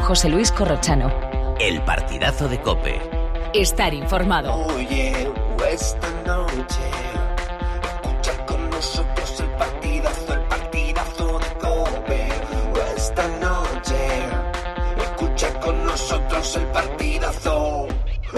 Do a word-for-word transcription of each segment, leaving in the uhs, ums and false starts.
José Luis Corrochano. El partidazo de COPE. Estar informado. Oye, esta noche escucha con nosotros el partidazo, el partidazo de COPE. Esta noche escucha con nosotros el partidazo.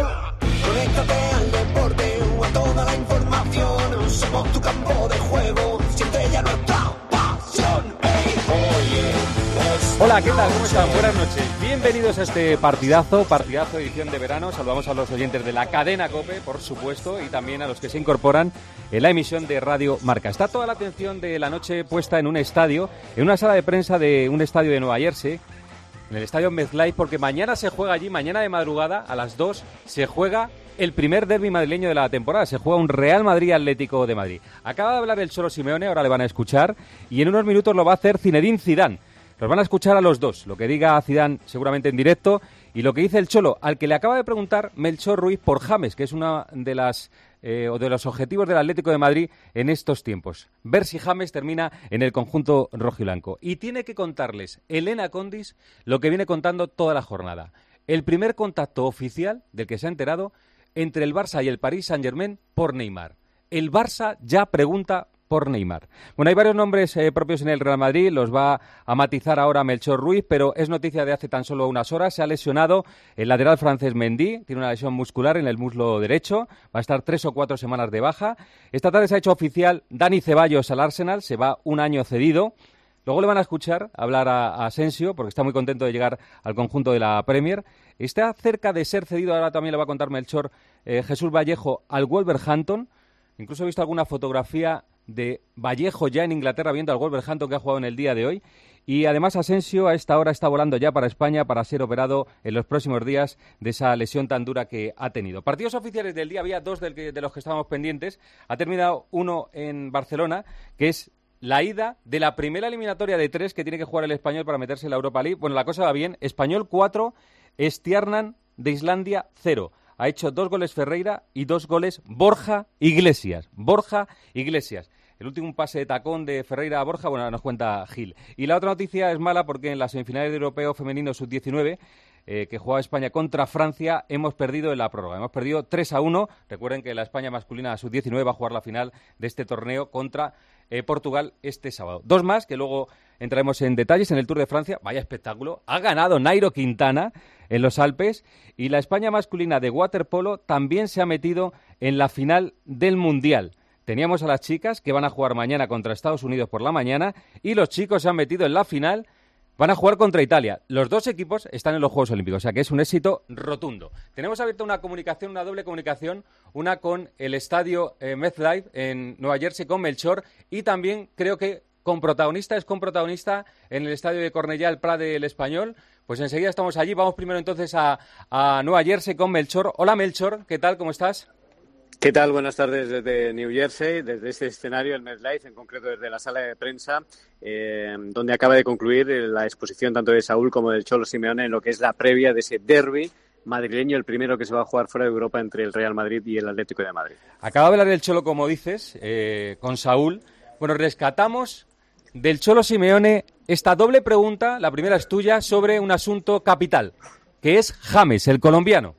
Conéctate al deporte o a toda la información. Somos tu campo de juego, siente ya nuestra pasión. Hey, oye, hola, ¿qué tal? ¿Cómo están? Buenas noches. Bienvenidos a este partidazo, partidazo edición de verano. Saludamos a los oyentes de la cadena COPE, por supuesto, y también a los que se incorporan en la emisión de Radio Marca. Está toda la atención de la noche puesta en un estadio, en una sala de prensa de un estadio de Nueva Jersey, en el estadio MetLife, porque mañana se juega allí, mañana de madrugada, a las dos, se juega el primer derbi madrileño de la temporada. Se juega un Real Madrid Atlético de Madrid. Acaba de hablar el Cholo Simeone, ahora le van a escuchar, y en unos minutos lo va a hacer Zinedine Zidane. Los van a escuchar a los dos, lo que diga Zidane seguramente en directo y lo que dice el Cholo, al que le acaba de preguntar Melchor Ruiz por James, que es uno de las eh, o de los objetivos del Atlético de Madrid en estos tiempos. Ver si James termina en el conjunto rojiblanco. Y tiene que contarles Elena Condis lo que viene contando toda la jornada. El primer contacto oficial del que se ha enterado entre el Barça y el Paris Saint-Germain por Neymar. El Barça ya pregunta por Neymar. Bueno, hay varios nombres eh, propios en el Real Madrid, los va a matizar ahora Melchor Ruiz, pero es noticia de hace tan solo unas horas. Se ha lesionado el lateral francés Mendy, tiene una lesión muscular en el muslo derecho, va a estar tres o cuatro semanas de baja. Esta tarde se ha hecho oficial Dani Ceballos al Arsenal, se va un año cedido. Luego le van a escuchar hablar a, a Asensio, porque está muy contento de llegar al conjunto de la Premier. Está cerca de ser cedido, ahora también le va a contar Melchor, eh, Jesús Vallejo al Wolverhampton. Incluso he visto alguna fotografía de Vallejo ya en Inglaterra viendo al Wolverhampton que ha jugado en el día de hoy. Y además Asensio a esta hora está volando ya para España para ser operado en los próximos días de esa lesión tan dura que ha tenido. Partidos oficiales del día, había dos del que, de los que estábamos pendientes. Ha terminado uno en Barcelona, que es la ida de la primera eliminatoria de tres que tiene que jugar el Español para meterse en la Europa League. Bueno, la cosa va bien. Español cuatro, Stjarnan de Islandia cero. Ha hecho dos goles Ferreira y dos goles Borja Iglesias. Borja Iglesias. El último pase de tacón de Ferreira a Borja, bueno, nos cuenta Gil. Y la otra noticia es mala porque en las semifinales de Europeo Femenino sub diecinueve, eh, que jugaba España contra Francia, hemos perdido en la prórroga. Hemos perdido tres a uno. Recuerden que la España masculina sub diecinueve va a jugar la final de este torneo contra eh, Portugal este sábado. Dos más, que luego entraremos en detalles. En el Tour de Francia, vaya espectáculo, ha ganado Nairo Quintana en los Alpes, y la España masculina de waterpolo también se ha metido en la final del Mundial. Teníamos a las chicas que van a jugar mañana contra Estados Unidos por la mañana, y los chicos se han metido en la final, van a jugar contra Italia. Los dos equipos están en los Juegos Olímpicos, o sea que es un éxito rotundo. Tenemos abierta una comunicación, una doble comunicación, una con el estadio eh, MetLife en Nueva Jersey con Melchor, y también creo que con protagonista, es con protagonista en el estadio de Cornellá, el Prat del Español. Pues enseguida estamos allí. Vamos primero entonces a, a Nueva Jersey con Melchor. Hola Melchor, ¿qué tal? ¿Cómo estás? ¿Qué tal? Buenas tardes desde New Jersey, desde este escenario, el MetLife, en concreto desde la sala de prensa, eh, donde acaba de concluir la exposición tanto de Saúl como del Cholo Simeone en lo que es la previa de ese derbi madrileño, el primero que se va a jugar fuera de Europa entre el Real Madrid y el Atlético de Madrid. Acaba de hablar del Cholo, como dices, eh, con Saúl. Bueno, rescatamos del Cholo Simeone esta doble pregunta, la primera es tuya, sobre un asunto capital, que es James, el colombiano.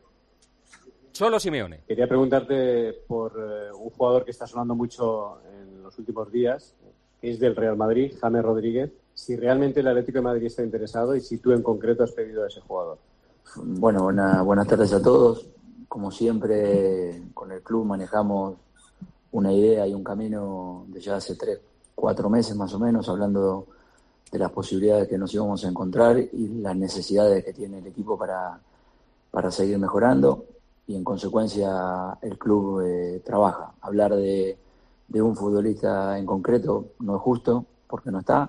Cholo Simeone. Quería preguntarte por uh, un jugador que está sonando mucho en los últimos días, que es del Real Madrid, James Rodríguez, si realmente el Atlético de Madrid está interesado y si tú en concreto has pedido a ese jugador. Bueno, buena, buenas tardes a todos. Como siempre, con el club manejamos una idea y un camino de ya hace tres, cuatro meses más o menos, hablando de las posibilidades que nos íbamos a encontrar y las necesidades que tiene el equipo para, para seguir mejorando, y en consecuencia el club eh, trabaja. Hablar de, de un futbolista en concreto no es justo porque no está,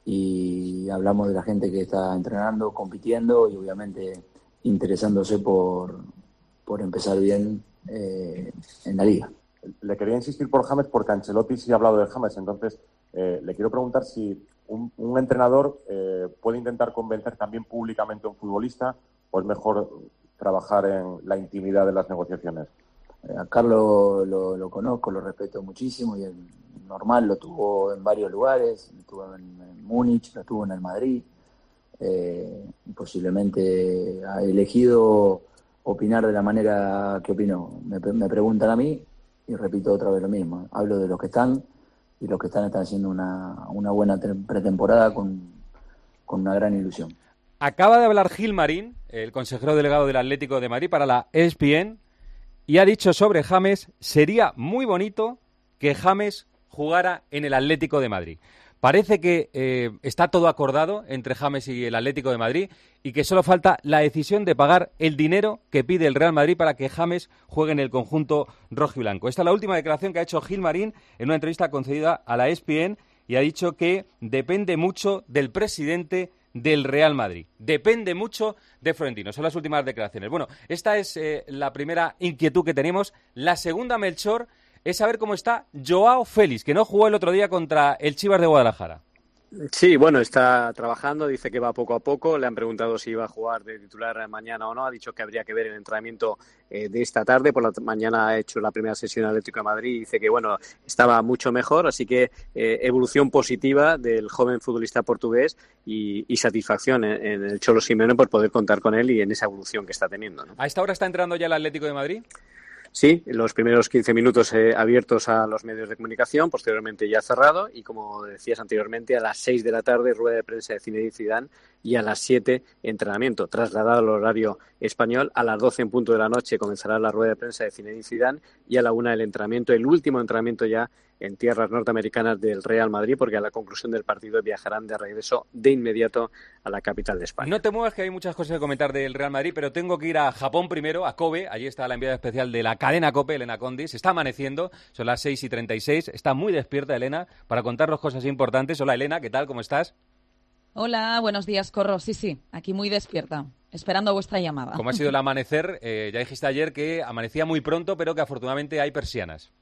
y hablamos de la gente que está entrenando, compitiendo y obviamente interesándose por, por empezar bien eh, en la liga. Le quería insistir por James porque Ancelotti sí ha hablado de James, entonces eh, le quiero preguntar si un, un entrenador eh, puede intentar convencer también públicamente a un futbolista, o es mejor trabajar en la intimidad de las negociaciones. Eh, a Carlos lo, lo conozco, lo respeto muchísimo y es normal, lo tuvo en varios lugares, lo tuvo en, en Múnich, lo tuvo en el Madrid. eh, posiblemente ha elegido opinar de la manera que opinó. Me, me preguntan a mí y repito otra vez lo mismo. Hablo de los que están y los que están están haciendo una, una buena pretemporada con, con una gran ilusión. Acaba de hablar Gilmarín, el consejero delegado del Atlético de Madrid, para la E S P N, y ha dicho sobre James: sería muy bonito que James jugara en el Atlético de Madrid. Parece que eh, está todo acordado entre James y el Atlético de Madrid y que solo falta la decisión de pagar el dinero que pide el Real Madrid para que James juegue en el conjunto rojiblanco. Esta es la última declaración que ha hecho Gilmarín en una entrevista concedida a la E S P N, y ha dicho que depende mucho del presidente del Real Madrid. Depende mucho de Florentino. Son las últimas declaraciones. Bueno, esta es eh, la primera inquietud que tenemos. La segunda, Melchor, es saber cómo está Joao Félix, que no jugó el otro día contra el Chivas de Guadalajara. Sí, bueno, está trabajando, dice que va poco a poco. Le han preguntado si iba a jugar de titular mañana o no. Ha dicho que habría que ver el entrenamiento eh, de esta tarde. Por la mañana ha hecho la primera sesión Atlético de Madrid y dice que, bueno, estaba mucho mejor. Así que eh, evolución positiva del joven futbolista portugués y, y satisfacción en, en el Cholo Simeone por poder contar con él y en esa evolución que está teniendo, ¿no? ¿A esta hora está entrenando ya el Atlético de Madrid? Sí, los primeros quince minutos eh, abiertos a los medios de comunicación, posteriormente ya cerrado, y como decías anteriormente, a las seis de la tarde rueda de prensa de Zinedine Zidane y a las siete entrenamiento, trasladado al horario español. A las doce en punto de la noche comenzará la rueda de prensa de Zinedine Zidane y a la una el entrenamiento, el último entrenamiento ya en tierras norteamericanas del Real Madrid, porque a la conclusión del partido viajarán de regreso de inmediato a la capital de España. No te muevas, que hay muchas cosas que comentar del Real Madrid, pero tengo que ir a Japón primero, a Kobe. Allí está la enviada especial de la cadena COPE, Elena Condis. Está amaneciendo, son las seis y treinta y seis. Está muy despierta, Elena, para contarnos cosas importantes. Hola, Elena, ¿qué tal? ¿Cómo estás? Hola, buenos días, Corro. Sí, sí, aquí muy despierta, esperando vuestra llamada. ¿Cómo ha sido el amanecer? Eh, ya dijiste ayer que amanecía muy pronto, pero que afortunadamente hay persianas.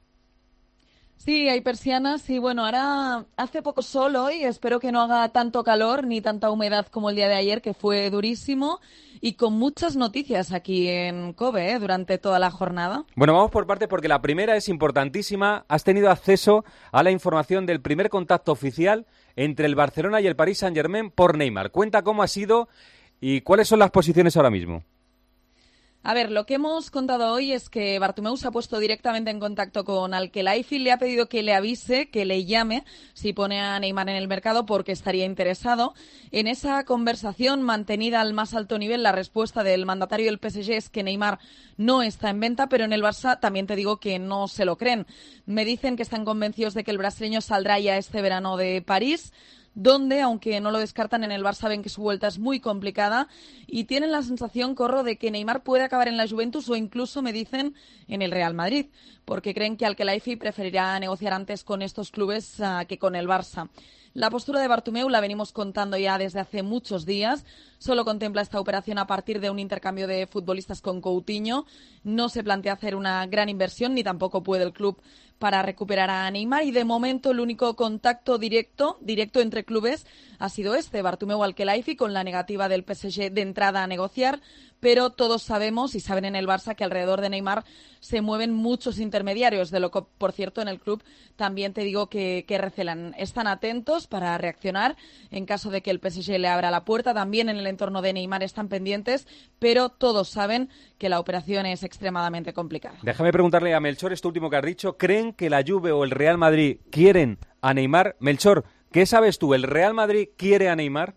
Sí, hay persianas y bueno, ahora hace poco sol hoy, espero que no haga tanto calor ni tanta humedad como el día de ayer, que fue durísimo, y con muchas noticias aquí en Kobe ¿eh? durante toda la jornada. Bueno, vamos por partes porque la primera es importantísima. Has tenido acceso a la información del primer contacto oficial entre el Barcelona y el Paris Saint-Germain por Neymar. Cuenta cómo ha sido y cuáles son las posiciones ahora mismo. A ver, lo que hemos contado hoy es que Bartomeu se ha puesto directamente en contacto con Al-Khelaifi y le ha pedido que le avise, que le llame si pone a Neymar en el mercado porque estaría interesado. En esa conversación mantenida al más alto nivel, la respuesta del mandatario del P S G es que Neymar no está en venta, pero en el Barça también te digo que no se lo creen. Me dicen que están convencidos de que el brasileño saldrá ya este verano de París, donde, aunque no lo descartan, en el Barça ven que su vuelta es muy complicada y tienen la sensación, Corro, de que Neymar puede acabar en la Juventus o incluso, me dicen, en el Real Madrid, porque creen que Al-Khelaifi preferirá negociar antes con estos clubes uh, que con el Barça. La postura de Bartomeu la venimos contando ya desde hace muchos días. Solo contempla esta operación a partir de un intercambio de futbolistas con Coutinho. No se plantea hacer una gran inversión, ni tampoco puede el club para recuperar a Neymar. Y de momento el único contacto directo, directo entre clubes ha sido este, Bartomeu Al-Khelaifi, con la negativa del P S G de entrada a negociar. Pero todos sabemos y saben en el Barça que alrededor de Neymar se mueven muchos intermediarios, de lo que, por cierto, en el club también te digo que, que recelan. Están atentos para reaccionar en caso de que el P S G le abra la puerta. También en el entorno de Neymar están pendientes, pero todos saben que la operación es extremadamente complicada. Déjame preguntarle a Melchor esto último que has dicho. ¿Creen que la Juve o el Real Madrid quieren a Neymar? Melchor, ¿qué sabes tú? ¿El Real Madrid quiere a Neymar?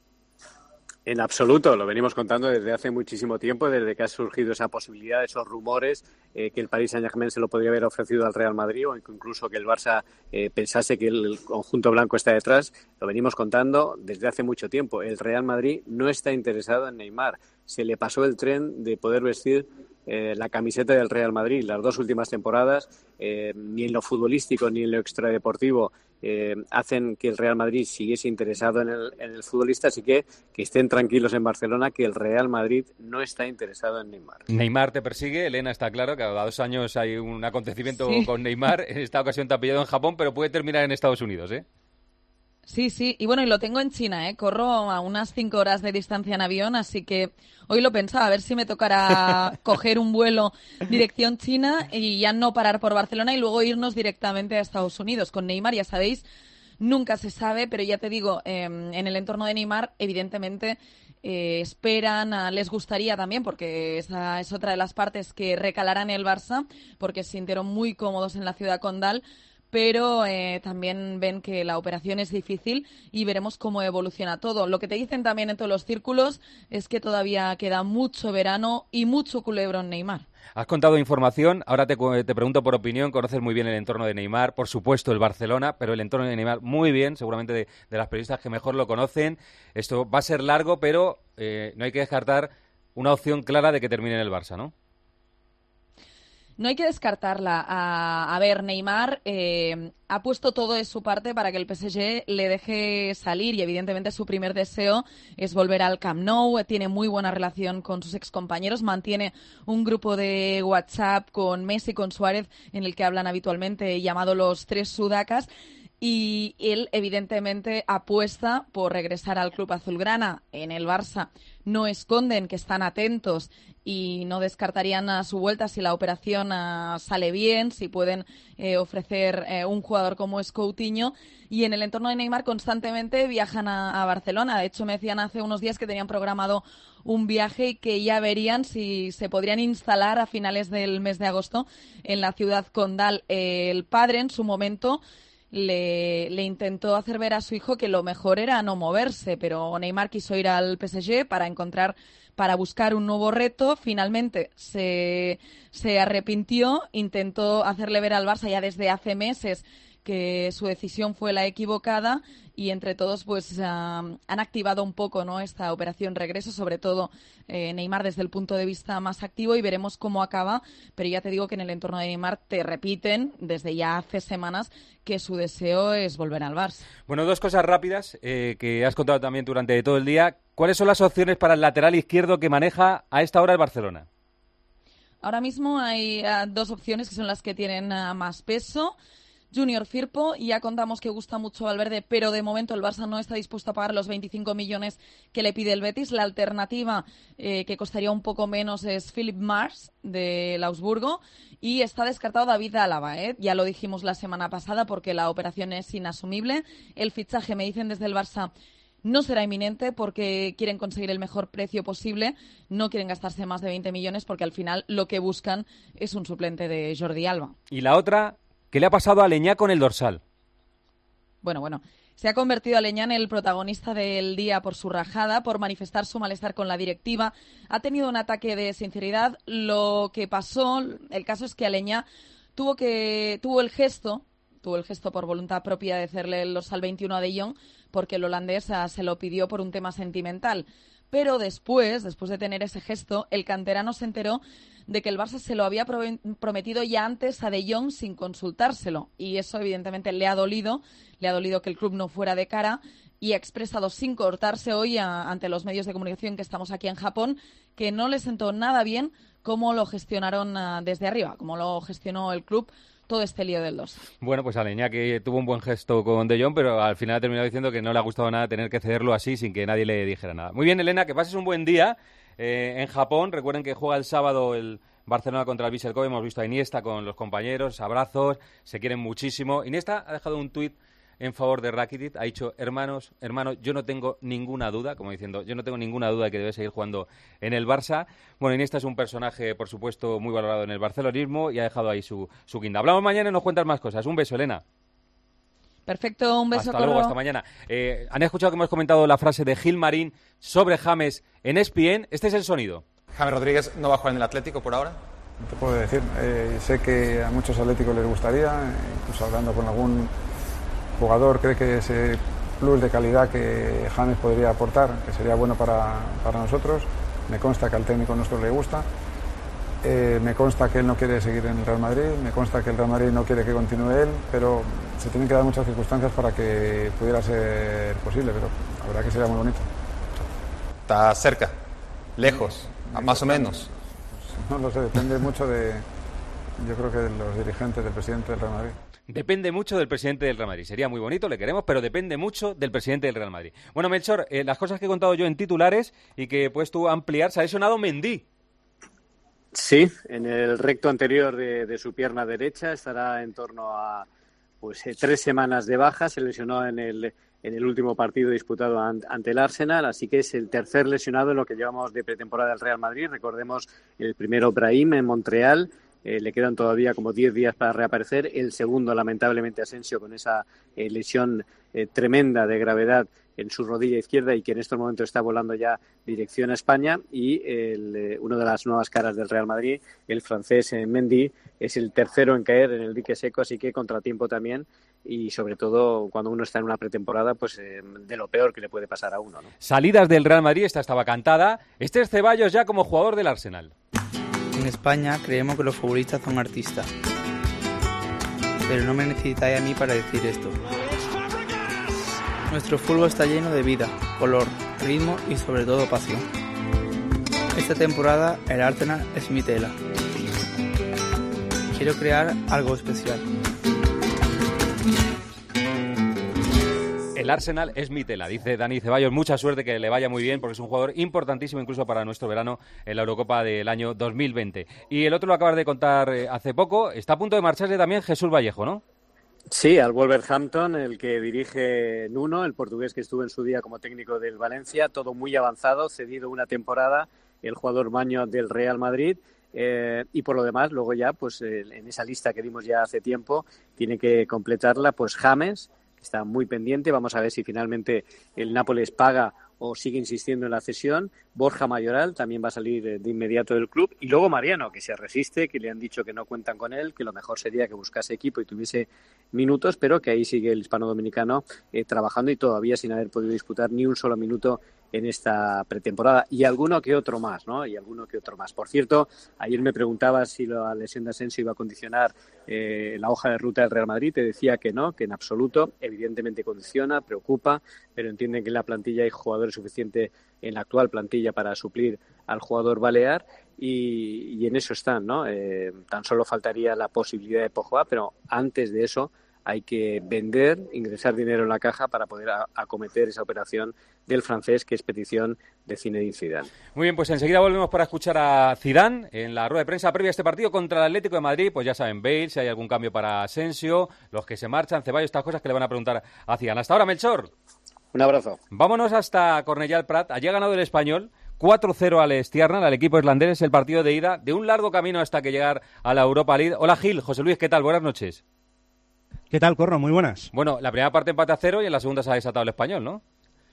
En absoluto, lo venimos contando desde hace muchísimo tiempo, desde que ha surgido esa posibilidad, esos rumores, eh, que el Paris Saint-Germain se lo podría haber ofrecido al Real Madrid o incluso que el Barça eh, pensase que el conjunto blanco está detrás. Lo venimos contando desde hace mucho tiempo. El Real Madrid no está interesado en Neymar. Se le pasó el tren de poder vestir eh, la camiseta del Real Madrid las dos últimas temporadas. Eh, ni en lo futbolístico ni en lo extradeportivo eh, hacen que el Real Madrid siguiese interesado en el, en el futbolista, así que que estén tranquilos en Barcelona, que el Real Madrid no está interesado en Neymar. Neymar te persigue, Elena, está claro que cada dos años hay un acontecimiento sí. con Neymar. En esta ocasión te ha pillado en Japón, pero puede terminar en Estados Unidos, ¿eh? Sí, sí, y bueno, y lo tengo en China, ¿eh? Corro a unas cinco horas de distancia en avión, así que hoy lo pensaba, a ver si me tocará coger un vuelo dirección China y ya no parar por Barcelona y luego irnos directamente a Estados Unidos. Con Neymar, ya sabéis, nunca se sabe, pero ya te digo, eh, en el entorno de Neymar, evidentemente, eh, esperan, uh, les gustaría también, porque esa es otra de las partes que recalarán el Barça, porque se sintieron muy cómodos en la ciudad condal, pero eh, también ven que la operación es difícil y veremos cómo evoluciona todo. Lo que te dicen también en todos los círculos es que todavía queda mucho verano y mucho culebrón Neymar. Has contado información, ahora te, te pregunto por opinión, conoces muy bien el entorno de Neymar, por supuesto el Barcelona, pero el entorno de Neymar muy bien, seguramente de, de las periodistas que mejor lo conocen. Esto va a ser largo, pero eh, no hay que descartar una opción clara de que termine en el Barça, ¿no? No hay que descartarla. A, a ver, Neymar eh, ha puesto todo de su parte para que el P S G le deje salir y evidentemente su primer deseo es volver al Camp Nou. Tiene muy buena relación con sus excompañeros, mantiene un grupo de WhatsApp con Messi y con Suárez en el que hablan habitualmente, llamado los tres sudacas. Y él, evidentemente, apuesta por regresar al club azulgrana. En el Barça no esconden que están atentos y no descartarían a su vuelta si la operación uh, sale bien, si pueden eh, ofrecer eh, un jugador como es Coutinho. Y en el entorno de Neymar constantemente viajan a, a Barcelona. De hecho, me decían hace unos días que tenían programado un viaje y que ya verían si se podrían instalar a finales del mes de agosto en la ciudad condal. Eh, el padre, en su momento, Le, le intentó hacer ver a su hijo que lo mejor era no moverse, pero Neymar quiso ir al P S G para encontrar, para buscar un nuevo reto. Finalmente se, se arrepintió, intentó hacerle ver al Barça ya desde hace meses que su decisión fue la equivocada y entre todos pues uh, han activado un poco, ¿no?, esta operación regreso, sobre todo eh, Neymar desde el punto de vista más activo, y veremos cómo acaba, pero ya te digo que en el entorno de Neymar te repiten desde ya hace semanas que su deseo es volver al Barça. Bueno, dos cosas rápidas eh, que has contado también durante todo el día. ¿Cuáles son las opciones para el lateral izquierdo que maneja a esta hora el Barcelona? Ahora mismo hay uh, dos opciones que son las que tienen uh, más peso. Junior Firpo, ya contamos que gusta mucho Valverde, pero de momento el Barça no está dispuesto a pagar los veinticinco millones que le pide el Betis. La alternativa, eh, que costaría un poco menos, es Philip Mars, del Augsburgo, y está descartado David Álava, ¿eh? Ya lo dijimos la semana pasada porque la operación es inasumible. El fichaje, me dicen desde el Barça, no será inminente porque quieren conseguir el mejor precio posible, no quieren gastarse más de veinte millones porque al final lo que buscan es un suplente de Jordi Alba. Y la otra, ¿qué le ha pasado a Aleñá con el dorsal? Bueno, bueno, se ha convertido Aleñá en el protagonista del día por su rajada, por manifestar su malestar con la directiva. Ha tenido un ataque de sinceridad. Lo que pasó, el caso es que Aleñá tuvo que tuvo el gesto, tuvo el gesto por voluntad propia de hacerle el dorsal veintiuno a De Jong, porque el holandés uh, se lo pidió por un tema sentimental. Pero después, después de tener ese gesto, el canterano se enteró de que el Barça se lo había pro- prometido ya antes a De Jong sin consultárselo. Y eso evidentemente le ha dolido, le ha dolido que el club no fuera de cara, y ha expresado sin cortarse hoy a, ante los medios de comunicación que estamos aquí en Japón que no le sentó nada bien cómo lo gestionaron uh, desde arriba, cómo lo gestionó el club todo este lío del dos. Bueno, pues Aleñá, que tuvo un buen gesto con De Jong, pero al final ha terminado diciendo que no le ha gustado nada tener que cederlo así sin que nadie le dijera nada. Muy bien, Elena, que pases un buen día eh, en Japón. Recuerden que juega el sábado el Barcelona contra el Vissel Kobe. Hemos visto a Iniesta con los compañeros, abrazos, se quieren muchísimo. Iniesta ha dejado un tuit en favor de Rakitic, ha dicho: hermanos, hermanos, yo no tengo ninguna duda, como diciendo, yo no tengo ninguna duda de que debe seguir jugando en el Barça. Bueno, Iniesta es un personaje, por supuesto, muy valorado en el barcelonismo y ha dejado ahí su, su guinda. Hablamos mañana y nos cuentas más cosas. Un beso, Elena. Perfecto, un beso. Hasta luego, hasta mañana. Eh, ¿Han escuchado que hemos comentado la frase de Gil Marín sobre James en E S P N? Este es el sonido. James Rodríguez no va a jugar en el Atlético por ahora. No te puedo decir. Eh, sé que a muchos atléticos les gustaría, incluso hablando con algún jugador, cree que ese plus de calidad que James podría aportar, que sería bueno para, para nosotros. Me consta que al técnico nuestro le gusta. Eh, me consta que él no quiere seguir en el Real Madrid, me consta que el Real Madrid no quiere que continúe él, pero se tienen que dar muchas circunstancias para que pudiera ser posible, pero la verdad que sería muy bonito. Está cerca, lejos, sí, más o menos. No lo sé, depende mucho de, yo creo que de los dirigentes, del presidente del Real Madrid. Depende mucho del presidente del Real Madrid. Sería muy bonito, le queremos, pero depende mucho del presidente del Real Madrid. Bueno, Melchor, eh, las cosas que he contado yo en titulares y que puedes tú ampliar, se ha lesionado Mendy. Sí, en el recto anterior de, de su pierna derecha, estará en torno a pues eh, tres semanas de baja, se lesionó en el en el último partido disputado ante el Arsenal, así que es el tercer lesionado en lo que llevamos de pretemporada del Real Madrid. Recordemos el primero Brahim en Montreal, eh, le quedan todavía como diez días para reaparecer. El segundo, lamentablemente, Asensio, con esa eh, lesión eh, tremenda de gravedad en su rodilla izquierda y que en estos momentos está volando ya dirección a España. Y el, eh, una de las nuevas caras del Real Madrid, el francés eh, Mendy, es el tercero en caer en el dique seco, así que contratiempo también. Y sobre todo cuando uno está en una pretemporada, pues eh, de lo peor que le puede pasar a uno, ¿no? Salidas del Real Madrid, esta estaba cantada. Este es Ceballos ya como jugador del Arsenal. En España creemos que los futbolistas son artistas, pero no me necesitáis a mí para decir esto. Nuestro fútbol está lleno de vida, color, ritmo y sobre todo pasión. Esta temporada el Arsenal es mi tela. Quiero crear algo especial. El Arsenal es mi tela, dice Dani Ceballos. Mucha suerte, que le vaya muy bien, porque es un jugador importantísimo incluso para nuestro verano en la Eurocopa del año dos mil veinte. Y el otro lo acabas de contar eh, hace poco, está a punto de marcharse también Jesús Vallejo, ¿no? Sí, al Wolverhampton, el que dirige Nuno, el portugués que estuvo en su día como técnico del Valencia, todo muy avanzado, cedido una temporada, el jugador maño del Real Madrid. Eh, y por lo demás, luego ya, pues eh, en esa lista que dimos ya hace tiempo, tiene que completarla pues James, está muy pendiente. Vamos a ver si finalmente el Nápoles paga o sigue insistiendo en la cesión. Borja Mayoral también va a salir de inmediato del club. Y luego Mariano, que se resiste, que le han dicho que no cuentan con él, que lo mejor sería que buscase equipo y tuviese minutos, pero que ahí sigue el hispano-dominicano eh, trabajando y todavía sin haber podido disputar ni un solo minuto en esta pretemporada. Y alguno que otro más, ¿no? Y alguno que otro más. Por cierto, ayer me preguntaba si la lesión de Asensio iba a condicionar eh, la hoja de ruta del Real Madrid. Te decía que no, que en absoluto. Evidentemente condiciona, preocupa, pero entienden que en la plantilla hay jugadores suficientes en la actual plantilla para suplir al jugador balear y, y en eso están, ¿no? Eh, tan solo faltaría la posibilidad de Pogba, pero antes de eso hay que vender, ingresar dinero en la caja para poder a, acometer esa operación del francés, que es petición de Zinedine Zidane. Muy bien, pues enseguida volvemos para escuchar a Zidane en la rueda de prensa previa a este partido contra el Atlético de Madrid. Pues ya saben, Bale, si hay algún cambio para Asensio, los que se marchan, Ceballos, estas cosas que le van a preguntar a Zidane. Hasta ahora, Melchor. Un abrazo. Vámonos hasta Cornellà el Prat. Allí ha ganado el Español cuatro cero al Stjarnan, al equipo islandés, el partido de ida de un largo camino hasta que llegar a la Europa League. Hola Gil, José Luis, ¿qué tal? Buenas noches. ¿Qué tal, Corro? Muy buenas. Bueno, la primera parte empate a cero y en la segunda se ha desatado el Español, ¿no?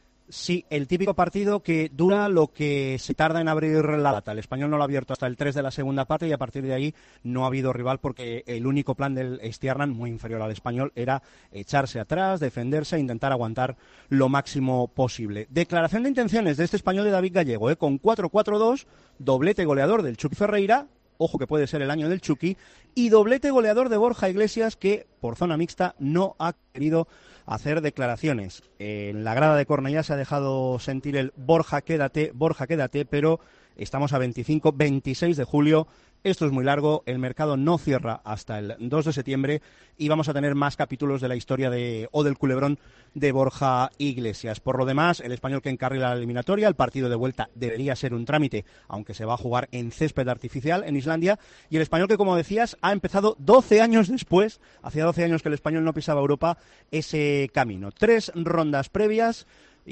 Sí, el típico partido que dura lo que se tarda en abrir la lata. El Español no lo ha abierto hasta el tres de la segunda parte y a partir de ahí no ha habido rival porque el único plan del Stjarnan, muy inferior al Español, era echarse atrás, defenderse e intentar aguantar lo máximo posible. Declaración de intenciones de este Español de David Gallego, ¿eh? Con cuatro cuatro dos, doblete goleador del Chucky Ferreira, ojo que puede ser el año del Chucky, y doblete goleador de Borja Iglesias, que por zona mixta no ha querido hacer declaraciones. En la grada de Cornellà se ha dejado sentir el Borja quédate, Borja quédate, pero estamos a veinticinco, veintiséis de julio. Esto es muy largo, el mercado no cierra hasta el dos de septiembre y vamos a tener más capítulos de la historia de o del culebrón de Borja Iglesias. Por lo demás, el Español que encarrila la eliminatoria, el partido de vuelta debería ser un trámite, aunque se va a jugar en césped artificial en Islandia, y el Español que, como decías, ha empezado doce años después, hacía doce años que el Español no pisaba Europa, ese camino. Tres rondas previas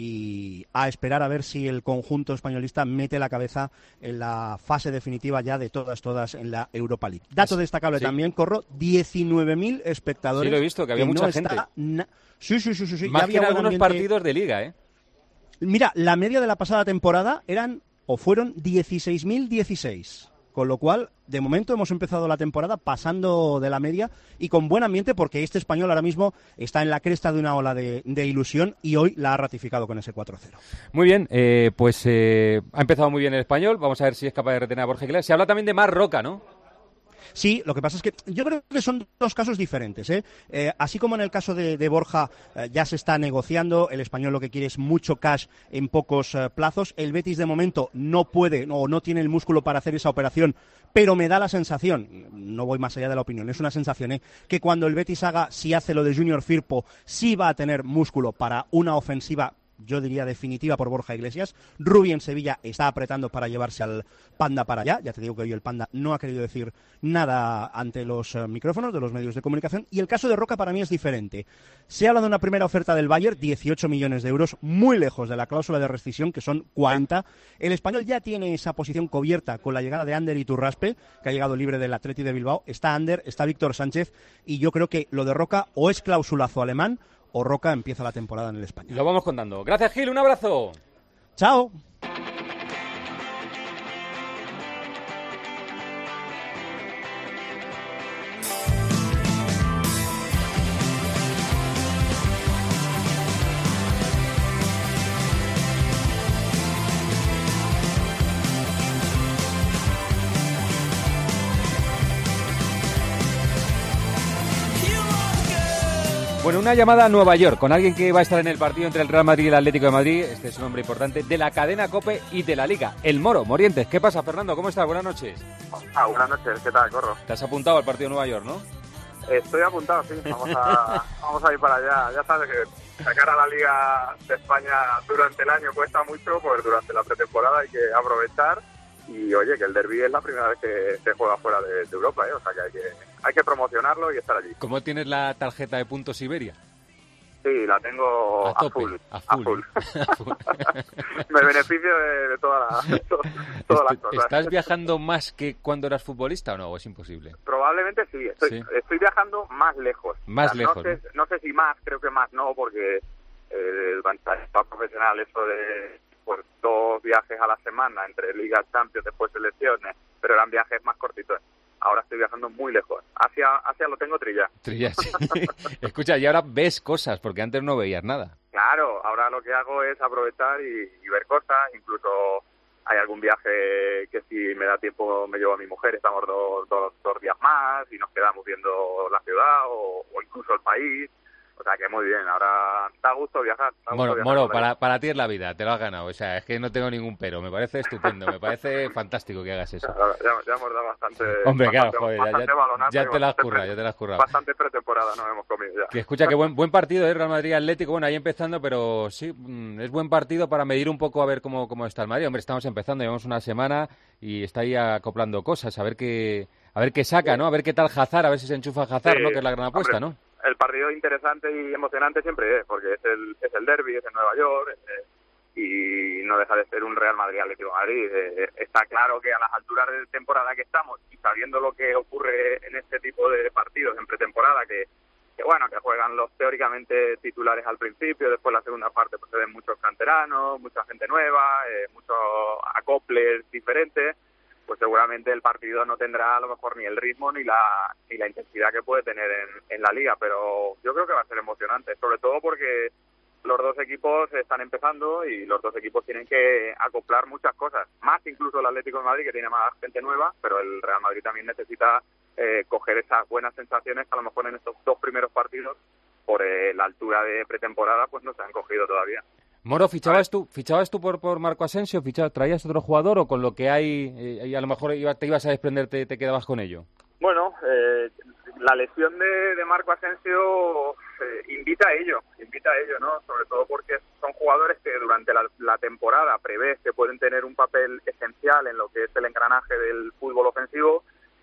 y a esperar a ver si el conjunto españolista mete la cabeza en la fase definitiva ya de todas, todas en la Europa League. Dato destacable sí. También, Corro, diecinueve mil espectadores. Sí, lo he visto, que había que mucha no gente. Na... Sí, sí, sí, sí, sí. Más ya que en algunos ambiente... partidos de Liga, ¿eh? Mira, la media de la pasada temporada eran, o fueron, dieciséis mil dieciséis. Con lo cual, de momento hemos empezado la temporada pasando de la media y con buen ambiente porque este Español ahora mismo está en la cresta de una ola de, de ilusión y hoy la ha ratificado con ese cuatro cero. Muy bien, eh, pues eh, ha empezado muy bien el Español. Vamos a ver si es capaz de retener a Borja Iglesias. Se habla también de Marc Roca, ¿no? Sí, lo que pasa es que yo creo que son dos casos diferentes, ¿eh? Eh, así como en el caso de, de Borja eh, ya se está negociando, el Español lo que quiere es mucho cash en pocos eh, plazos, el Betis de momento no puede o no, no tiene el músculo para hacer esa operación, pero me da la sensación, no voy más allá de la opinión, es una sensación, ¿eh? Que cuando el Betis haga, si hace lo de Junior Firpo, sí va a tener músculo para una ofensiva yo diría definitiva por Borja Iglesias. Rubi en Sevilla está apretando para llevarse al Panda para allá. Ya te digo que hoy el Panda no ha querido decir nada ante los uh, micrófonos de los medios de comunicación. Y el caso de Roca para mí es diferente. Se habla de una primera oferta del Bayern, dieciocho millones de euros, muy lejos de la cláusula de rescisión, que son cuarenta. El español ya tiene esa posición cubierta con la llegada de Ander Iturraspe, que ha llegado libre del Atleti de Bilbao. Está Ander, está Víctor Sánchez, y yo creo que lo de Roca o es clausulazo alemán o Roca empieza la temporada en el español. Lo vamos contando. Gracias, Gil, un abrazo. Chao. Bueno, una llamada a Nueva York con alguien que va a estar en el partido entre el Real Madrid y el Atlético de Madrid. Este es un hombre importante de la cadena COPE y de la Liga. El Moro, Morientes. ¿Qué pasa, Fernando? ¿Cómo estás? Buenas noches. Ah, buenas noches. ¿Qué tal, Corro? Te has apuntado al partido de Nueva York, ¿no? Estoy apuntado, sí. Vamos a, vamos a ir para allá. Ya sabes que sacar a la Liga de España durante el año cuesta mucho, pues durante la pretemporada hay que aprovechar. Y oye, que el derbi es la primera vez que se juega fuera de, de Europa, ¿eh? O sea que hay, que hay que promocionarlo y estar allí. ¿Cómo tienes la tarjeta de puntos Iberia? Sí, la tengo a, a tope, full. A full. A full. A full. Me beneficio de, de toda la, to, todas las cosas. ¿Estás viajando más que cuando eras futbolista o no? ¿O es imposible? Probablemente sí. Estoy, sí. estoy viajando más lejos. Más o sea, lejos. No sé, ¿no? no sé si más, creo que más no, porque eh, el bantalista profesional, eso de pues dos viajes a la semana entre Liga, Champions, después selecciones, pero eran viajes más cortitos. Ahora estoy viajando muy lejos. Hacia, hacia lo tengo trillado. Trillado, sí. Escucha, y ahora ves cosas, porque antes no veías nada. Claro, ahora lo que hago es aprovechar y, y ver cosas. Incluso hay algún viaje que si me da tiempo me llevo a mi mujer, estamos dos, dos, dos días más y nos quedamos viendo la ciudad o, o incluso el país. O sea que muy bien, ahora da gusto viajar. Da Moro, gusto viajar Moro para, para ti es la vida, te lo has ganado. O sea, es que no tengo ningún pero, me parece estupendo, me parece fantástico que hagas eso. Ya, ya hemos dado bastante. Hombre, bastante, claro, joder, bastante ya, balonazo, ya te la has bastante currado, pre, ya te la has currado. Bastante pretemporada nos hemos comido ya. Que escucha, que buen buen partido, ¿eh? Real Madrid-Atlético, bueno, ahí empezando, pero sí, es buen partido para medir un poco a ver cómo, cómo está el Madrid. Hombre, estamos empezando, llevamos una semana y está ahí acoplando cosas, a ver qué, a ver qué saca, ¿no? A ver qué tal Hazard, a ver si se enchufa Hazard, sí, ¿no? Que es la gran apuesta, hombre, ¿no? El partido interesante y emocionante siempre es, porque es el es el derbi, es en Nueva York, eh, y no deja de ser un Real Madrid-Atlético de Madrid. Eh, está claro que a las alturas de temporada que estamos y sabiendo lo que ocurre en este tipo de partidos en pretemporada, que, que bueno, que juegan los teóricamente titulares al principio, después la segunda parte pues se ven muchos canteranos, mucha gente nueva, eh, muchos acoples diferentes, pues seguramente el partido no tendrá a lo mejor ni el ritmo ni la ni la intensidad que puede tener en, en la Liga, pero yo creo que va a ser emocionante, sobre todo porque los dos equipos están empezando y los dos equipos tienen que acoplar muchas cosas, más incluso el Atlético de Madrid, que tiene más gente nueva, pero el Real Madrid también necesita eh, coger esas buenas sensaciones que a lo mejor en estos dos primeros partidos, por eh, la altura de pretemporada, pues no se han cogido todavía. Moro, ¿fichabas tú fichabas tú por, por Marco Asensio? ¿Fichabas, ¿Traías otro jugador o con lo que hay eh, y a lo mejor iba, te ibas a desprender, te, te quedabas con ello? Bueno, eh, la lesión de, de Marco Asensio eh, invita a ello, invita a ello, ¿no? Sobre todo porque son jugadores que durante la, la temporada prevés que pueden tener un papel esencial en lo que es el engranaje del fútbol ofensivo.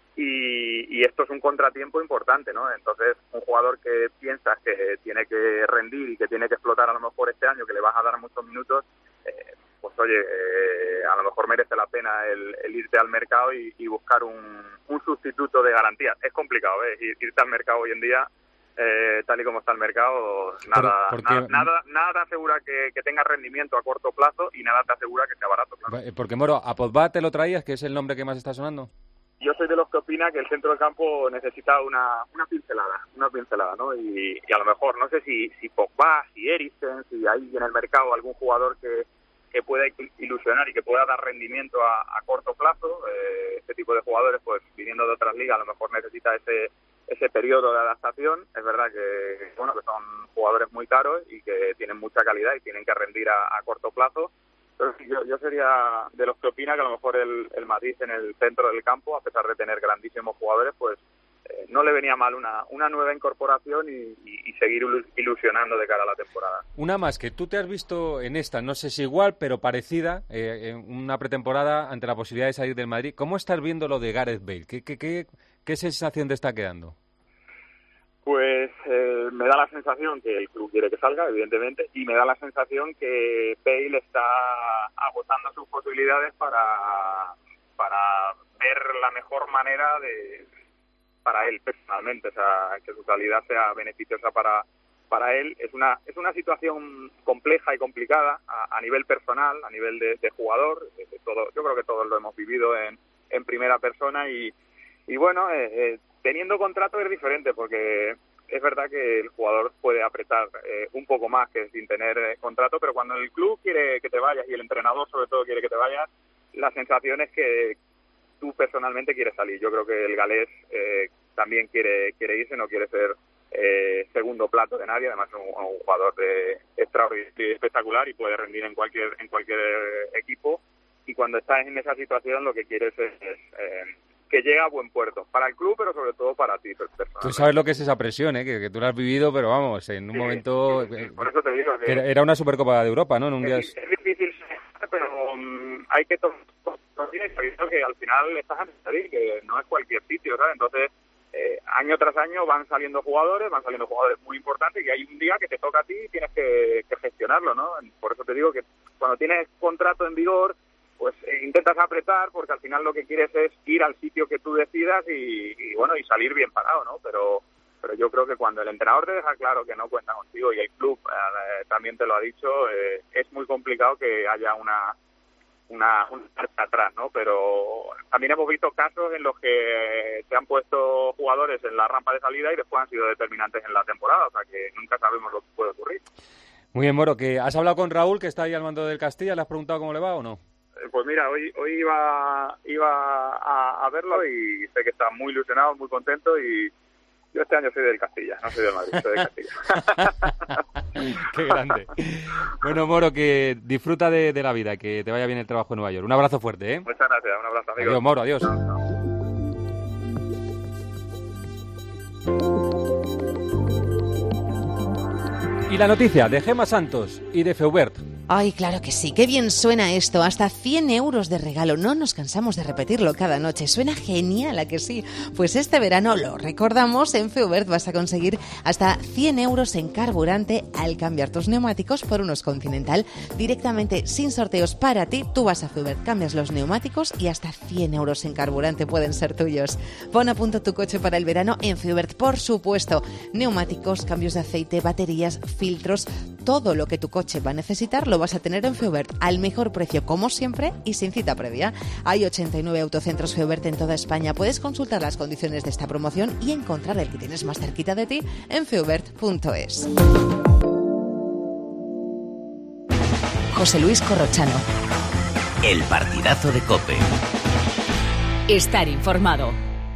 Y, y esto es un contratiempo importante, ¿no? Entonces, un jugador que piensas que tiene que rendir y que tiene que explotar a lo mejor este año, que le vas a dar muchos minutos, eh, pues oye, eh, a lo mejor merece la pena el, el irte al mercado y, y buscar un, un sustituto de garantía. Es complicado, ¿eh? Irte al mercado hoy en día, eh, tal y como está el mercado, nada ¿Por, porque... nada, nada, nada te asegura que, que tenga rendimiento a corto plazo y nada te asegura que sea barato, claro. Porque, Moro, ¿a Pogba te lo traías, que es el nombre que más está sonando? Yo soy de los que opina que el centro del campo necesita una una pincelada, una pincelada, ¿no? Y, y a lo mejor, no sé si si Pogba, si Eriksen, si hay en el mercado algún jugador que, que pueda ilusionar y que pueda dar rendimiento a, a corto plazo. Eh, este tipo de jugadores, pues viniendo de otras ligas, a lo mejor necesita ese ese periodo de adaptación. Es verdad que, bueno, que son jugadores muy caros y que tienen mucha calidad y tienen que rendir a, a corto plazo. Pero yo, yo sería de los que opina que a lo mejor el, el Madrid en el centro del campo, a pesar de tener grandísimos jugadores, pues eh, no le venía mal una, una nueva incorporación y, y, y seguir ilusionando de cara a la temporada. Una más, que tú te has visto en esta, no sé si igual, pero parecida, eh, en una pretemporada ante la posibilidad de salir del Madrid. ¿Cómo estás viendo lo de Gareth Bale? ¿Qué, qué, qué, qué sensación te está quedando? Pues eh, me da la sensación que el club quiere que salga, evidentemente, y me da la sensación que Bale está agotando sus posibilidades para, para ver la mejor manera de para él personalmente, o sea, que su salida sea beneficiosa para para él. Es una es una situación compleja y complicada a, a nivel personal, a nivel de, de jugador. De todo, yo creo que todos lo hemos vivido en, en primera persona y, y bueno, eh, eh, teniendo contrato es diferente porque es verdad que el jugador puede apretar eh, un poco más que sin tener eh, contrato, pero cuando el club quiere que te vayas y el entrenador sobre todo quiere que te vayas, la sensación es que tú personalmente quieres salir. Yo creo que el galés eh, también quiere quiere irse, no quiere ser eh, segundo plato de nadie, además es un, un jugador de extraordinario y espectacular y puede rendir en cualquier en cualquier equipo, y cuando estás en esa situación lo que quieres es... es eh, que llegue a buen puerto, para el club, pero sobre todo para ti personalmente. Tú sabes lo que es esa presión, ¿eh? que, que tú lo has vivido, pero vamos, en un sí, momento... Sí, sí. Por eso te digo que... Era una Supercopa de Europa, ¿no? En un es, día... es difícil, pero um, hay que tomar sabiendo que al final estás en Madrid, que no es cualquier sitio, ¿sabes? Entonces, eh, año tras año van saliendo jugadores, van saliendo jugadores muy importantes, y hay un día que te toca a ti y tienes que, que gestionarlo, ¿no? Por eso te digo que cuando tienes contrato en vigor, pues eh, intentas apretar, porque al final lo que quieres es ir al sitio que tú decidas y, y bueno, y salir bien parado, ¿no? Pero pero yo creo que cuando el entrenador te deja claro que no cuenta contigo y el club eh, también te lo ha dicho, eh, es muy complicado que haya una una una marcha atrás, ¿no? Pero también hemos visto casos en los que se han puesto jugadores en la rampa de salida y después han sido determinantes en la temporada, o sea que nunca sabemos lo que puede ocurrir. Muy bien, Moro, que ¿has hablado con Raúl, que está ahí al mando del Castilla? ¿Le has preguntado cómo le va o no? Pues mira, hoy hoy iba iba a, a verlo y sé que está muy ilusionado, muy contento, y yo este año soy del Castilla, no soy del Madrid, soy del Castilla. Qué grande. Bueno, Moro, que disfruta de, de la vida, que te vaya bien el trabajo en Nueva York. Un abrazo fuerte, ¿eh? Muchas gracias, un abrazo, amigo. Adiós, Moro, adiós. Y la noticia de Gemma Santos y de Feubert. Ay, claro que sí, qué bien suena esto, hasta cien euros de regalo, no nos cansamos de repetirlo cada noche, suena genial, ¿a que sí? Pues este verano, lo recordamos, en Feubert vas a conseguir hasta cien euros en carburante al cambiar tus neumáticos por unos Continental, directamente sin sorteos para ti. Tú vas a Feubert, cambias los neumáticos y hasta cien euros en carburante pueden ser tuyos. Pon a punto tu coche para el verano en Feubert, por supuesto, neumáticos, cambios de aceite, baterías, filtros, todo lo que tu coche va a necesitar lo vas a tener en Feubert al mejor precio, como siempre, y sin cita previa. Hay ochenta y nueve autocentros Feubert en toda España. Puedes consultar las condiciones de esta promoción y encontrar el que tienes más cerquita de ti en feubert punto es. José Luis Corrochano. El partidazo de COPE. Estar informado.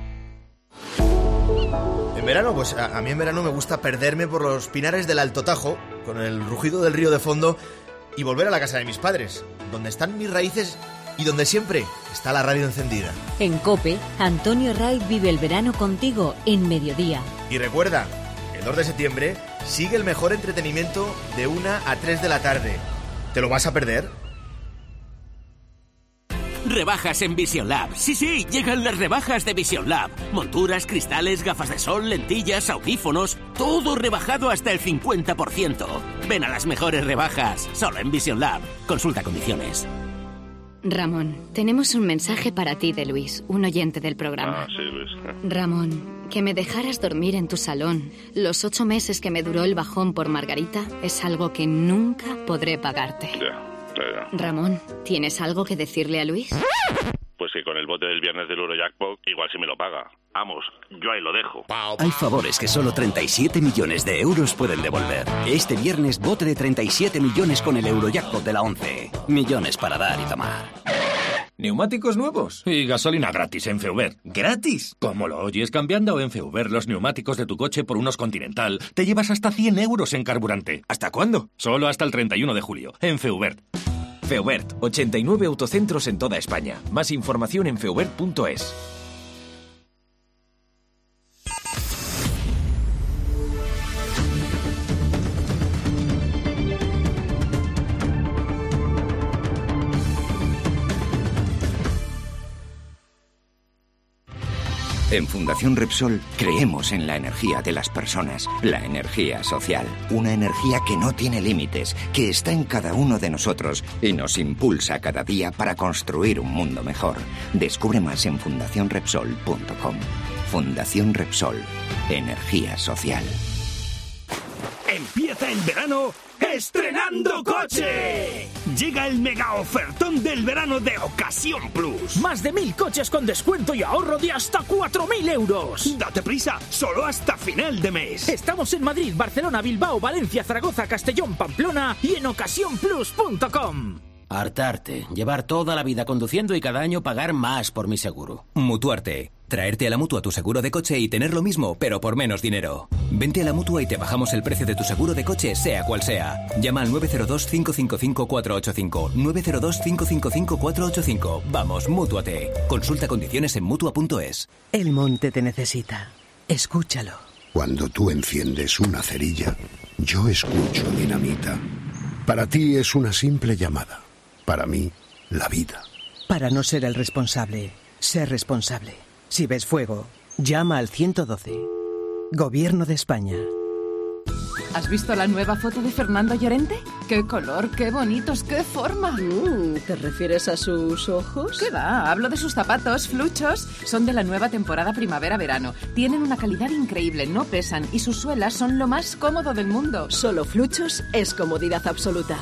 En verano, pues a, a mí en verano me gusta perderme por los pinares del Alto Tajo, con el rugido del río de fondo, y volver a la casa de mis padres, donde están mis raíces y donde siempre está la radio encendida. En COPE, Antonio Ray vive el verano contigo en mediodía. Y recuerda, el dos de septiembre sigue el mejor entretenimiento de una a tres de la tarde. ¿Te lo vas a perder? Rebajas en Vision Lab. Sí, sí, llegan las rebajas de Vision Lab. Monturas, cristales, gafas de sol, lentillas, audífonos, todo rebajado hasta el cincuenta por ciento. Ven a las mejores rebajas, solo en Vision Lab. Consulta condiciones. Ramón, tenemos un mensaje para ti de Luis, un oyente del programa. Ah, sí, Luis. Ramón, que me dejaras dormir en tu salón los ocho meses que me duró el bajón por Margarita es algo que nunca podré pagarte. Ya. Ramón, ¿tienes algo que decirle a Luis? Pues que con el bote del viernes del Eurojackpot igual si me lo paga. Vamos, yo ahí lo dejo. Hay favores que solo treinta y siete millones de euros pueden devolver. Este viernes bote de treinta y siete millones con el Eurojackpot de la once. Millones para dar y tomar. Neumáticos nuevos y gasolina gratis en Feubert. ¿Gratis? ¿Cómo lo oyes? Cambiando en Feubert los neumáticos de tu coche por unos Continental, te llevas hasta cien euros en carburante. ¿Hasta cuándo? Solo hasta el treinta y uno de julio, en Feubert. Feubert, ochenta y nueve autocentros en toda España. Más información en feubert punto es. En Fundación Repsol creemos en la energía de las personas, la energía social. Una energía que no tiene límites, que está en cada uno de nosotros y nos impulsa cada día para construir un mundo mejor. Descubre más en fundación repsol punto com. Fundación Repsol. Energía social. Empieza el verano ¡estrenando coche! Llega el mega ofertón del verano de Ocasión Plus. Más de mil coches con descuento y ahorro de hasta cuatro mil euros. Date prisa, solo hasta final de mes. Estamos en Madrid, Barcelona, Bilbao, Valencia, Zaragoza, Castellón, Pamplona y en ocasión plus punto com. Hartarte, llevar toda la vida conduciendo y cada año pagar más por mi seguro. Mutuarte. Traerte a la Mutua tu seguro de coche y tener lo mismo, pero por menos dinero. Vente a la Mutua y te bajamos el precio de tu seguro de coche, sea cual sea. Llama al nueve cero dos, cinco cinco cinco, cuatro ocho cinco. nueve cero dos, cinco cinco cinco, cuatro ocho cinco. Vamos, Mútuate. Consulta condiciones en Mutua punto es. El monte te necesita. Escúchalo. Cuando tú enciendes una cerilla, yo escucho dinamita. Para ti es una simple llamada. Para mí, la vida. Para no ser el responsable, ser responsable. Si ves fuego, llama al ciento doce. Gobierno de España. ¿Has visto la nueva foto de Fernando Llorente? ¡Qué color, qué bonitos, qué forma! Mm, ¿Te refieres a sus ojos? ¿Qué va? Hablo de sus zapatos, fluchos. Son de la nueva temporada primavera-verano. Tienen una calidad increíble, no pesan y sus suelas son lo más cómodo del mundo. Solo fluchos es comodidad absoluta.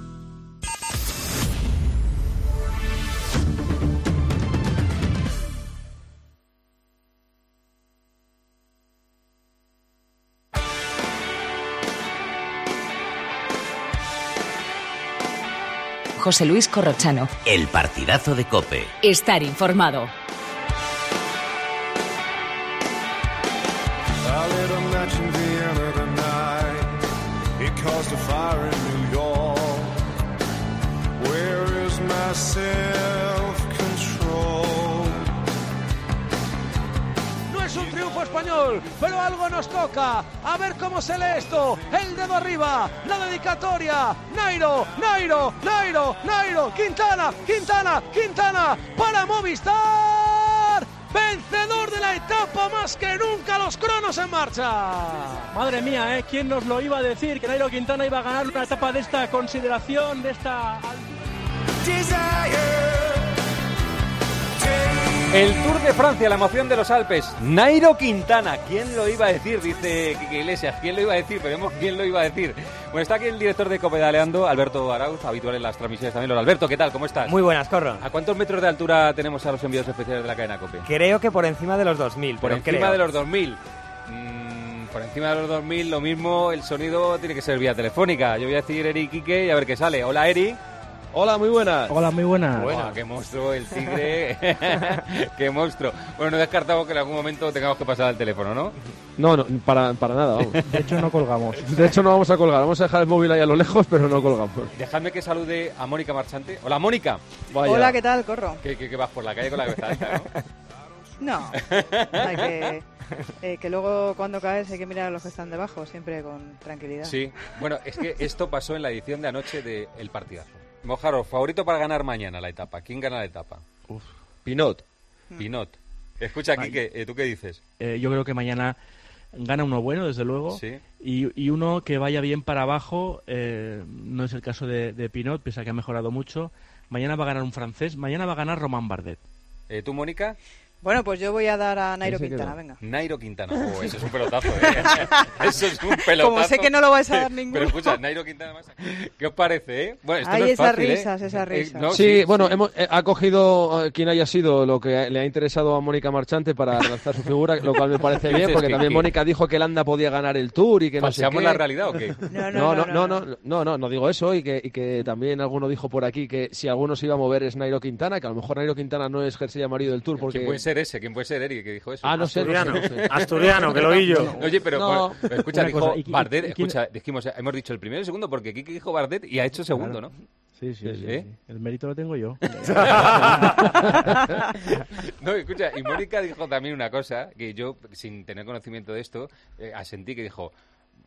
José Luis Corrochano. El partidazo de COPE. Estar informado. No es un triunfo español, pero algo nos toca. A ver cómo se lee esto. El dedo arriba, la dedicatoria. Nairo, Nairo, Nairo, Nairo. Quintana, Quintana, Quintana. Para Movistar. Vencedor de la etapa, más que nunca los cronos en marcha. Madre mía, ¿eh? ¿Quién nos lo iba a decir? Que Nairo Quintana iba a ganar una etapa de esta consideración, de esta... El Tour de Francia, la emoción de los Alpes. Nairo Quintana, ¿quién lo iba a decir? Dice Quique Iglesias, ¿quién lo iba a decir? Veremos quién lo iba a decir. Bueno, está aquí el director de COPE Pedaleando, Alberto Arauz, habitual en las transmisiones también. Los Alberto, ¿qué tal? ¿Cómo estás? Muy buenas, Corro. ¿A cuántos metros de altura tenemos a los enviados especiales de la cadena COPE? Creo que por encima de los dos mil. Por encima creo. de los dos mil. Mm, por encima de los dos mil, lo mismo, el sonido tiene que ser vía telefónica. Yo voy a decir Eri y Quique y a ver qué sale. Hola, Eri. Hola, muy buenas. Hola, muy buenas. Buena, qué monstruo el tigre. Qué monstruo. Bueno, no descartamos que en algún momento tengamos que pasar al teléfono, ¿no? No, no, para, para nada, vamos. De hecho, no colgamos. De hecho, no vamos a colgar. Vamos a dejar el móvil ahí a lo lejos, pero no colgamos. Dejadme que salude a Mónica Marchante. Hola, Mónica. Vaya. Hola, ¿qué tal, Corro? ¿Qué, qué, qué vas por la calle con la cabeza alta, no? No. Hay que, eh, que luego cuando caes hay que mirar a los que están debajo, siempre con tranquilidad. Sí. Bueno, es que esto pasó en la edición de anoche de El Partidazo. Mojaros, favorito para ganar mañana la etapa. ¿Quién gana la etapa? Uf, Pinot. Pinot. Escucha, aquí, ¿qué, ¿tú qué dices? Eh, yo creo que mañana gana uno bueno, desde luego. Sí. Y, y uno que vaya bien para abajo. Eh, no es el caso de, de Pinot, pese a que ha mejorado mucho. Mañana va a ganar un francés. Mañana va a ganar Román Bardet. Eh, ¿Tú, Mónica? Bueno, pues yo voy a dar a Nairo Quintana, venga. Nairo Quintana, oh, eso es un pelotazo, ¿eh? Eso es un pelotazo. Como sé que no lo vais a dar ninguno. Pero escucha, Nairo Quintana más. ¿Qué os parece, eh? Bueno, esto Hay no es esas fácil, risas, ¿eh? esas risas. Eh, no, sí, sí, bueno, sí. Hemos, eh, ha cogido eh, quien haya sido lo que le ha interesado a Mónica Marchante para lanzar su figura, lo cual me parece bien, porque también Mónica dijo que Landa podía ganar el Tour y que no sé qué. ¿Falseamos la realidad o qué? No, no, no, no, no, no, no, no, no digo eso y que, y que también alguno dijo por aquí que si alguno se iba a mover es Nairo Quintana, que a lo mejor Nairo Quintana no es jersey amarillo del Tour porque... ¿Quién puede ser ese? ¿Quién puede ser Eri que dijo eso? Ah, no sé. Asturiano, no sé, no sé. Asturiano, que lo oí yo. Oye, pero, no. por, escucha, dijo cosa, y, Bardet, y, y, escucha, dijimos, hemos dicho el primero y el segundo porque Kiki dijo Bardet y ha hecho segundo, claro. ¿no? Sí, sí, sí, ¿Eh? sí. El mérito lo tengo yo. No, escucha, y Mónica dijo también una cosa que yo, sin tener conocimiento de esto, eh, asentí que dijo,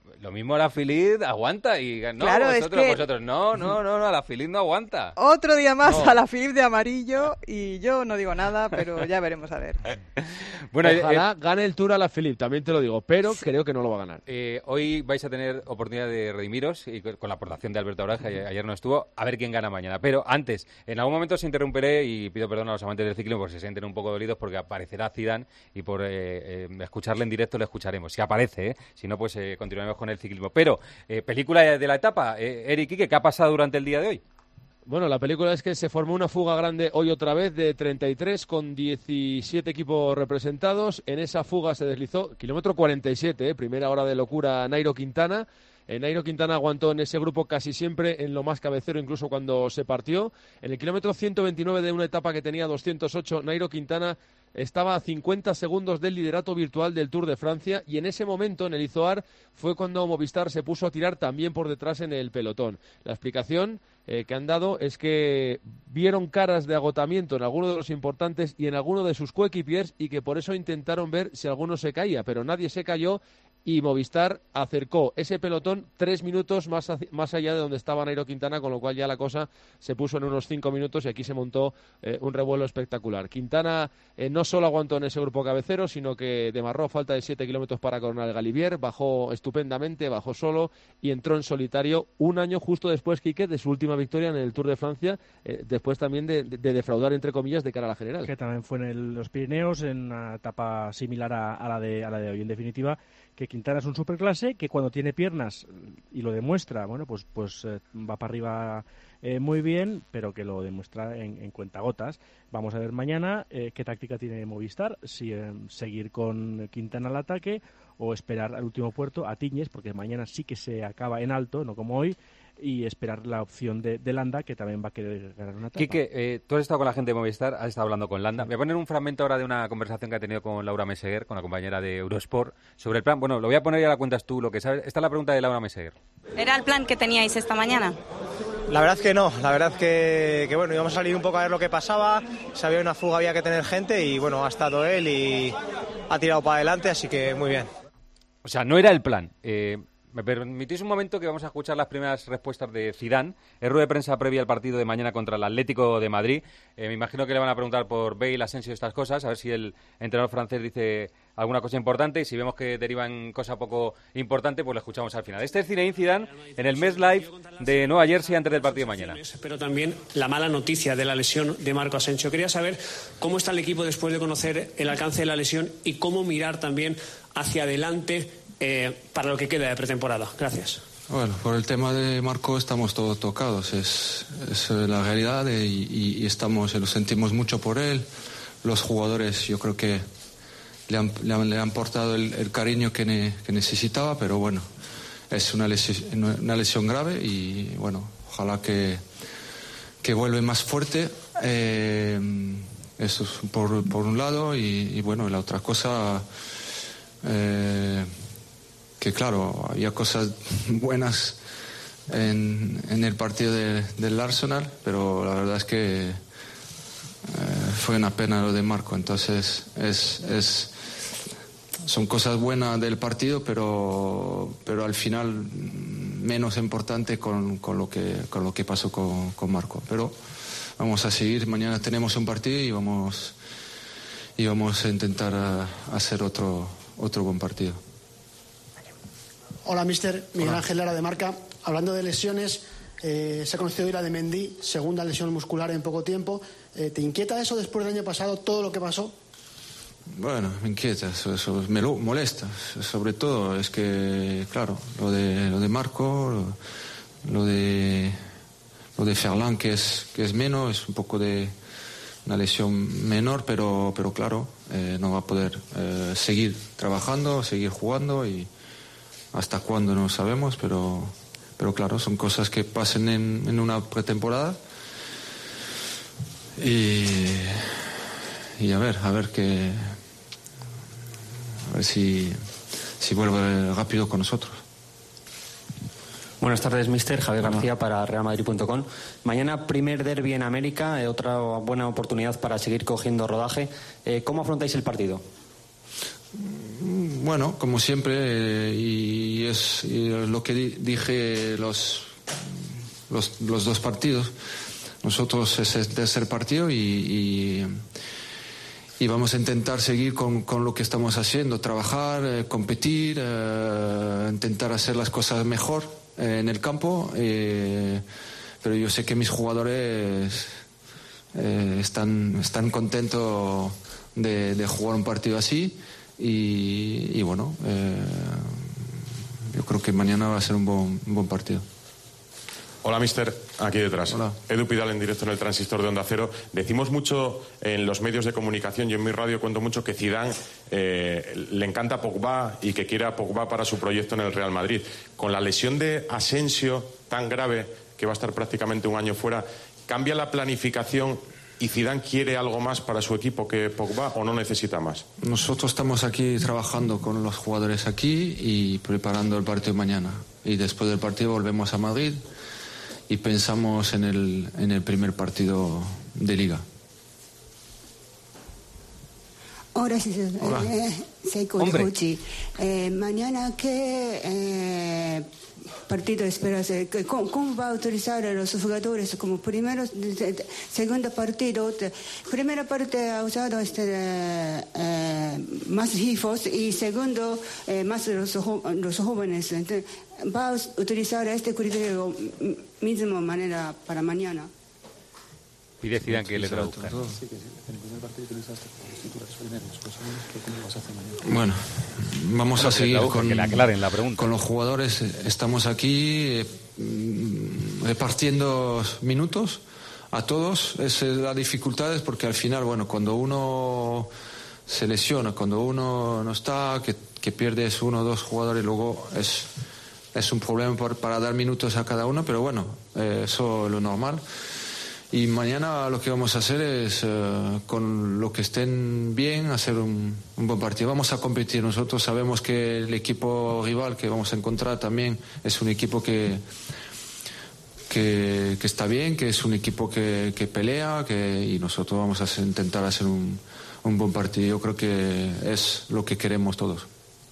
lo mismo la Filip aguanta y no, claro, vosotros, es que... vosotros, no, no, no, no, la Filip no aguanta. Otro día más no. a la Filip de amarillo y yo no digo nada, pero ya veremos a ver. Bueno, ojalá eh, gane el Tour a la Filip, también te lo digo, pero sí. creo que no lo va a ganar. Eh, hoy vais a tener oportunidad de redimiros y con la aportación de Alberto Abraja, ayer no estuvo, a ver quién gana mañana. Pero antes, en algún momento os interrumpiré y pido perdón a los amantes del ciclismo por si se sienten un poco dolidos porque aparecerá Zidane y por eh, eh, escucharle en directo le escucharemos. Si aparece, ¿eh? Si no, pues eh, continuaremos con el ciclismo. Pero, eh, película de la etapa, eh, Eric Quique, ¿qué ha pasado durante el día de hoy? Bueno, la película es que se formó una fuga grande hoy otra vez de treinta y tres con diecisiete equipos representados. En esa fuga se deslizó, kilómetro cuarenta y siete, eh, primera hora de locura, Nairo Quintana. Eh, Nairo Quintana aguantó en ese grupo casi siempre en lo más cabecero, incluso cuando se partió. En el kilómetro ciento veintinueve de una etapa que tenía doscientos ocho, Nairo Quintana estaba a cincuenta segundos del liderato virtual del Tour de Francia y en ese momento, en el Izoar, fue cuando Movistar se puso a tirar también por detrás en el pelotón. La explicación eh, que han dado es que vieron caras de agotamiento en alguno de los importantes y en alguno de sus coequipiers y que por eso intentaron ver si alguno se caía, pero nadie se cayó y Movistar acercó ese pelotón tres minutos más, más allá de donde estaba Nairo Quintana, con lo cual ya la cosa se puso en unos cinco minutos y aquí se montó eh, un revuelo espectacular. Quintana eh, no solo aguantó en ese grupo cabecero, sino que demarró falta de siete kilómetros para coronar el Galibier, bajó estupendamente, bajó solo y entró en solitario un año justo después, Quique, de su última victoria en el Tour de Francia, eh, después también de, de, de defraudar, entre comillas, de cara a la general. Que también fue en el, los Pirineos, en una etapa similar a, a, la de, a la de hoy. En definitiva, que Quintana es un superclase, que cuando tiene piernas y lo demuestra, bueno, pues pues eh, va para arriba eh, muy bien, pero que lo demuestra en, en cuentagotas. Vamos a ver mañana eh, qué táctica tiene Movistar, si eh, seguir con Quintana al ataque o esperar al último puerto a Tiñes, porque mañana sí que se acaba en alto, no como hoy, y esperar la opción de, de Landa, que también va a querer ganar una etapa. Quique, eh, tú has estado con la gente de Movistar, has estado hablando con Landa. Voy a poner un fragmento ahora de una conversación que ha tenido con Laura Meseguer, con la compañera de Eurosport, sobre el plan. Bueno, lo voy a poner y ahora cuentas tú lo que sabes. Esta es la pregunta de Laura Meseguer. ¿Era el plan que teníais esta mañana? La verdad es que no, la verdad es que, que bueno, íbamos a salir un poco a ver lo que pasaba, si había una fuga había que tener gente y bueno, ha estado él y ha tirado para adelante, así que muy bien. O sea, no era el plan. Eh... ¿Me permitís un momento que vamos a escuchar las primeras respuestas de Zidane? Es rueda de prensa previa al partido de mañana contra el Atlético de Madrid. Eh, me imagino que le van a preguntar por Bale, Asensio y estas cosas, a ver si el entrenador francés dice alguna cosa importante y si vemos que deriva en cosa poco importante, pues lo escuchamos al final. Este es Zinedine Zidane en el MetLife de Nueva Jersey antes del partido de mañana. Pero también la mala noticia de la lesión de Marco Asensio. Quería saber cómo está el equipo después de conocer el alcance de la lesión y cómo mirar también hacia adelante Eh, para lo que queda de pretemporada. Gracias. Bueno, por el tema de Marco estamos todos tocados, es, es la realidad y, y, y estamos, lo sentimos mucho por él. Los jugadores yo creo que le han, le han, le han portado el, el cariño que, ne, que necesitaba, pero bueno, es una lesión, una lesión grave y bueno, ojalá que, que vuelva más fuerte. Eh, eso es por, por un lado y, y bueno, la otra cosa... Eh, que claro, había cosas buenas en, en el partido de, del Arsenal, pero la verdad es que eh, fue una pena lo de Marco. Entonces es, es son cosas buenas del partido, pero pero al final menos importante con, con lo que con lo que pasó con, con Marco. Pero vamos a seguir. Mañana tenemos un partido y vamos y vamos a intentar a, a hacer otro otro buen partido. Hola, mister. Miguel Ángel Lara de Marca. Hablando de lesiones, eh, se ha conocido hoy la de Mendy, segunda lesión muscular en poco tiempo. Eh, ¿Te inquieta eso después del año pasado, todo lo que pasó? Bueno, me inquieta, eso, eso me lo molesta. Sobre todo es que, claro, lo de lo de Marco, lo, lo de lo de Ferland, que es que es menos, es un poco de una lesión menor, pero pero claro, eh, no va a poder eh, seguir trabajando, seguir jugando y hasta cuándo no sabemos, pero pero claro, son cosas que pasan en, en una pretemporada y, y a ver, a ver que a ver si, si vuelve rápido con nosotros. Buenas tardes, mister. Javier García para Real Madrid punto com. Mañana primer derbi en América, eh, otra buena oportunidad para seguir cogiendo rodaje. Eh, ¿Cómo afrontáis el partido? bueno, como siempre, eh, y es y lo que di- dije los, los los dos partidos. Nosotros es el tercer partido y, y, y vamos a intentar seguir con, con lo que estamos haciendo, trabajar, eh, competir, eh, intentar hacer las cosas mejor eh, en el campo. Eh, pero yo sé que mis jugadores eh, están, están contentos de, de jugar un partido así y, y bueno, eh, yo creo que mañana va a ser un buen, un buen partido. Hola, mister. Aquí detrás. Hola. Edu Pidal en directo en el transistor de Onda Cero. Decimos mucho en los medios de comunicación, yo en mi radio cuento mucho que Zidane eh, le encanta Pogba y que quiere a Pogba para su proyecto en el Real Madrid. Con la lesión de Asensio tan grave, que va a estar prácticamente un año fuera, ¿cambia la planificación y Zidane quiere algo más para su equipo que Pogba o no necesita más? Nosotros estamos aquí trabajando con los jugadores aquí y preparando el partido mañana. Y después del partido volvemos a Madrid y pensamos en el, en el primer partido de Liga. Ahora sí, Hola. eh, Seiko de Hombre. Hochi. Eh, mañana, ¿qué eh, partido esperas? Eh, ¿Cómo, ¿Cómo va a utilizar a los jugadores como primero, de- de- segundo partido? Te- primera parte ha usado este, eh, eh, más hijos y segundo eh, más los, jo- los jóvenes. Entonces, ¿va a utilizar este criterio m- mismo manera para mañana? Pide Zidane que le traduzca. Bueno, vamos Bueno, a que seguir traduzca, con, que le aclaren la pregunta. con los jugadores. Estamos aquí eh, mm, repartiendo minutos a todos. Es eh, la dificultad es porque al final, bueno, cuando uno se lesiona, cuando uno no está, que, que pierdes uno o dos jugadores, luego es, es un problema por- para dar minutos a cada uno, pero bueno, eh, eso es lo normal. Y mañana lo que vamos a hacer es, eh, con lo que estén bien, hacer un, un buen partido. Vamos a competir. Nosotros sabemos que el equipo rival que vamos a encontrar también es un equipo que, que, que está bien, que es un equipo que, que pelea, que, y nosotros vamos a hacer- intentar hacer un, un buen partido. Yo creo que es lo que queremos todos,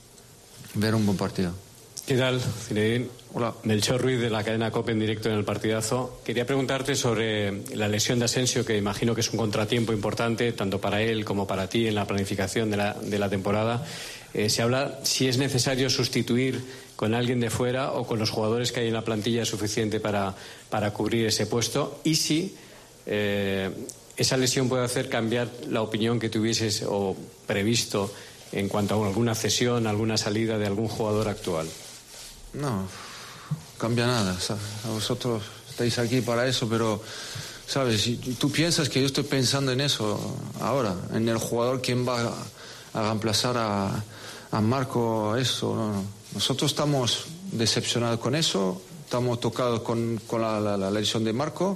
ver un buen partido. ¿Qué tal, Zinedine? Hola. Melchor Ruiz, de la cadena COPE en directo en el partidazo. Quería preguntarte sobre la lesión de Asensio, que imagino que es un contratiempo importante, tanto para él como para ti en la planificación de la, de la temporada. Eh, se habla si es necesario sustituir con alguien de fuera o con los jugadores que hay en la plantilla suficiente para, para cubrir ese puesto, y si eh, esa lesión puede hacer cambiar la opinión que tuvieses o previsto en cuanto a alguna cesión, alguna salida de algún jugador actual. No, cambia nada. ¿Sabes? Vosotros estáis aquí para eso, pero, ¿sabes? Si tú piensas que yo estoy pensando en eso ahora, en el jugador quién va a, a reemplazar a, a Marco, eso, no, no. Nosotros estamos decepcionados con eso, estamos tocados con, con la, la, la lesión de Marco,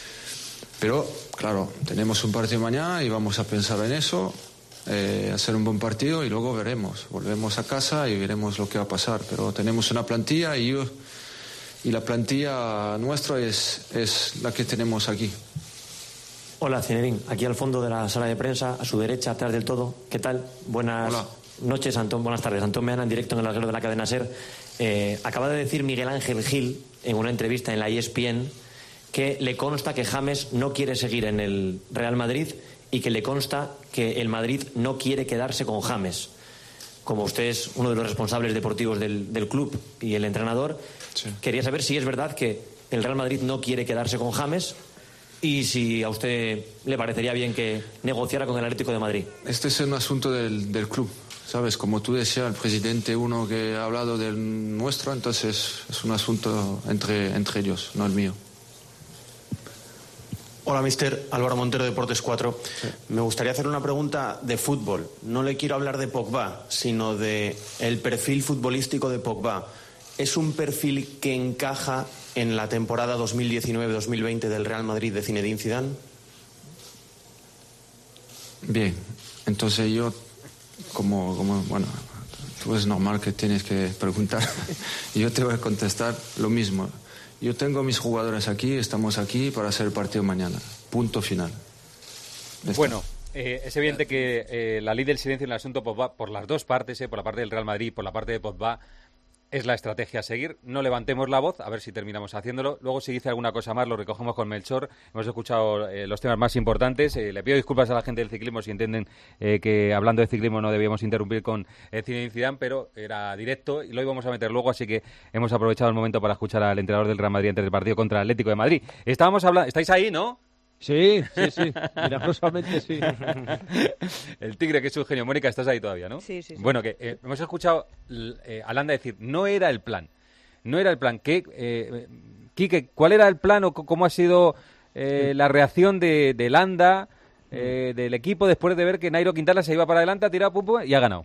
pero, claro, tenemos un partido mañana y vamos a pensar en eso. Eh, hacer un buen partido y luego veremos, volvemos a casa y veremos lo que va a pasar, pero tenemos una plantilla y yo y la plantilla nuestra es, es la que tenemos aquí. Hola, Zinedine, aquí al fondo de la sala de prensa, a su derecha, atrás del todo. ¿Qué tal? Buenas Hola. noches, Antón. Buenas tardes. Antón Meana, en directo en el larguero de la cadena SER. Eh, acaba de decir Miguel Ángel Gil en una entrevista en la E S P N que le consta que James no quiere seguir en el Real Madrid y que le consta que el Madrid no quiere quedarse con James. Como usted es uno de los responsables deportivos del, del club y el entrenador, Sí. quería saber si es verdad que el Real Madrid no quiere quedarse con James y si a usted le parecería bien que negociara con el Atlético de Madrid. Este es un asunto del, del club, ¿sabes? Como tú decías, el presidente uno que ha hablado del nuestro, entonces es un asunto entre, entre ellos, no el mío. Hola, mister Álvaro Montero, Deportes cuatro. Sí. Me gustaría hacer una pregunta de fútbol. No le quiero hablar de Pogba, sino de el perfil futbolístico de Pogba. ¿Es un perfil que encaja en la temporada dos mil diecinueve dos mil veinte del Real Madrid de Zinedine Zidane? Bien, entonces yo, como, como bueno, tú es normal que tienes que preguntar, y yo te voy a contestar lo mismo. Yo tengo mis jugadores aquí, estamos aquí para hacer el partido mañana. Punto final. Bueno, Eh, es evidente que eh, la ley del silencio en el asunto Pogba, por las dos partes, eh, por la parte del Real Madrid y por la parte de Pogba, es la estrategia a seguir. No levantemos la voz, a ver si terminamos haciéndolo. Luego, si dice alguna cosa más, lo recogemos con Melchor. Hemos escuchado eh, los temas más importantes. Eh, le pido disculpas a la gente del ciclismo si entienden eh, que hablando de ciclismo no debíamos interrumpir con eh, Zinedine Zidane, pero era directo y lo íbamos a meter luego, así que hemos aprovechado el momento para escuchar al entrenador del Real Madrid antes del partido contra el Atlético de Madrid. Estábamos hablando... ¿Estáis ahí, no? Sí, sí, sí, milagrosamente sí. El tigre, que es un genio. Mónica, estás ahí todavía, ¿no? Sí, sí, sí. Bueno, que eh, hemos escuchado eh, a Landa decir, no era el plan, no era el plan. ¿Qué, eh, Quique, cuál era el plan o cómo ha sido eh, la reacción de, de Landa, eh, del equipo, después de ver que Nairo Quintana se iba para adelante, ha tirado pum, y ha ganado?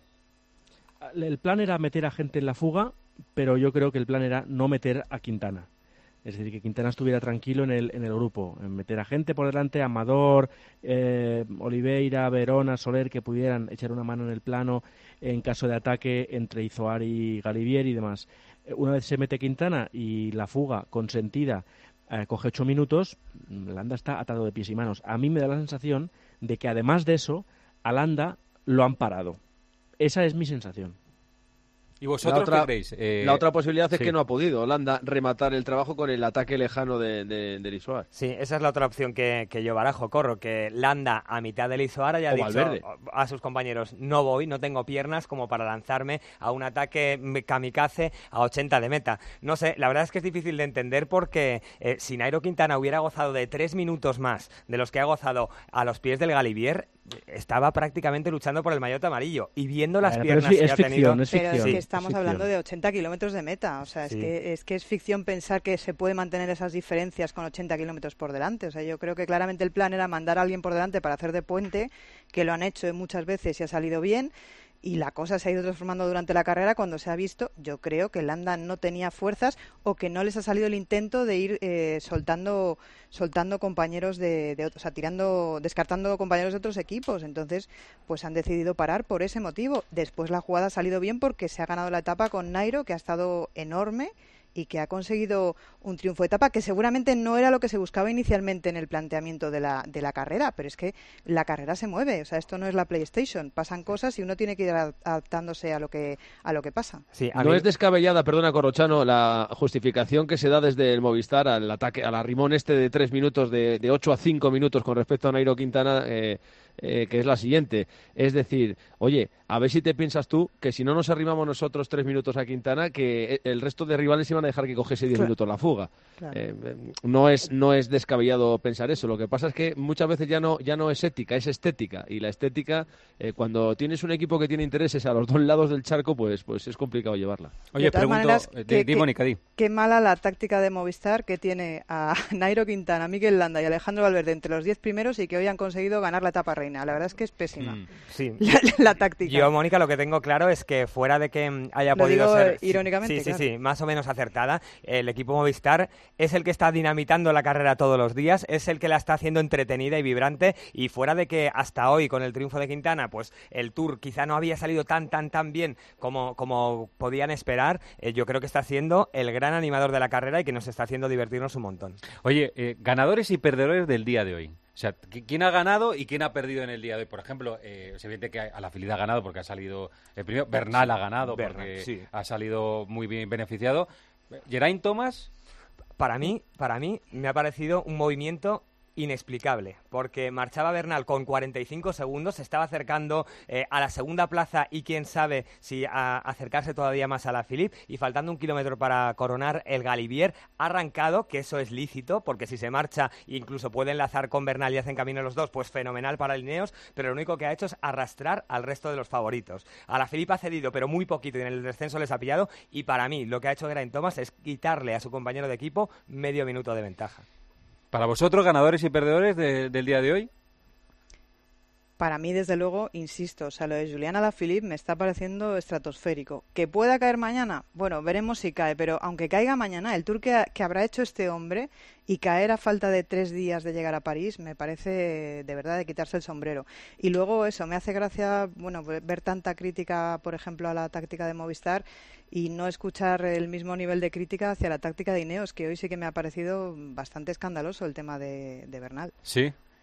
El plan era meter a gente en la fuga, pero yo creo que el plan era no meter a Quintana. Es decir, que Quintana estuviera tranquilo en el, en el grupo, en meter a gente por delante, Amador, eh, Oliveira, Verona, Soler, que pudieran echar una mano en el plano en caso de ataque entre Izoar y Galibier y demás. Una vez se mete Quintana y la fuga consentida eh, coge ocho minutos, Landa está atado de pies y manos. A mí me da la sensación de que además de eso, a Landa lo han parado. Esa es mi sensación. ¿Y vosotros la otra, qué creéis? Eh, la otra posibilidad es sí. que no ha podido Holanda rematar el trabajo con el ataque lejano de, de, de Izoar. Sí, esa es la otra opción que, que yo barajo, Corro, que Landa a mitad del Izoar haya o dicho Valverde. a sus compañeros, no voy, no tengo piernas como para lanzarme a un ataque kamikaze a ochenta de meta. No sé, la verdad es que es difícil de entender porque eh, si Nairo Quintana hubiera gozado de tres minutos más de los que ha gozado a los pies del Galibier, estaba prácticamente luchando por el maillot amarillo y viendo las Pero piernas es, que es ha ficción, tenido... es Pero ficción, es que estamos es hablando de ochenta kilómetros de meta, o sea, es, Sí. que, es que es ficción pensar que se puede mantener esas diferencias con ochenta kilómetros por delante. O sea, yo creo que claramente el plan era mandar a alguien por delante para hacer de puente, que lo han hecho muchas veces y ha salido bien. Y la cosa se ha ido transformando durante la carrera cuando se ha visto, yo creo que Landa no tenía fuerzas o que no les ha salido el intento de ir eh, soltando soltando compañeros de, de otros, o sea, tirando, descartando compañeros de otros equipos. Entonces, pues han decidido parar por ese motivo. Después la jugada ha salido bien porque se ha ganado la etapa con Nairo, que ha estado enorme y que ha conseguido un triunfo de etapa que seguramente no era lo que se buscaba inicialmente en el planteamiento de la, de la carrera, pero es que la carrera se mueve, o sea, esto no es la PlayStation, pasan cosas y uno tiene que ir adaptándose a lo que a lo que pasa. Sí, no mí... es descabellada, perdona Corrochano, la justificación que se da desde el Movistar al ataque, al arrimón este de tres minutos, de, de ocho a cinco minutos con respecto a Nairo Quintana, eh, eh, que es la siguiente, es decir, oye, a ver si te piensas tú que si no nos arrimamos nosotros tres minutos a Quintana, que el resto de rivales iban a dejar que cogiese diez claro. minutos la fuga. Claro. Eh, no es no es descabellado pensar eso. Lo que pasa es que muchas veces ya no ya no es ética, es estética. Y la estética, eh, cuando tienes un equipo que tiene intereses a los dos lados del charco, pues pues es complicado llevarla. Oye, pregunto, maneras, eh, que, di, Mónica, di. Qué mala la táctica de Movistar, que tiene a Nairo Quintana, Mikel Landa y Alejandro Valverde entre los diez primeros y que hoy han conseguido ganar la etapa reina. La verdad es que es pésima. Mm. Sí. La, la táctica. Yo, Mónica, lo que tengo claro es que fuera de que haya lo podido digo ser... irónicamente, Sí, sí, claro. sí, más o menos acertada. El equipo Movistar es el que está dinamitando la carrera todos los días, es el que la está haciendo entretenida y vibrante, y fuera de que hasta hoy, con el triunfo de Quintana, pues el Tour quizá no había salido tan, tan, tan bien como, como podían esperar, eh, yo creo que está siendo el gran animador de la carrera y que nos está haciendo divertirnos un montón. Oye, eh, ganadores y perdedores del día de hoy. O sea, ¿quién ha ganado y quién ha perdido en el día de hoy? Por ejemplo, eh, es evidente que Alaphilippe ha ganado porque ha salido el primero. Bernal ha ganado Bernal, porque sí. ha salido muy bien beneficiado. Geraint Thomas. Para mí, para mí me ha parecido un movimiento inexplicable, porque marchaba Bernal con cuarenta y cinco segundos, se estaba acercando eh, a la segunda plaza y quién sabe si a acercarse todavía más a Alaphilippe, y faltando un kilómetro para coronar el Galibier, ha arrancado, que eso es lícito, porque si se marcha incluso puede enlazar con Bernal y hacen camino los dos, pues fenomenal para Ineos, pero lo único que ha hecho es arrastrar al resto de los favoritos. Alaphilippe ha cedido, pero muy poquito, y en el descenso les ha pillado, y para mí lo que ha hecho Geraint Thomas es quitarle a su compañero de equipo medio minuto de ventaja. ¿Para vosotros, ganadores y perdedores de, del día de hoy? Para mí, desde luego, insisto, o sea, lo de Julián Alaphilippe me está pareciendo estratosférico. ¿Que pueda caer mañana? Bueno, veremos si cae, pero aunque caiga mañana, el Tour que, que habrá hecho este hombre y caer a falta de tres días de llegar a París, me parece de verdad de quitarse el sombrero. Y luego eso, me hace gracia, bueno, ver tanta crítica, por ejemplo, a la táctica de Movistar y no escuchar el mismo nivel de crítica hacia la táctica de Ineos, que hoy sí que me ha parecido bastante escandaloso el tema de, de Bernal. Sí.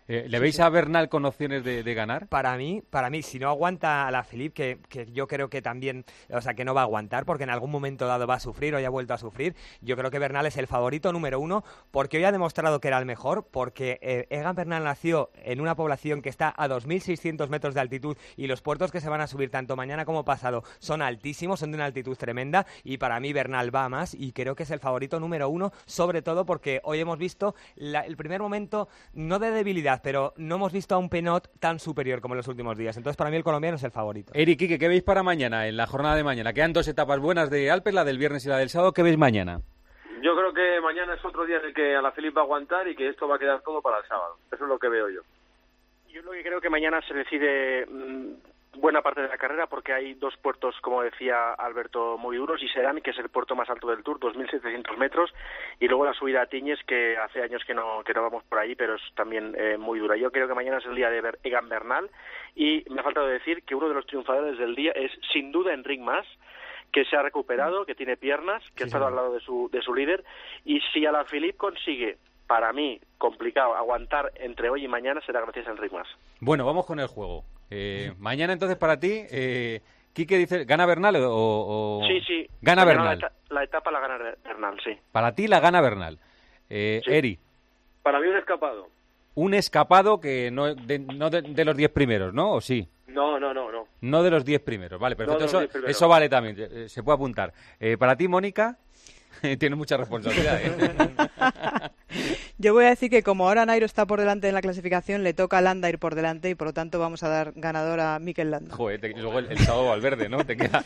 Eh, ¿Le Sí, veis sí. a Bernal con opciones de, de ganar? Para mí, para mí, si no aguanta a la Philippe, que, que yo creo que también, o sea, que no va a aguantar, porque en algún momento dado va a sufrir o ya ha vuelto a sufrir, yo creo que Bernal es el favorito número uno, porque hoy ha demostrado que era el mejor, porque eh, Egan Bernal nació en una población que está a dos mil seiscientos metros de altitud y los puertos que se van a subir tanto mañana como pasado son altísimos, son de una altitud tremenda, y para mí Bernal va a más y creo que es el favorito número uno, sobre todo porque hoy hemos visto la, el primer momento, no de debilidad, pero no hemos visto a un Pinot tan superior como en los últimos días. Entonces, para mí el colombiano es el favorito. Eric, Quique, ¿qué veis para mañana, en la jornada de mañana? Quedan dos etapas buenas de Alpes, la del viernes y la del sábado. ¿Qué veis mañana? Yo creo que mañana es otro día en el que Alaphilippe va a aguantar y que esto va a quedar todo para el sábado. Eso es lo que veo yo. Yo lo que creo que mañana se decide mmm, buena parte de la carrera, porque hay dos puertos, como decía Alberto, muy duros, y Sedan, que es el puerto más alto del Tour, dos mil setecientos metros, y luego la subida a Tiñes, que hace años que no que no vamos por ahí, pero es también eh, muy dura. Yo creo que mañana es el día de Ber- Egan Bernal, y me ha faltado decir que uno de los triunfadores del día es, sin duda, Enric Mas, que se ha recuperado, que tiene piernas, que sí, ha estado sí. al lado de su de su líder, y si Alaphilippe consigue, para mí, complicado, aguantar entre hoy y mañana, será gracias a Enric Mas. Bueno, vamos con el juego. Eh, mañana, entonces, para ti, eh, Quique dice, ¿gana Bernal o...? o... Sí, sí. Gana mañana Bernal. La, eta- la etapa la gana Bernal, sí. Para ti la gana Bernal. Eh, Sí. Eri, Para mí un escapado. un escapado que no, de, no de, de los diez primeros, ¿no? ¿O sí? No, no, no, no. No de los diez primeros. Vale, perfecto. No de los eso, diez primeros. eso vale también. eh, Se puede apuntar. Eh, para ti, Mónica, tienes mucha responsabilidad, ¿eh? Yo voy a decir que como ahora Nairo está por delante en la clasificación, le toca a Landa ir por delante y por lo tanto vamos a dar ganador a Mikel Landa. Joder, te- luego el, el sábado Valverde, ¿no? Te queda...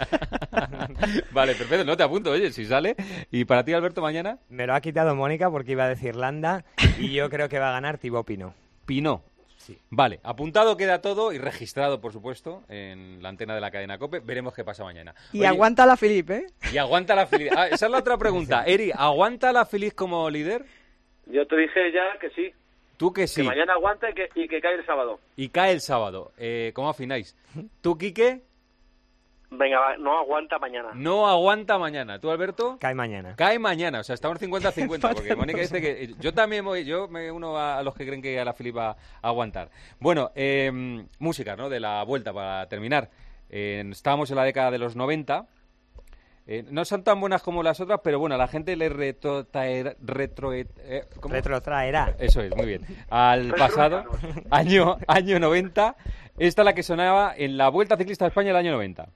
Vale, perfecto. No te apunto, oye, si sale. ¿Y para ti, Alberto, mañana? Me lo ha quitado Mónica porque iba a decir Landa y yo creo que va a ganar Thibaut Pinot. Pinot. Sí. Vale, apuntado queda todo y registrado, por supuesto, en la antena de la cadena COPE. Veremos qué pasa mañana. Y Oye, aguanta la Philippe, ¿eh? Y aguanta la Philippe. Ah, esa es la otra pregunta. Eri, ¿aguanta la Philippe como líder? Yo te dije ya que sí. Tú que sí. Que mañana aguanta y que, y que cae el sábado. Y cae el sábado. Eh, ¿Cómo afináis? ¿Tú, Quique? Venga, va, no aguanta mañana. No aguanta mañana. ¿Tú, Alberto? Cae mañana. Cae mañana. O sea, estamos cincuenta a cincuenta. Porque Mónica dice que... eh, Yo también voy... Yo me uno a, a los que creen que a la Philippe va a aguantar. Bueno, eh, música, ¿no? De la vuelta, para terminar. Eh, estábamos en la década de los noventa. Eh, no son tan buenas como las otras, pero bueno, a la gente le retrotraerá... Retro, eh, ¿cómo? Retrotraerá. Eso es, muy bien. Al pasado, año, año noventa. Esta es la que sonaba en la Vuelta Ciclista de España del año noventa.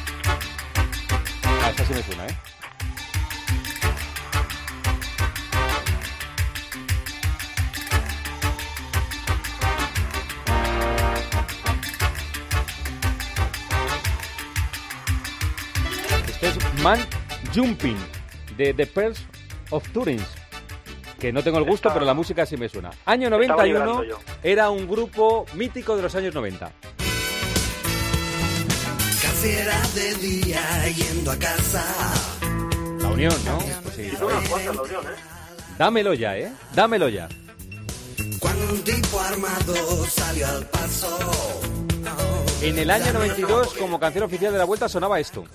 Ah, esta sí me suena, ¿eh? Este es Man Jumping, de The Pearls of Turin. Que no tengo el gusto, pero la música sí me suena. Año noventa y uno, vibrando yo. era un grupo mítico de los años noventa. Casi era de día yendo a casa. La Unión, ¿no? Pues sí. Hizo unas cuantas la Unión, ¿eh? Dámelo ya, ¿eh? Dámelo ya. Cuando un tipo armado salió al paso. En el año noventa y dos, como canción oficial de la Vuelta, sonaba esto.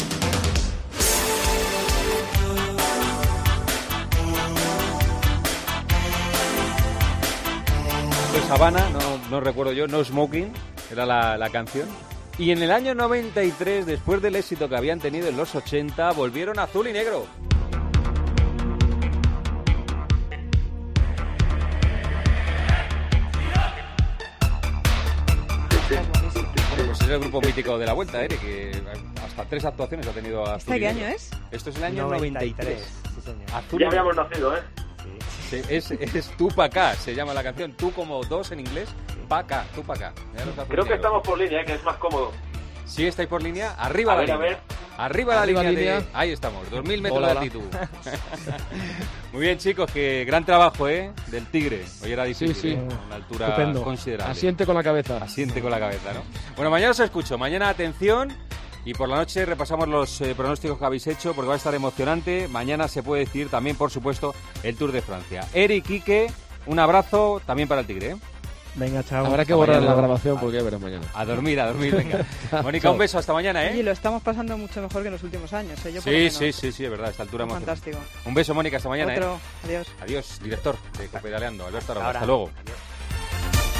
De Sabana, no, no recuerdo yo, No Smoking, era la, la canción. Y en el año noventa y tres, después del éxito que habían tenido en los ochenta, volvieron azul y negro. Bueno, pues es el grupo mítico de la Vuelta, Eric, que hasta tres actuaciones ha tenido azul ¿Este y qué negro. año es? Esto es el año noventa y tres. Sí, señor. Azul Ya y negro. habíamos nacido, ¿eh? Sí, es, es tú pa' acá, se llama la canción. Tú como dos en inglés, pa' acá, tú pa' acá. Mira los Creo que azules estamos negros. por línea, ¿eh? Que es más cómodo. Sí, estáis por línea. Arriba A la ver, a línea. ver. Arriba la Arriba línea, línea. de... Ahí estamos, dos mil metros Hola, de hola. altitud. Muy bien, chicos, que gran trabajo, ¿eh? Del Tigre. Hoy era difícil, Sí, sí. ¿eh? Una altura Estupendo. considerable. Asiente con la cabeza. Asiente con la cabeza, ¿no? Bueno, mañana os escucho. Mañana atención. Y por la noche repasamos los eh, pronósticos que habéis hecho, porque va a estar emocionante. Mañana se puede decidir también, por supuesto, el Tour de Francia. Eric, Quique, un abrazo también para el Tigre, ¿eh? Venga, chao. Habrá que Hasta borrar mañana. la grabación porque ya verás mañana. A dormir, a dormir, venga. Mónica, Chao. un beso, hasta mañana, Y ¿eh? lo estamos pasando mucho mejor que en los últimos años, ¿eh? Yo por lo Sí, menos. sí, sí, sí, es verdad, a esta altura hemos... Fantástico. Un beso, Mónica, hasta mañana, Otro. ¿eh? Adiós. Adiós, director de Copedaleando, Alberto Aragón. Ahora. Hasta luego. Adiós.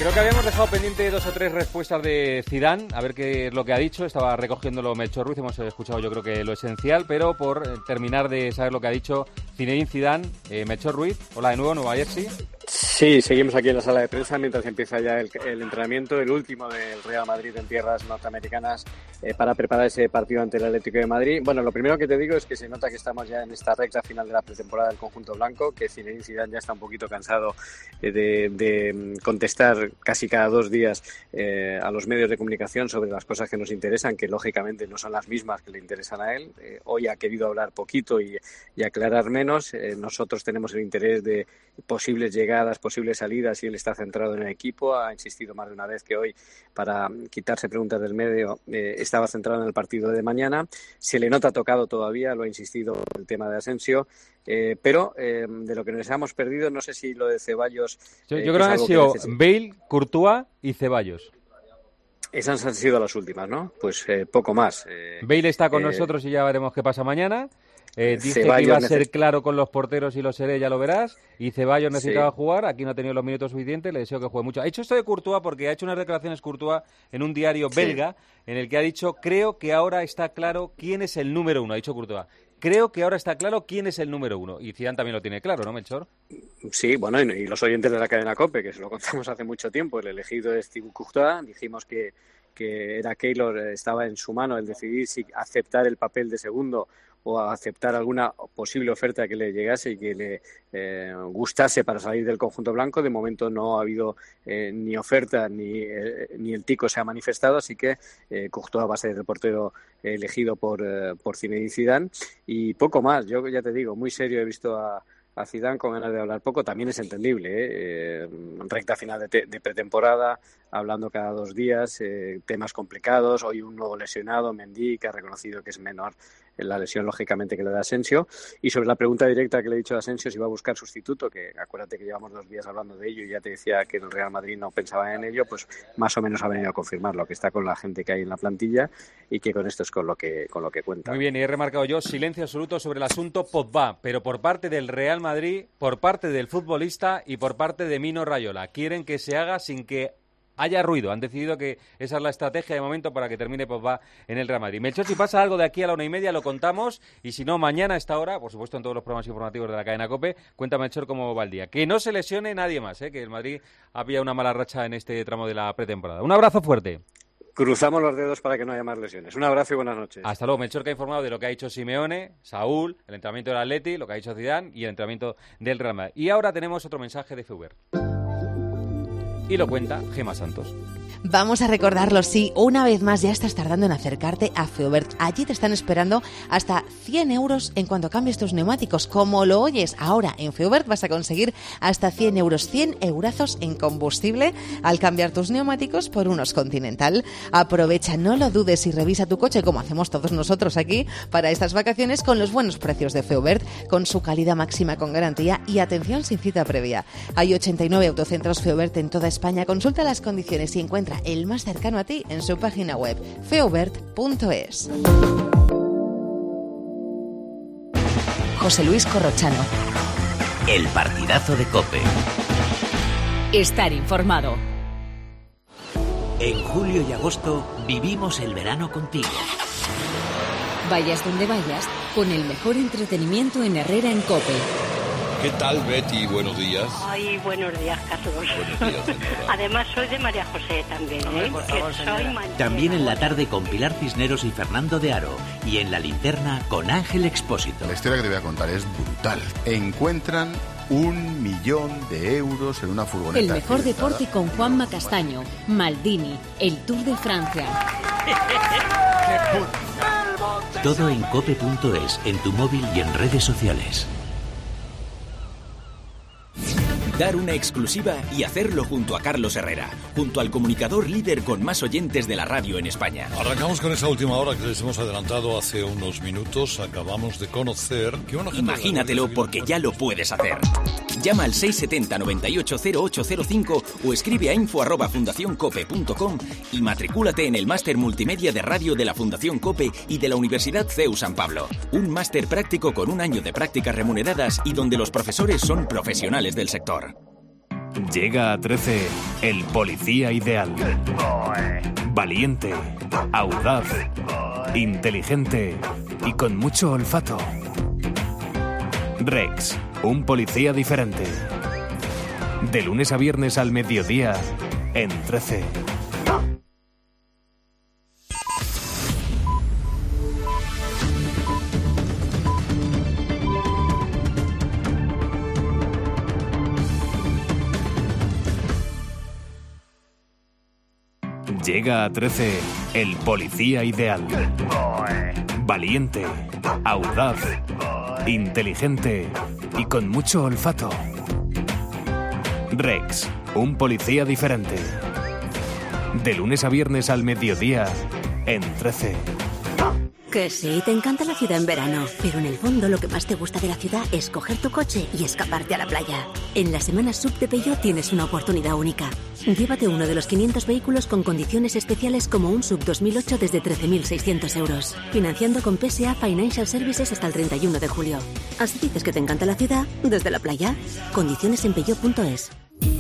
Creo que habíamos dejado pendiente dos o tres respuestas de Zidane, a ver qué es lo que ha dicho. Estaba recogiéndolo Melchor Ruiz, hemos escuchado yo creo que lo esencial, pero por terminar de saber lo que ha dicho Zinedine Zidane, eh, Melchor Ruiz, hola de nuevo, Nueva Jersey. Sí, seguimos aquí en la sala de prensa mientras empieza ya el, el entrenamiento, el último del Real Madrid en tierras norteamericanas eh, para preparar ese partido ante el Atlético de Madrid. Bueno, lo primero que te digo es que se nota que estamos ya en esta recta final de la pretemporada del conjunto blanco, que Zinedine Zidane ya está un poquito cansado eh, de, de contestar casi cada dos días eh, a los medios de comunicación sobre las cosas que nos interesan, que lógicamente no son las mismas que le interesan a él. Eh, hoy ha querido hablar poquito y, y aclarar menos. Eh, nosotros tenemos el interés de posibles llegadas, posibles salidas, y él está centrado en el equipo. Ha insistido más de una vez que hoy, para quitarse preguntas del medio, eh, estaba centrado en el partido de mañana. Se le nota tocado todavía, lo ha insistido el tema de Asensio, eh, pero eh, de lo que nos hemos perdido, no sé si lo de Ceballos... Yo, eh, yo creo que han sido Bale, Courtois y Ceballos. Esas han sido las últimas, ¿no? Pues eh, poco más. Eh, Bale está con eh, nosotros y ya veremos qué pasa mañana. Eh, dice Ceballos que iba a ser neces- claro con los porteros y lo seré, ya lo verás. Y Ceballos necesitaba Sí. jugar, aquí no ha tenido los minutos suficientes, le deseo que juegue mucho. Ha hecho esto de Courtois porque ha hecho unas declaraciones Courtois en un diario Sí. belga en el que ha dicho, creo que ahora está claro quién es el número uno, ha dicho Courtois. Creo que ahora está claro quién es el número uno. Y Zidane también lo tiene claro, ¿no, Melchor? Sí, bueno, y, y los oyentes de la cadena COPE, que se lo contamos hace mucho tiempo, el elegido es Thibaut Courtois. Dijimos que, que era Keylor, estaba en su mano el decidir si aceptar el papel de segundo o aceptar alguna posible oferta que le llegase y que le eh, gustase para salir del conjunto blanco. De momento no ha habido eh, ni oferta ni, eh, ni el tico se ha manifestado, así que eh, Courtois va a ser el portero elegido por, eh, por Zinedine Zidane. Y poco más, yo ya te digo, muy serio he visto a a Zidane con ganas de hablar poco. También es entendible, ¿eh? Eh, recta final de, te- de pretemporada, hablando cada dos días, eh, temas complicados. Hoy un nuevo lesionado, Mendy, que ha reconocido que es menor la lesión, lógicamente, que le da Asensio. Y sobre la pregunta directa que le he dicho a Asensio, si va a buscar sustituto, que acuérdate que llevamos dos días hablando de ello y ya te decía que el Real Madrid no pensaba en ello, pues más o menos ha venido a confirmarlo, que está con la gente que hay en la plantilla y que con esto es con lo que, con lo que cuenta. Muy bien, y he remarcado yo silencio absoluto sobre el asunto Pogba, pero por parte del Real Madrid, por parte del futbolista y por parte de Mino Raiola. Quieren que se haga sin que haya ruido. Han decidido que esa es la estrategia de momento para que termine Pogba en el Real Madrid. Melchor, si pasa algo de aquí a la una y media lo contamos, y si no, mañana a esta hora, por supuesto en todos los programas informativos de la cadena COPE, cuéntame, Melchor, cómo va el día. Que no se lesione nadie más, ¿eh? Que el Madrid había una mala racha en este tramo de la pretemporada. Un abrazo fuerte. Cruzamos los dedos para que no haya más lesiones. Un abrazo y buenas noches. Hasta luego. Melchor, que ha informado de lo que ha dicho Simeone, Saúl, el entrenamiento del Atleti, lo que ha dicho Zidane y el entrenamiento del Real Madrid. Y ahora tenemos otro mensaje de Feubert. Y lo cuenta Gemma Santos. Vamos a recordarlo, sí, una vez más ya estás tardando en acercarte a Feubert. Allí te están esperando hasta cien euros en cuanto cambies tus neumáticos. Como lo oyes, ahora en Feubert vas a conseguir hasta cien euros, cien eurazos en combustible al cambiar tus neumáticos por unos Continental. Aprovecha, no lo dudes y revisa tu coche como hacemos todos nosotros aquí para estas vacaciones con los buenos precios de Feubert, con su calidad máxima con garantía y atención sin cita previa. Hay ochenta y nueve autocentros Feubert en toda España. Consulta las condiciones y encuentra el más cercano a ti en su página web feubert punto es. José Luis Corrochano. El partidazo de COPE. Estar informado. En julio y agosto vivimos el verano contigo. Vayas donde vayas, con el mejor entretenimiento en Herrera en COPE. ¿Qué tal, Betty? Buenos días. Ay, buenos días, Carlos. Buenos días, señora. Además, soy de María José también, ¿eh? por favor, que soy manchega. También en la tarde con Pilar Cisneros y Fernando de Aro. Y en la linterna con Ángel Expósito. La historia que te voy a contar es brutal. Encuentran un millón de euros en una furgoneta. El mejor accidentada. deporte con Juanma Castaño, Maldini, el Tour de Francia. Todo en cope punto es, en tu móvil y en redes sociales. Dar una exclusiva y hacerlo junto a Carlos Herrera, junto al comunicador líder con más oyentes de la radio en España. Arrancamos con esa última hora que les hemos adelantado hace unos minutos. Acabamos de conocer que una gente... Imagínatelo porque ya lo puedes hacer. Llama al seis siete cero, noventa y ocho, cero ocho cero cinco o escribe a info arroba fundación cope punto com y matricúlate en el máster multimedia de radio de la Fundación COPE y de la Universidad C E U San Pablo. Un máster práctico con un año de prácticas remuneradas y donde los profesores son profesionales del sector. Llega a trece el policía ideal. Valiente, audaz, inteligente y con mucho olfato. Rex, un policía diferente. De lunes a viernes al mediodía en trece. Llega a trece el policía ideal. Valiente, audaz, inteligente y con mucho olfato. Rex, un policía diferente. De lunes a viernes al mediodía en trece. Que sí, te encanta la ciudad en verano, pero en el fondo lo que más te gusta de la ciudad es coger tu coche y escaparte a la playa. En la semana sub de Peugeot tienes una oportunidad única. Llévate uno de los quinientos vehículos con condiciones especiales como un sub dos mil ocho desde trece mil seiscientos euros, financiando con P S A Financial Services hasta el treinta y uno de julio. Así dices que te encanta la ciudad desde la playa. Condiciones en peugeot punto es.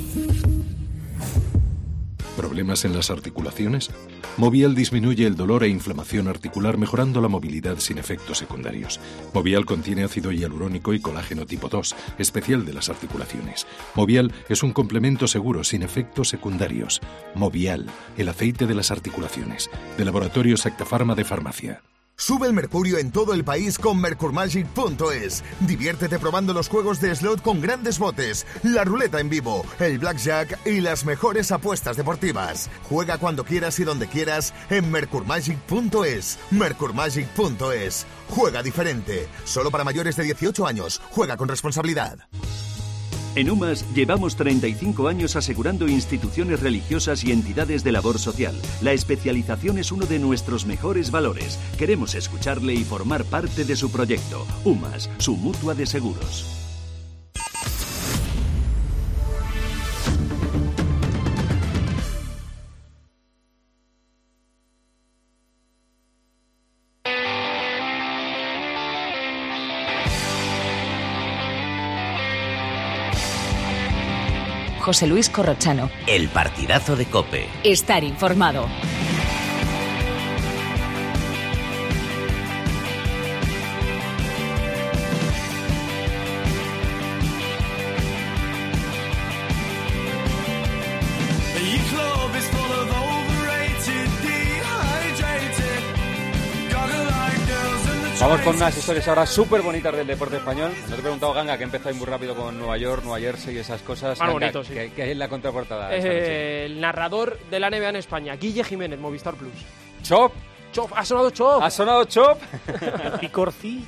¿Problemas en las articulaciones? Movial disminuye el dolor e inflamación articular mejorando la movilidad sin efectos secundarios. Movial contiene ácido hialurónico y colágeno tipo dos, especial de las articulaciones. Movial es un complemento seguro sin efectos secundarios. Movial, el aceite de las articulaciones. De Laboratorio Acta Pharma de Farmacia. Sube el mercurio en todo el país con mercurmagic punto es. Diviértete probando los juegos de slot con grandes botes, la ruleta en vivo, el blackjack y las mejores apuestas deportivas. Juega cuando quieras y donde quieras en mercurmagic punto es. mercurmagic punto es. Juega diferente. Solo para mayores de dieciocho años. Juega con responsabilidad. En UMAS llevamos treinta y cinco años asegurando instituciones religiosas y entidades de labor social. La especialización es uno de nuestros mejores valores. Queremos escucharle y formar parte de su proyecto. UMAS, su mutua de seguros. José Luis Corrochano. El partidazo de COPE. Estar informado. Vamos con unas historias ahora súper bonitas del deporte español. Nos he preguntado, Ganga, que empezó muy rápido con Nueva York, Nueva Jersey y esas cosas. Más Ganga, bonito, sí. ¿qué, qué hay en la contraportada? Eh, el narrador de la N B A en España, Guille Jiménez, Movistar Plus. ¡Chop! ¡Chop! ¡Ha sonado Chop! ¡Ha sonado Chop! El picorcillo.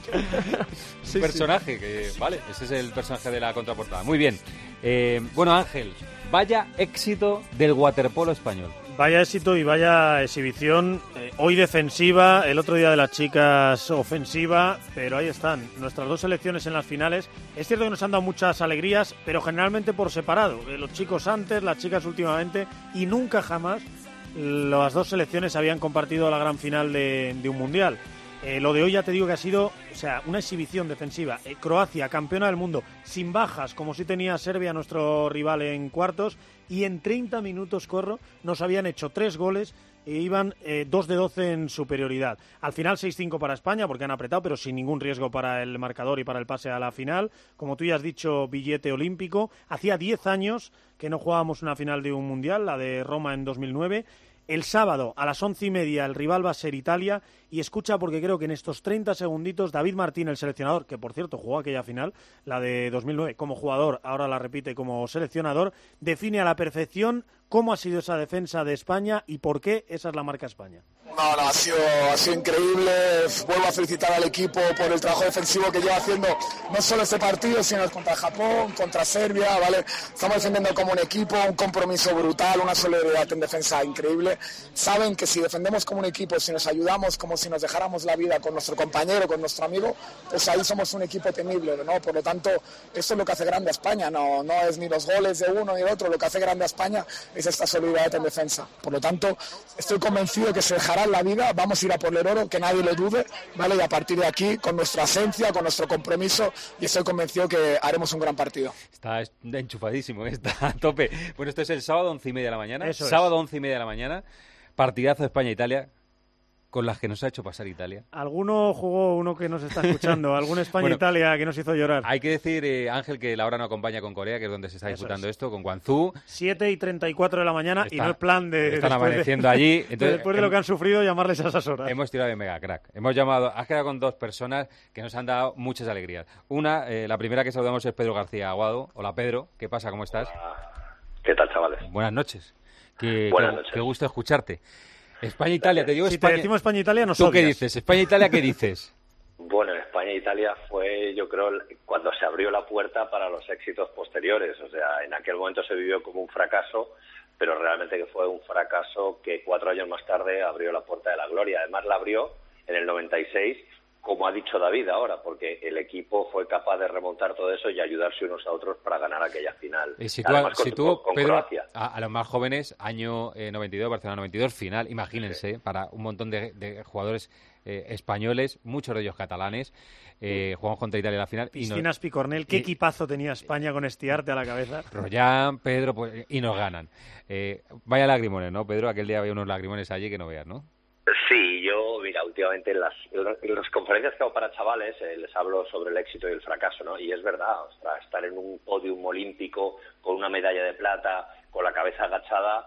Sí, personaje, sí. que vale, ese es el personaje de la contraportada. Muy bien. Eh, bueno, Ángel, vaya éxito del waterpolo español. Vaya éxito y vaya exhibición, eh, hoy defensiva, el otro día de las chicas ofensiva, pero ahí están, nuestras dos selecciones en las finales. Es cierto que nos han dado muchas alegrías, pero generalmente por separado, eh, los chicos antes, las chicas últimamente, y nunca jamás las dos selecciones habían compartido la gran final de, de un mundial. Eh, lo de hoy ya te digo que ha sido, o sea, una exhibición defensiva. Eh, Croacia, campeona del mundo, sin bajas, como sí tenía Serbia, nuestro rival en cuartos, y en treinta minutos, Corro, nos habían hecho tres goles e iban eh, dos de doce en superioridad. Al final seis cinco para España, porque han apretado, pero sin ningún riesgo para el marcador y para el pase a la final. Como tú ya has dicho, billete olímpico. Hacía diez años que no jugábamos una final de un mundial, la de Roma en dos mil nueve. El sábado a las once y media el rival va a ser Italia, y escucha porque creo que en estos treinta segunditos David Martín, el seleccionador, que por cierto jugó aquella final, la de dos mil nueve, como jugador, ahora la repite como seleccionador, define a la perfección cómo ha sido esa defensa de España y por qué esa es la marca España. No, no, ha sido, ha sido increíble. Vuelvo a felicitar al equipo por el trabajo defensivo que lleva haciendo no solo este partido, sino contra Japón, contra Serbia, ¿vale? Estamos defendiendo como un equipo, un compromiso brutal, una solidaridad en defensa increíble. Saben que si defendemos como un equipo, si nos ayudamos como si nos dejáramos la vida con nuestro compañero, con nuestro amigo, pues ahí somos un equipo temible, ¿no? Por lo tanto, eso es lo que hace grande a España, no, no es ni los goles de uno ni del otro, lo que hace grande a España es esta solidaridad en defensa. Por lo tanto, estoy convencido que se dejará jugar la vida, vamos a ir a por el oro, que nadie lo dude, ¿vale? Y a partir de aquí, con nuestra esencia, con nuestro compromiso, y estoy convencido que haremos un gran partido. Está enchufadísimo, está a tope. Bueno, esto es el sábado, once y media de la mañana. Eso sábado, es. once y media de la mañana. Partidazo España-Italia, con las que nos ha hecho pasar Italia. Alguno jugó, uno que nos está escuchando, algún España-Italia bueno, que nos hizo llorar. Hay que decir, eh, Ángel, que la hora no acompaña con Corea, que es donde se está disputando esto, con Guangzhou. siete y treinta y cuatro de la mañana está, y no es plan de... Están amaneciendo de, allí. Entonces, después de lo que han sufrido, llamarles a esas horas. Hemos tirado de mega crack. Hemos llamado, has quedado con dos personas que nos han dado muchas alegrías. Una, eh, la primera que saludamos es Pedro García Aguado. Hola, Pedro. ¿Qué pasa? ¿Cómo estás? ¿Qué tal, chavales? Buenas noches. Qué, Buenas qué, noches. Qué gusto escucharte. España-Italia, te digo si España... te decimos España-Italia, nos ¿Tú odias. qué dices? España-Italia, ¿qué dices? Bueno, España-Italia fue, yo creo, cuando se abrió la puerta para los éxitos posteriores. O sea, en aquel momento se vivió como un fracaso, pero realmente que fue un fracaso que cuatro años más tarde abrió la puerta de la gloria. Además, la abrió en el noventa y seis, como ha dicho David ahora, porque el equipo fue capaz de remontar todo eso y ayudarse unos a otros para ganar aquella final. Y si tú, Además, si con, tú con Pedro, Croacia. A, a los más jóvenes, año eh, noventa y dos, Barcelona noventa y dos, final, imagínense, sí. Para un montón de, de jugadores eh, españoles, muchos de ellos catalanes, eh, jugamos contra Italia en la final. Piscinas Picornell, qué y, equipazo tenía España con Estiarte a la cabeza. Rollán, Pedro, pues, y nos ganan. Eh, vaya lagrimones, ¿no, Pedro? Aquel día había unos lagrimones allí que no veas, ¿no? Sí, yo, mira, últimamente en las, en las conferencias que hago para chavales eh, les hablo sobre el éxito y el fracaso, ¿no? Y es verdad, ostras, estar en un podium olímpico con una medalla de plata, con la cabeza agachada,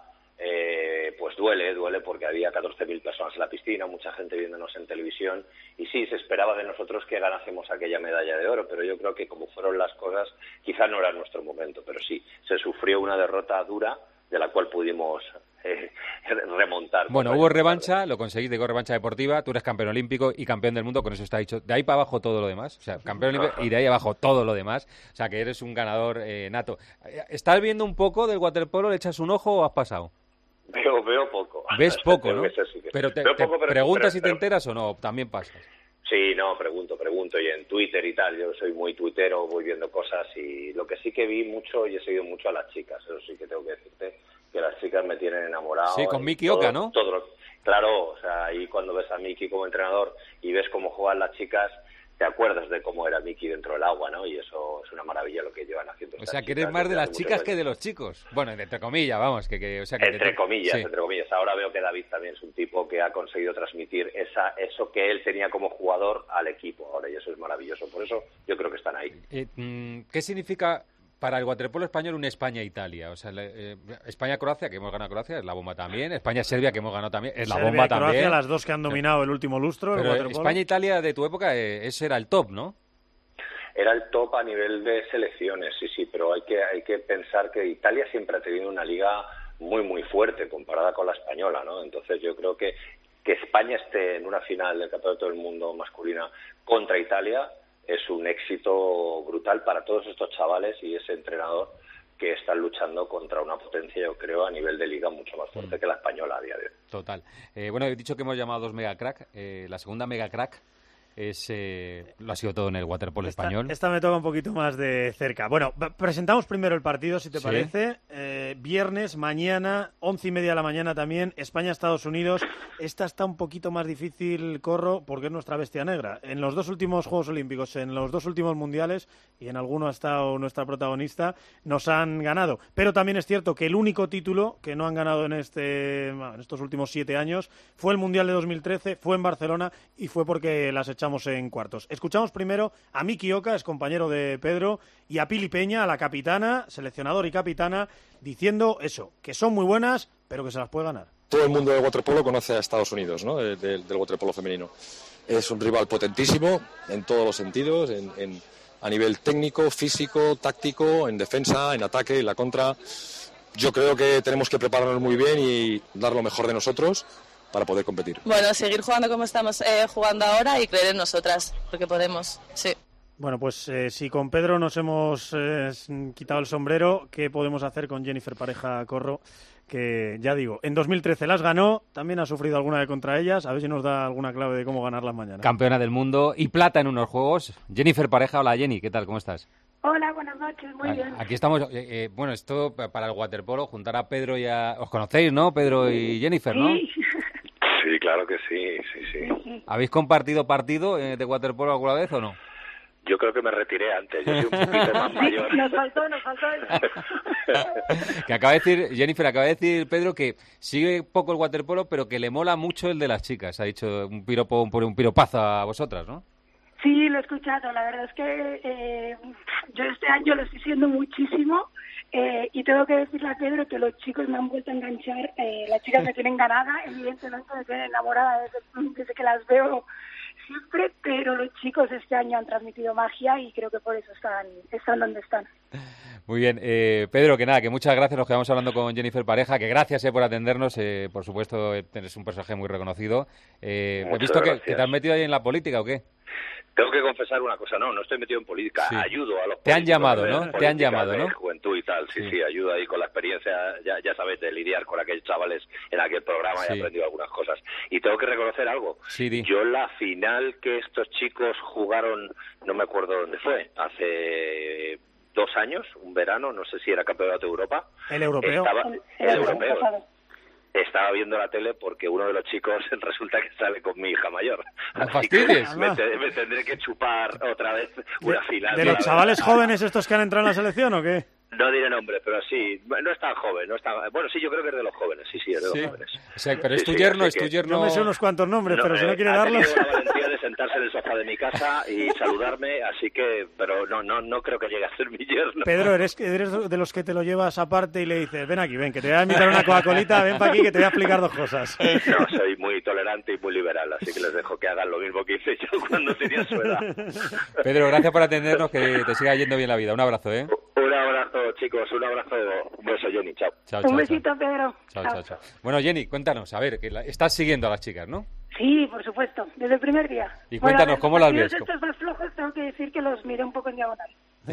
eh, pues duele, duele porque había catorce mil personas en la piscina, mucha gente viéndonos en televisión, y sí, se esperaba de nosotros que ganásemos aquella medalla de oro, pero yo creo que como fueron las cosas, quizá no era nuestro momento, pero sí, se sufrió una derrota dura de la cual pudimos eh, remontar. Bueno, hubo revancha, lo conseguiste con revancha deportiva, tú eres campeón olímpico y campeón del mundo, con eso está dicho. De ahí para abajo todo lo demás, o sea, campeón olímpico y de ahí abajo todo lo demás, o sea, que eres un ganador eh, nato. ¿Estás viendo un poco del waterpolo? ¿Le echas un ojo o has pasado? Veo, veo poco. ¿Ves poco, no? Sí que... Pero te, veo te poco, pero, preguntas pero, si te pero... enteras o no, también pasas. Sí, no, pregunto, pregunto, y en Twitter y tal, yo soy muy tuitero, voy viendo cosas, y lo que sí que vi mucho y he seguido mucho a las chicas, eso sí que tengo que decirte, que las chicas me tienen enamorado. Sí, con Miki Oka, ¿no? Todo lo, claro, o sea, ahí cuando ves a Miki como entrenador y ves cómo juegan las chicas, te acuerdas de cómo era Miki dentro del agua, ¿no? Y eso es una maravilla lo que llevan haciendo. O sea, que eres más de las chicas que de los chicos. Bueno, entre comillas, vamos, que... que, o sea, que entre te... comillas, sí. entre comillas. Ahora veo que David también es un tipo que ha conseguido transmitir esa eso que él tenía como jugador al equipo ahora, y eso es maravilloso. Por eso yo creo que están ahí. Eh, ¿Qué significa para el waterpolo español un España-Italia? O sea, eh, España-Croacia, que hemos ganado Croacia, es la bomba también. España-Serbia, que hemos ganado también, es la Serbia bomba y Croacia, también. Las dos que han dominado el último lustro. Pero el España-Italia de tu época, eh, ese era el top, ¿no? Era el top a nivel de selecciones, sí, sí, pero hay que hay que pensar que Italia siempre ha tenido una liga muy, muy fuerte comparada con la española, ¿no? Entonces yo creo que que España esté en una final del Campeonato del Mundo masculina contra Italia es un éxito brutal para todos estos chavales y ese entrenador que están luchando contra una potencia, yo creo, a nivel de liga mucho más fuerte mm. que la española a día de hoy. Total. Eh, bueno, he dicho que hemos llamado dos mega crack. Eh, la segunda mega crack es eh, lo ha sido todo en el waterpolo esta, español. Esta me toca un poquito más de cerca. Bueno, presentamos primero el partido, si te ¿Sí? parece. Eh, viernes, mañana, once y media de la mañana también, España-Estados Unidos. Esta está un poquito más difícil, Corro, porque es nuestra bestia negra. En los dos últimos Juegos Olímpicos, en los dos últimos Mundiales, y en alguno ha estado nuestra protagonista, nos han ganado. Pero también es cierto que el único título que no han ganado en, este, en estos últimos siete años fue el Mundial de dos mil trece, fue en Barcelona y fue porque las echamos en cuartos. Escuchamos primero a Miki Oka, es compañero de Pedro, y a Pili Peña, a la capitana, seleccionador y capitana, diciendo eso, que son muy buenas, pero que se las puede ganar. Todo el mundo del waterpolo conoce a Estados Unidos, ¿no? De, de, del waterpolo femenino. Es un rival potentísimo en todos los sentidos, en, en, a nivel técnico, físico, táctico, en defensa, en ataque, en la contra. Yo creo que tenemos que prepararnos muy bien y dar lo mejor de nosotros para poder competir. Bueno, seguir jugando como estamos eh, jugando ahora y creer en nosotras, porque podemos, sí. Bueno, pues eh, si con Pedro nos hemos eh, quitado el sombrero, ¿qué podemos hacer con Jennifer Pareja Corro? Que, ya digo, en dos mil trece las ganó, también ha sufrido alguna de contra ellas, a ver si nos da alguna clave de cómo ganarlas mañana. Campeona del mundo y plata en unos Juegos. Jennifer Pareja, hola Jenny, ¿qué tal? ¿Cómo estás? Hola, buenas noches, muy bien. Aquí estamos, eh, eh, bueno, esto para el waterpolo, juntar a Pedro y a... Os conocéis, ¿no? Pedro y Jennifer, ¿no? Sí. Sí, claro que sí, sí, sí. ¿Habéis compartido partido eh, de waterpolo alguna vez o no? Yo creo que me retiré antes, yo soy un poquito más mayor. Nos faltó, nos faltó eso. Que acaba de decir, Jennifer, acaba de decir Pedro que sigue poco el waterpolo, pero que le mola mucho el de las chicas. Ha dicho un piropo, un, un piropazo a vosotras, ¿no? Sí, lo he escuchado. La verdad es que eh, yo este año lo estoy siendo muchísimo eh, y tengo que decirle a Pedro que los chicos me han vuelto a enganchar. Eh, las chicas me tienen ganada, evidentemente me tienen enamorada desde, desde que las veo siempre, pero los chicos este año han transmitido magia y creo que por eso están, están donde están. Muy bien, eh, Pedro, que nada, que muchas gracias, nos quedamos hablando con Jennifer Pareja, que gracias eh, por atendernos, eh, por supuesto, eres un personaje muy reconocido. Eh, ¿He visto que, que te has metido ahí en la política o qué? Tengo que confesar una cosa, no, no estoy metido en política, sí. Ayudo a los Te han llamado, ¿no? Te han llamado, ¿no? Juventud y tal, sí, sí, sí, ayudo ahí con la experiencia, ya, ya sabes, de lidiar con aquellos chavales en aquel programa, sí. He aprendido algunas cosas. Y tengo que reconocer algo, sí, di. Yo la final que estos chicos jugaron, no me acuerdo dónde fue, hace dos años, un verano, no sé si era Campeonato de Europa. El europeo. Estaba, el, el, el europeo. europeo. Estaba viendo la tele porque uno de los chicos resulta que sale con mi hija mayor. ¿No fastidies? Me, te, me tendré que chupar otra vez una ¿De, final. ¿De los chavales jóvenes estos que han entrado en la selección o qué? No diré nombre, pero sí, no es tan joven, no es tan... Bueno, sí, yo creo que es de los jóvenes, sí, sí, es de sí. los jóvenes. O sea, pero es sí, tu sí, yerno, es que... tu yerno... Yo me sé unos cuantos nombres, no, pero eh, si no quiere ha darlos... Ha tenido la valentía de sentarse en el sofá de mi casa y saludarme, así que... Pero no no no creo que llegue a ser mi yerno. Pedro, ¿eres, eres de los que te lo llevas aparte y le dices, ven aquí, ven, que te voy a invitar una Coca-Colita, ven para aquí que te voy a explicar dos cosas? No, soy muy tolerante y muy liberal, así que les dejo que hagan lo mismo que hice yo cuando tenía su edad. Pedro, gracias por atendernos, que te siga yendo bien la vida. Un abrazo, ¿eh? Un abrazo, chicos, un abrazo. Un beso, Jenny, chao. chao, un chao besito, chao. Pedro. Chao, chao, chao. Bueno, Jenny, cuéntanos, a ver, que la, estás siguiendo a las chicas, ¿no? Sí, por supuesto, desde el primer día. Y cuéntanos, bueno, ¿cómo las ves? Estos más flojos tengo que decir que los miré un poco en diagonal.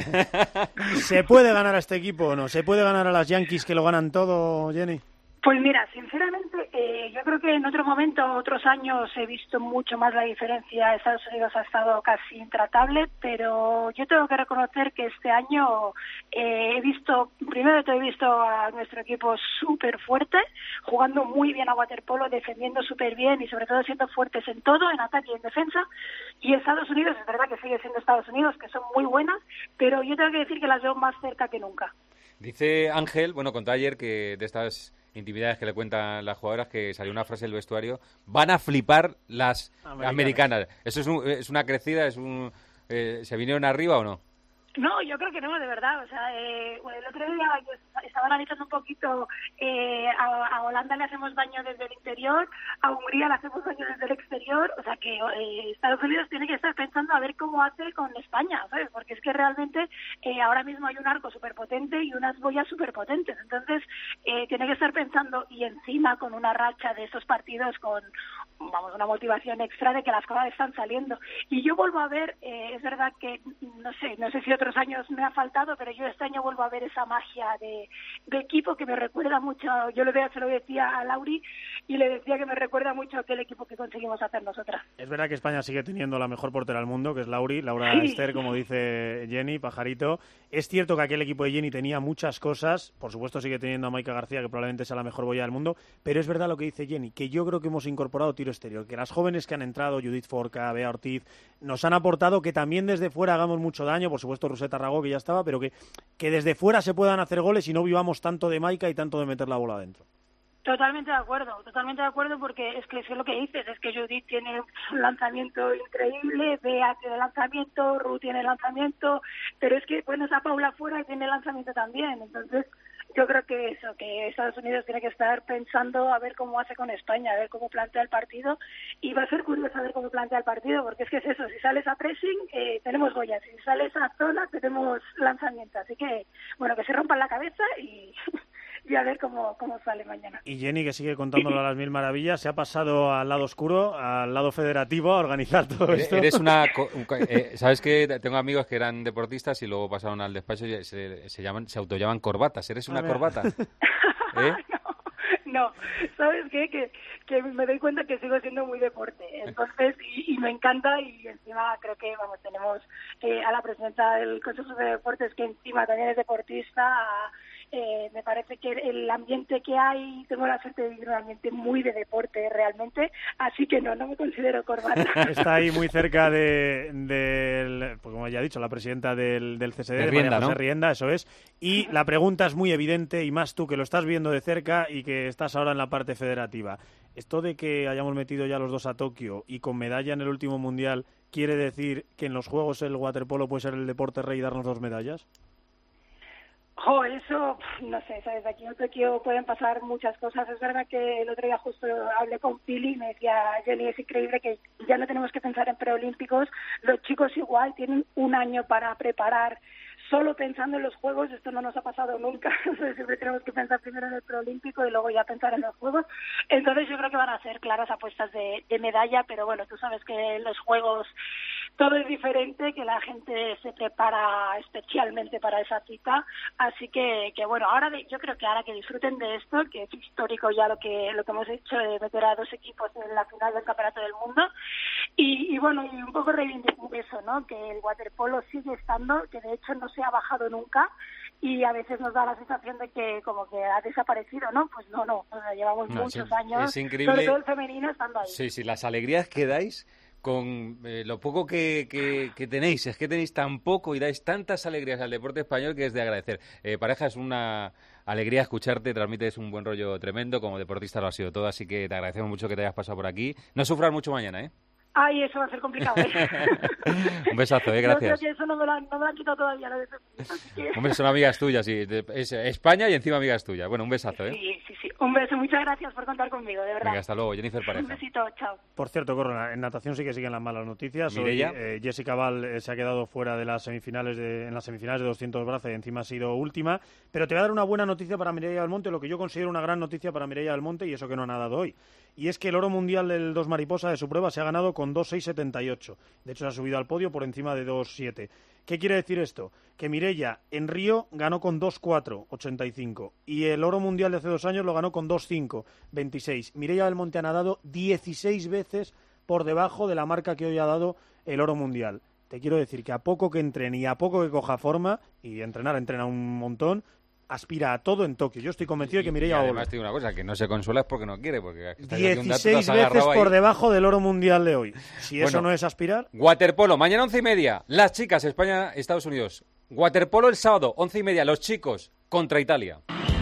¿Se puede ganar a este equipo o no? ¿Se puede ganar a las Yankees que lo ganan todo, Jenny? Pues mira, sinceramente, eh, yo creo que en otro momento, otros años, he visto mucho más la diferencia. Estados Unidos ha estado casi intratable, pero yo tengo que reconocer que este año eh, he visto, primero de todo he visto a nuestro equipo súper fuerte, jugando muy bien a waterpolo, defendiendo súper bien y sobre todo siendo fuertes en todo, en ataque y en defensa. Y Estados Unidos, es verdad que sigue siendo Estados Unidos, que son muy buenas, pero yo tengo que decir que las veo más cerca que nunca. Dice Ángel, bueno, contó ayer que de estas intimidades que le cuentan las jugadoras, que salió una frase del vestuario, van a flipar las americanas. americanas. ¿Eso es, un, es una crecida? es un eh, ¿Se vinieron arriba o no? No, yo creo que no, de verdad. O sea, eh, el otro día yo estaba analizando un poquito, eh, a, a Holanda le hacemos daño desde el interior, a Hungría le hacemos daño desde el exterior, o sea que eh, Estados Unidos tiene que estar pensando a ver cómo hace con España, ¿sabes? Porque es que realmente eh, ahora mismo hay un arco súper potente y unas boyas súper potentes, entonces eh, tiene que estar pensando, y encima con una racha de estos partidos con, vamos, una motivación extra de que las cosas están saliendo. Y yo vuelvo a ver, eh, es verdad que, no sé, no sé si otros años me ha faltado, pero yo este año vuelvo a ver esa magia de, de equipo que me recuerda mucho, yo le se lo decía a Lauri y le decía que me recuerda mucho a aquel equipo que conseguimos hacer nosotras. Es verdad que España sigue teniendo la mejor portera del mundo, que es Lauri, Laura sí. Ester, como dice Jenny, pajarito. Es cierto que aquel equipo de Jenny tenía muchas cosas, por supuesto sigue teniendo a Maika García, que probablemente sea la mejor boya del mundo, pero es verdad lo que dice Jenny, que yo creo que hemos incorporado tiro exterior, que las jóvenes que han entrado, Judith Forca, Bea Ortiz, nos han aportado que también desde fuera hagamos mucho daño, por supuesto Rosetta Ragó, que ya estaba, pero que, que desde fuera se puedan hacer goles y no vivamos tanto de Maika y tanto de meter la bola adentro. Totalmente de acuerdo, totalmente de acuerdo, porque es que es lo que dices, es que Judith tiene un lanzamiento increíble, Bea tiene lanzamiento, Ruth tiene lanzamiento, pero es que pones a Paula fuera y tiene lanzamiento también, entonces yo creo que eso, que Estados Unidos tiene que estar pensando a ver cómo hace con España, a ver cómo plantea el partido, y va a ser curioso a ver cómo plantea el partido, porque es que es eso, si sales a pressing, eh, tenemos boyas, si sales a zona, tenemos lanzamiento, así que, bueno, que se rompan la cabeza y... y a ver cómo, cómo sale mañana. Y Jenny, que sigue contándolo a las mil maravillas, se ha pasado al lado oscuro, al lado federativo, a organizar todo esto. Eres una... Eh, ¿Sabes que tengo amigos que eran deportistas y luego pasaron al despacho y se, se, llaman, se autollaman corbatas? ¿Eres una corbata? ¿Eh? No, ¿sabes qué? Que, que me doy cuenta que sigo siendo muy deporte, entonces, y, y me encanta, y encima creo que, vamos, tenemos eh, a la presidenta del Consejo de Deportes, que encima también es deportista, Eh, me parece que el ambiente que hay, tengo la suerte de vivir un ambiente muy de deporte realmente, así que no, no me considero corbata. Está ahí muy cerca de, del, pues como ya he dicho, la presidenta del, del C S D, de de Rienda, María José ¿no? Rienda, eso es. Y la pregunta es muy evidente, y más tú que lo estás viendo de cerca y que estás ahora en la parte federativa. Esto de que hayamos metido ya los dos a Tokio y con medalla en el último mundial, ¿quiere decir que en los Juegos el waterpolo puede ser el deporte rey y darnos dos medallas? Jo, eso, no sé, ¿sabes? Aquí en Tokio pueden pasar muchas cosas. Es verdad que el otro día justo hablé con Pili y me decía, Jenny, es increíble que ya no tenemos que pensar en preolímpicos. Los chicos igual tienen un año para preparar. Solo pensando en los Juegos, esto no nos ha pasado nunca. Siempre tenemos que pensar primero en el preolímpico y luego ya pensar en los Juegos. Entonces yo creo que van a ser claras apuestas de, de medalla, pero bueno, tú sabes que en los Juegos todo es diferente, que la gente se prepara especialmente para esa cita. Así que, que bueno, ahora de, yo creo que ahora que disfruten de esto, que es histórico ya lo que lo que hemos hecho de meter a dos equipos en la final del Campeonato del Mundo. Y, y bueno, y un poco reivindicar eso, ¿no? Que el waterpolo sigue estando, que de hecho no se ha bajado nunca y a veces nos da la sensación de que como que ha desaparecido, ¿no? Pues no, no, o sea, llevamos No, muchos sí, años, es increíble. sobre todo el femenino, estando ahí. Sí, sí, las alegrías que dais con eh, lo poco que, que, que tenéis. Es que tenéis tan poco y dais tantas alegrías al deporte español que es de agradecer. Eh, pareja, es una alegría escucharte, transmites un buen rollo tremendo, como deportista lo ha sido todo, así que te agradecemos mucho que te hayas pasado por aquí. No sufras mucho mañana, ¿eh? Ay, eso va a ser complicado, ¿eh? Un besazo, ¿eh? Gracias. Yo creo que eso no me lo han, no me lo han quitado todavía, lo de así que... Hombre, son amigas tuyas, sí. Es España y encima amigas tuyas. Bueno, un besazo, ¿eh? Sí, sí, sí. Un beso, muchas gracias por contar conmigo, de verdad. Venga, hasta luego, Jennifer Pareja. Un besito, chao. Por cierto, Corona, en natación sí que siguen las malas noticias. Mireia. Hoy, eh, Jessica Val eh, se ha quedado fuera de las semifinales de, en las semifinales de doscientos brazos y encima ha sido última. Pero te voy a dar una buena noticia para Mireia Belmonte, lo que yo considero una gran noticia para Mireia Belmonte, y eso que no ha nadado hoy. Y es que el oro mundial del dos mariposa de su prueba se ha ganado con dos seis setenta y ocho. De hecho, se ha subido al podio por encima de dos siete. ¿Qué quiere decir esto? Que Mireia en Río ganó con dos cuatro ochenta y cinco y el oro mundial de hace dos años lo ganó con dos cinco veintiséis. Mireia Belmonte ha nadado dieciséis veces por debajo de la marca que hoy ha dado el oro mundial. Te quiero decir que a poco que entrene y a poco que coja forma, y entrenar entrena un montón, aspira a todo en Tokio. Yo estoy convencido de que Mireia va a volver. Además, te digo una cosa, que no se consuela es porque no quiere, porque dieciséis veces por debajo del oro mundial de hoy. Si bueno, eso no es aspirar... Waterpolo, mañana once y media, las chicas, España, Estados Unidos. Waterpolo el sábado, once y media, los chicos, contra Italia.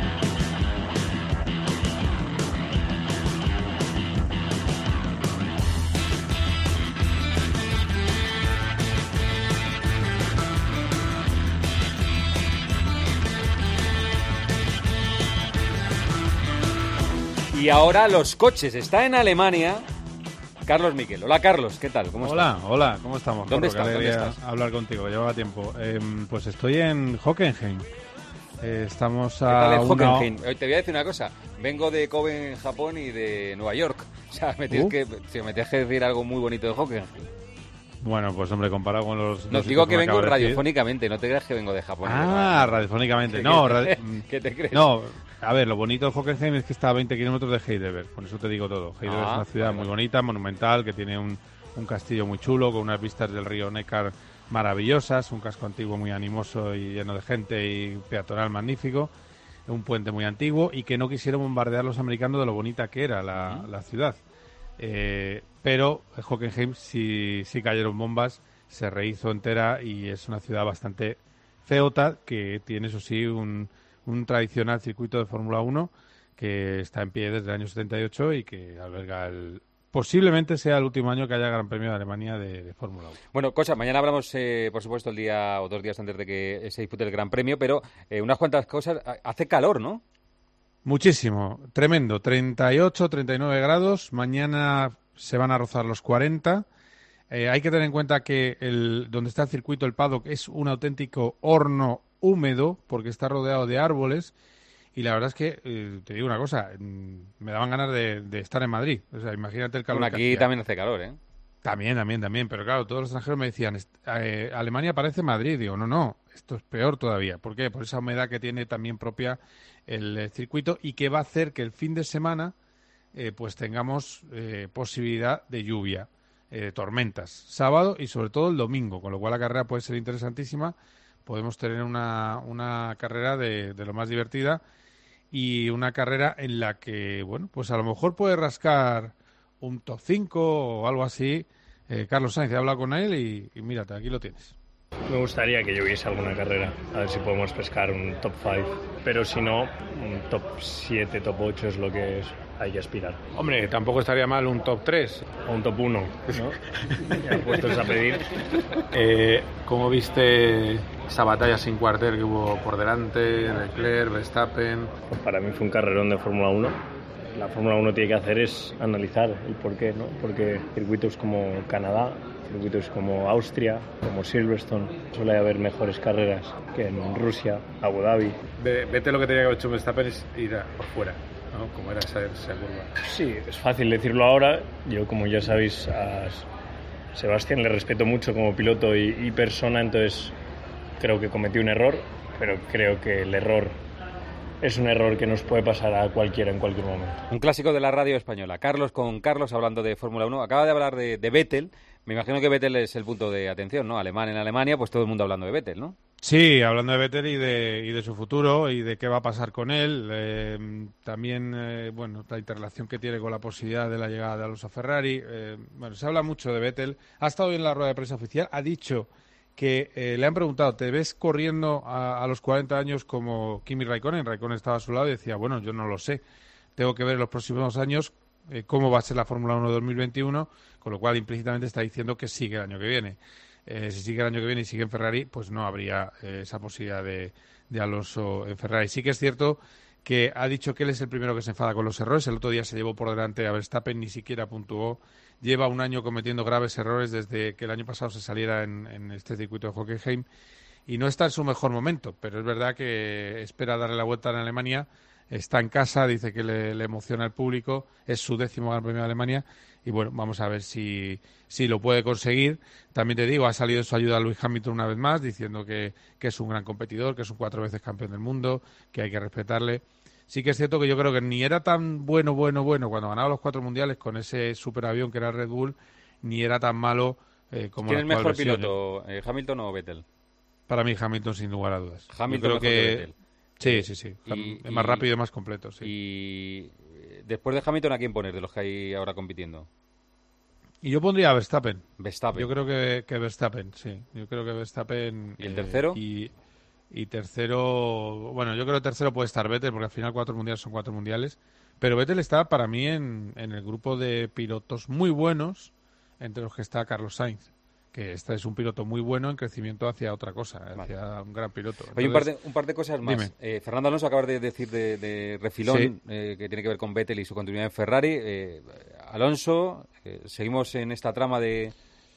Y ahora los coches. Está en Alemania Carlos Miquel. Hola, Carlos. ¿Qué tal? ¿Cómo hola, estás? Hola, ¿cómo estamos? ¿Dónde Corro, estás? ¿Dónde estás? Hablar contigo, llevaba tiempo. Eh, pues estoy en Hockenheim. Eh, estamos a ¿Qué tal en una... Hockenheim? Te voy a decir una cosa. Vengo de Kobe en Japón y de Nueva York. O sea, me tienes, uh. que, tío, me tienes que decir algo muy bonito de Hockenheim. Bueno, pues hombre, comparado con los... No, los digo que me vengo de radiofónicamente, no te creas que vengo de Japón. Ah, radiofónicamente. No, radi... ¿Qué te crees? No, a ver, lo bonito de Hockenheim es que está a veinte kilómetros de Heidelberg, con eso te digo todo. Heidelberg ah, es una ciudad vale, muy vale. bonita, monumental, que tiene un, un castillo muy chulo, con unas vistas del río Neckar maravillosas, un casco antiguo muy animoso y lleno de gente y peatonal magnífico, un puente muy antiguo y que no quisieron bombardear los americanos de lo bonita que era la, uh-huh. la ciudad. Eh, pero Hockenheim sí, sí cayeron bombas, se rehizo entera y es una ciudad bastante feota que tiene, eso sí, un, un tradicional circuito de Fórmula uno que está en pie desde el año setenta y ocho y que alberga el... Posiblemente sea el último año que haya Gran Premio de Alemania de, de Fórmula uno. Bueno, cosa, mañana hablamos, eh, por supuesto, el día o dos días antes de que se dispute el Gran Premio, pero eh, unas cuantas cosas. Hace calor, ¿no? Muchísimo, tremendo. treinta y ocho, treinta y nueve grados. Mañana se van a rozar los cuarenta. Eh, hay que tener en cuenta que el, donde está el circuito, el paddock, es un auténtico horno húmedo porque está rodeado de árboles. Y la verdad es que, eh, te digo una cosa, me daban ganas de, de estar en Madrid. O sea, imagínate el calor. Bueno, aquí que hacía. también hace calor, ¿eh? También, también, también. Pero claro, todos los extranjeros me decían, eh, Alemania parece Madrid. Digo, no, no, esto es peor todavía. ¿Por qué? Por esa humedad que tiene también propia el, el circuito y que va a hacer que el fin de semana eh, pues tengamos eh, posibilidad de lluvia, eh, tormentas, sábado y sobre todo el domingo. Con lo cual la carrera puede ser interesantísima podemos tener una, una carrera de, de lo más divertida y una carrera en la que, bueno, pues a lo mejor puede rascar un top cinco o algo así. Eh, Carlos Sainz, he hablado con él y, y mírate, aquí lo tienes. Me gustaría que yo hubiese alguna carrera, a ver si podemos pescar un top cinco, pero si no, un top siete, top ocho es lo que es, hay que aspirar. Hombre, tampoco estaría mal un top tres. O un top uno, ¿no? Ya puestos a pedir. Eh, ¿Cómo viste esa batalla sin cuartel que hubo por delante, Leclerc, Verstappen? Pues para mí fue un carrerón de Fórmula uno. La Fórmula uno tiene que hacer es analizar el porqué, ¿no? Porque circuitos como Canadá, circuitos como Austria, como Silverstone, suele haber mejores carreras que en Rusia, Abu Dhabi. Vete, lo que tenía que haber hecho Verstappen es ir a, por fuera, ¿no? Como era esa, esa curva. Sí, es fácil decirlo ahora. Yo, como ya sabéis, a Sebastián le respeto mucho como piloto y, y persona, entonces creo que cometí un error, pero creo que el error es un error que nos puede pasar a cualquiera en cualquier momento. Un clásico de la radio española. Carlos con Carlos hablando de Fórmula uno. Acaba de hablar de, de Vettel. Me imagino que Vettel es el punto de atención, ¿no? Alemán en Alemania, pues todo el mundo hablando de Vettel, ¿no? Sí, hablando de Vettel y de, y de su futuro y de qué va a pasar con él. Eh, también, eh, bueno, la interrelación que tiene con la posibilidad de la llegada de Alonso a Ferrari. Eh, bueno, se habla mucho de Vettel. Ha estado hoy en la rueda de prensa oficial. Ha dicho que eh, le han preguntado, ¿te ves corriendo a, a los cuarenta años como Kimi Raikkonen? Raikkonen estaba a su lado y decía, bueno, yo no lo sé. Tengo que ver en los próximos años eh, cómo va a ser la Fórmula uno de dos mil veintiuno, con lo cual implícitamente está diciendo que sigue el año que viene. Eh, si sigue el año que viene y sigue en Ferrari, pues no habría eh, esa posibilidad de, de Alonso en Ferrari. Sí que es cierto que ha dicho que él es el primero que se enfada con los errores. El otro día se llevó por delante a Verstappen, ni siquiera puntuó. Lleva un año cometiendo graves errores desde que el año pasado se saliera en, en este circuito de Hockenheim y no está en su mejor momento, pero es verdad que espera darle la vuelta en Alemania. Está en casa, dice que le, le emociona al público, es su décimo Gran Premio de Alemania y bueno, vamos a ver si, si lo puede conseguir. También te digo, ha salido en su ayuda Lewis Hamilton una vez más, diciendo que, que es un gran competidor, que es un cuatro veces campeón del mundo, que hay que respetarle. Sí que es cierto que yo creo que ni era tan bueno, bueno, bueno cuando ganaba los cuatro mundiales con ese superavión que era Red Bull, ni era tan malo eh, como ¿Quién la es el mejor versión. piloto, eh, Hamilton o Vettel? Para mí Hamilton, sin lugar a dudas. Hamilton yo creo mejor que que Vettel. Sí, sí, sí. Y, es más y, rápido y más completo, sí. Y después de Hamilton, ¿a quién poner de los que hay ahora compitiendo? Y yo pondría a Verstappen. Verstappen. Yo creo que, que Verstappen, sí. Yo creo que Verstappen... ¿Y el eh, tercero? Y, y tercero... Bueno, yo creo que tercero puede estar Vettel, porque al final cuatro mundiales son cuatro mundiales. Pero Vettel está, para mí, en, en el grupo de pilotos muy buenos, entre los que está Carlos Sainz. Que este es un piloto muy bueno en crecimiento hacia otra cosa, hacia vale. un gran piloto. Entonces, Oye, un par de, un par de cosas más. Eh, Fernando Alonso acaba de decir de, de refilón, sí. eh, que tiene que ver con Vettel y su continuidad en Ferrari. Eh, Alonso, eh, ¿seguimos en esta trama de,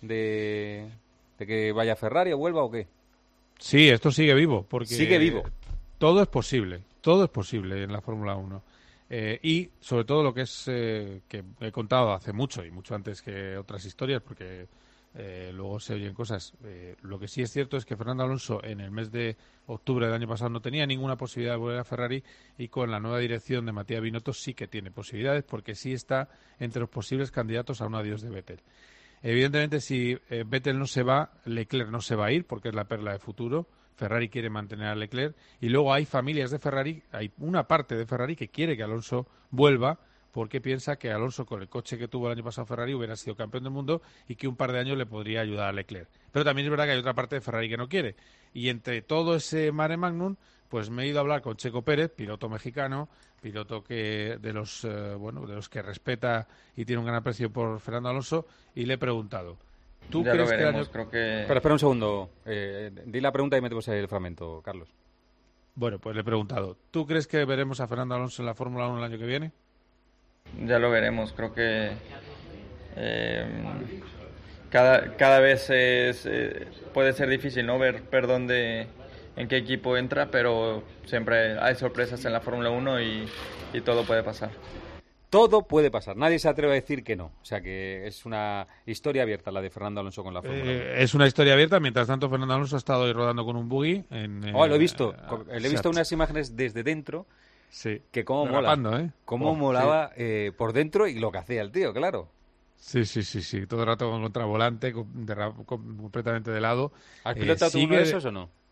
de, de que vaya a Ferrari o vuelva o qué? Sí, esto sigue vivo. Porque sigue vivo. Todo es posible, todo es posible en la Fórmula uno. Eh, y sobre todo lo que es eh, que he contado hace mucho y mucho antes que otras historias, porque... Eh, luego se oyen cosas. Eh, lo que sí es cierto es que Fernando Alonso en el mes de octubre del año pasado no tenía ninguna posibilidad de volver a Ferrari y con la nueva dirección de Matías Binotto sí que tiene posibilidades porque sí está entre los posibles candidatos a un adiós de Vettel. Evidentemente, si eh, Vettel no se va, Leclerc no se va a ir porque es la perla de futuro. Ferrari quiere mantener a Leclerc y luego hay familias de Ferrari, hay una parte de Ferrari que quiere que Alonso vuelva porque piensa que Alonso, con el coche que tuvo el año pasado Ferrari, hubiera sido campeón del mundo y que un par de años le podría ayudar a Leclerc. Pero también es verdad que hay otra parte de Ferrari que no quiere. Y entre todo ese mare magnum, pues me he ido a hablar con Checo Pérez, piloto mexicano, piloto que de los eh, bueno de los que respeta y tiene un gran aprecio por Fernando Alonso, y le he preguntado, ¿tú ya crees lo veremos, que, año... creo que... Espera, espera un segundo. Eh, di la pregunta y metemos el fragmento, Carlos. Bueno, pues le he preguntado, ¿tú crees que veremos a Fernando Alonso en la Fórmula uno el año que viene? Ya lo veremos, creo que eh, cada, cada vez es, eh, puede ser difícil, ¿no? Ver, ver dónde, en qué equipo entra, pero siempre hay sorpresas en la Fórmula uno y, y todo puede pasar. Todo puede pasar, nadie se atreve a decir que no, o sea que es una historia abierta la de Fernando Alonso con la Fórmula eh, uno. Es una historia abierta, mientras tanto Fernando Alonso ha estado hoy rodando con un buggy. En, oh, lo he visto, eh, le he visto unas imágenes desde dentro. Sí. Que cómo Derrapando, mola, ¿eh? cómo oh, molaba sí. eh, por dentro y lo que hacía el tío, claro. Sí, sí, sí, sí, todo el rato con contravolante, con, de, con, completamente de lado. ¿Has pilotado eh, tú uno de esos o no?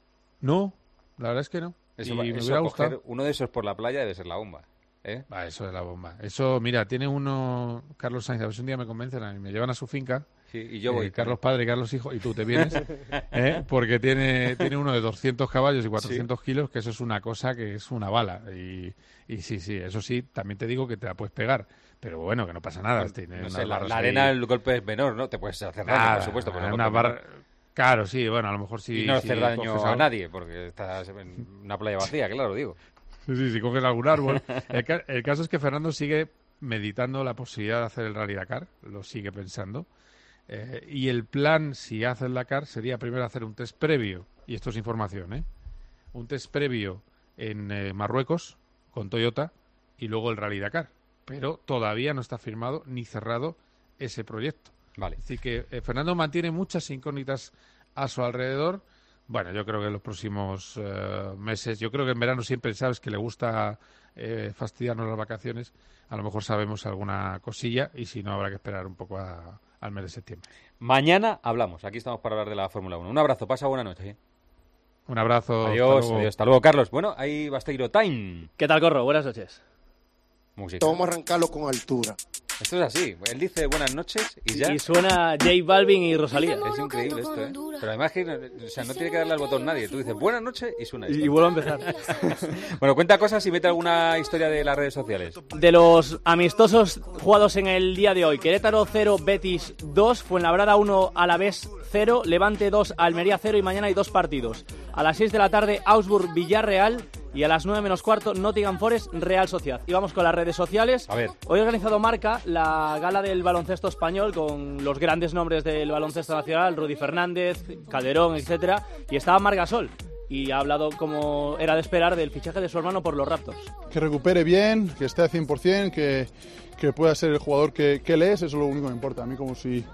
No, la verdad es que no. Eso, y va, me eso hubiera coger gustado. uno de esos por la playa debe ser la bomba. ¿eh? Va, eso es la bomba. Eso, mira, tiene uno, Carlos Sainz, a ver si un día me convencen a mí, me llevan a su finca. Sí, y yo voy. Eh, Carlos padre, Carlos hijo, y tú te vienes, ¿eh? Porque tiene, tiene uno de doscientos caballos y cuatrocientos sí. kilos, que eso es una cosa que es una bala. Y, y sí, sí, eso sí, también te digo que te la puedes pegar. Pero bueno, que no pasa nada. No, tiene no unas sé, la, barras la ahí. arena, el golpe es menor, ¿no? Te puedes hacer daño, Nada, por supuesto. Pero una barra... Claro, sí, bueno, a lo mejor sí. Y no si hacer daño coges a algo... nadie, porque estás en una playa vacía, claro, digo. Sí, sí, si coges algún árbol. El, ca el caso es que Fernando sigue meditando la posibilidad de hacer el Rally Dakar, lo sigue pensando. Eh, y el plan, si hace el Dakar, sería primero hacer un test previo, y esto es información, ¿eh? Un test previo en eh, Marruecos, con Toyota, y luego el Rally Dakar. Pero todavía no está firmado ni cerrado ese proyecto. Vale. Así que eh, Fernando mantiene muchas incógnitas a su alrededor. Bueno, yo creo que en los próximos uh, meses, yo creo que en verano siempre sabes que le gusta eh, fastidiarnos las vacaciones, a lo mejor sabemos alguna cosilla y si no habrá que esperar un poco a, al mes de septiembre. Mañana hablamos, aquí estamos para hablar de la Fórmula uno. Un abrazo, pasa buena noche. ¿eh? Un abrazo. Adiós, hasta luego. adiós, hasta luego, Carlos. Bueno, ahí Basteiro Time. ¿Qué tal, Corro? Buenas noches. Música. Vamos a arrancarlo con altura. Esto es así, él dice buenas noches y ya... Y suena J Balvin y Rosalía. Es increíble esto, ¿eh? Pero además que o sea, no tiene que darle al botón nadie. Tú dices buenas noches y suena esto. Y, y vuelvo a empezar. Bueno, cuenta cosas y mete alguna historia de las redes sociales. De los amistosos jugados en el día de hoy. Querétaro cero, Betis dos, Fuenlabrada uno, Alavés cero, Levante dos, Almería cero y mañana hay dos partidos. A las seis de la tarde, Augsburg, Villarreal. Y a las nueve menos cuarto, Nottingham Forest, Real Sociedad. Y vamos con las redes sociales. A ver. Hoy ha organizado Marca la gala del baloncesto español con los grandes nombres del baloncesto nacional, Rudy Fernández, Calderón, etcétera. Y estaba Marc Gasol. Y ha hablado, como era de esperar, del fichaje de su hermano por los Raptors. Que recupere bien, que esté al cien por cien, que, que pueda ser el jugador que, que él es. Eso es lo único que me importa. A mí como si...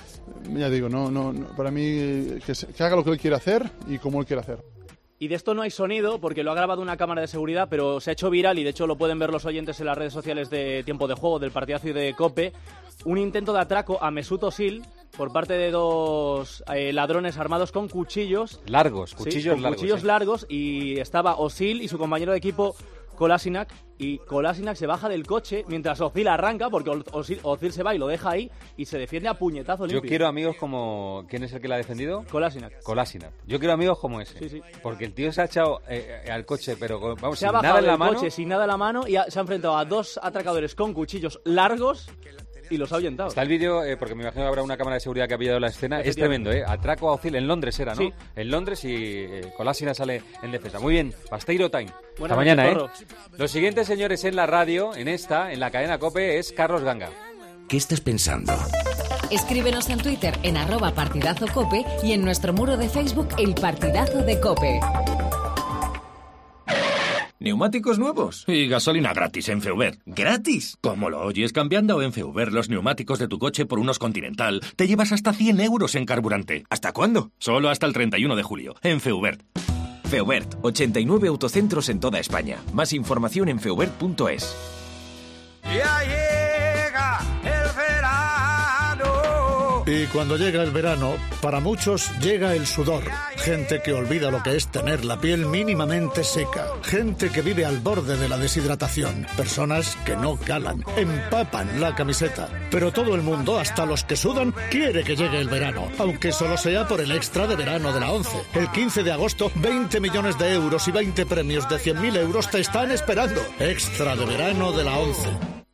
Ya digo, no, no, no para mí que, que haga lo que él quiere hacer y como él quiere hacer. Y de esto no hay sonido porque lo ha grabado una cámara de seguridad, pero se ha hecho viral y de hecho lo pueden ver los oyentes en las redes sociales de Tiempo de Juego, del Partidazo y de COPE. Un intento de atraco a Mesut Özil por parte de dos eh, ladrones armados con cuchillos. Largos, cuchillos sí, con largos. Cuchillos sí. largos y estaba Özil y su compañero de equipo Kolasinac, y Kolasinac se baja del coche mientras Özil arranca, porque Özil, Özil se va y lo deja ahí y se defiende a puñetazo limpio. Yo quiero amigos como... ¿Quién es el que la ha defendido? Kolasinac. Kolasinac. Yo quiero amigos como ese. Sí, sí. Porque el tío se ha echado eh, al coche, pero con, vamos, se sin ha nada en la del mano. coche sin nada en la mano y ha, se ha enfrentado a dos atracadores con cuchillos largos y los ha ahuyentado. Está el vídeo, eh, porque me imagino que habrá una cámara de seguridad que ha pillado la escena. Es tremendo, ¿eh? Atraco a Özil en Londres era, ¿no? Sí. En Londres y eh, Kolasinac sale en defensa. Muy bien, Basteiro Time. Buena Hasta mañana, noche, ¿eh? Los siguientes señores en la radio, en esta, en la cadena COPE, es Carlos Ganga. ¿Qué estás pensando? Escríbenos en Twitter en arroba partidazo cope y en nuestro muro de Facebook El Partidazo de COPE. ¿Neumáticos nuevos? Y gasolina gratis en Feuber. ¿Gratis? ¿Cómo lo oyes? Cambiando en Feuber los neumáticos de tu coche por unos Continental, te llevas hasta cien euros en carburante. ¿Hasta cuándo? Solo hasta el treinta y uno de julio, en Feuber. Feubert, ochenta y nueve autocentros en toda España. Más información en feubert punto es. Ya llega el verano. Y cuando llega el verano, para muchos llega el sudor. Gente que olvida lo que es tener la piel mínimamente seca. Gente que vive al borde de la deshidratación. Personas que no calan, empapan la camiseta. Pero todo el mundo, hasta los que sudan, quiere que llegue el verano. Aunque solo sea por el extra de verano de la ONCE. El quince de agosto, veinte millones de euros y veinte premios de cien mil euros te están esperando. Extra de verano de la ONCE.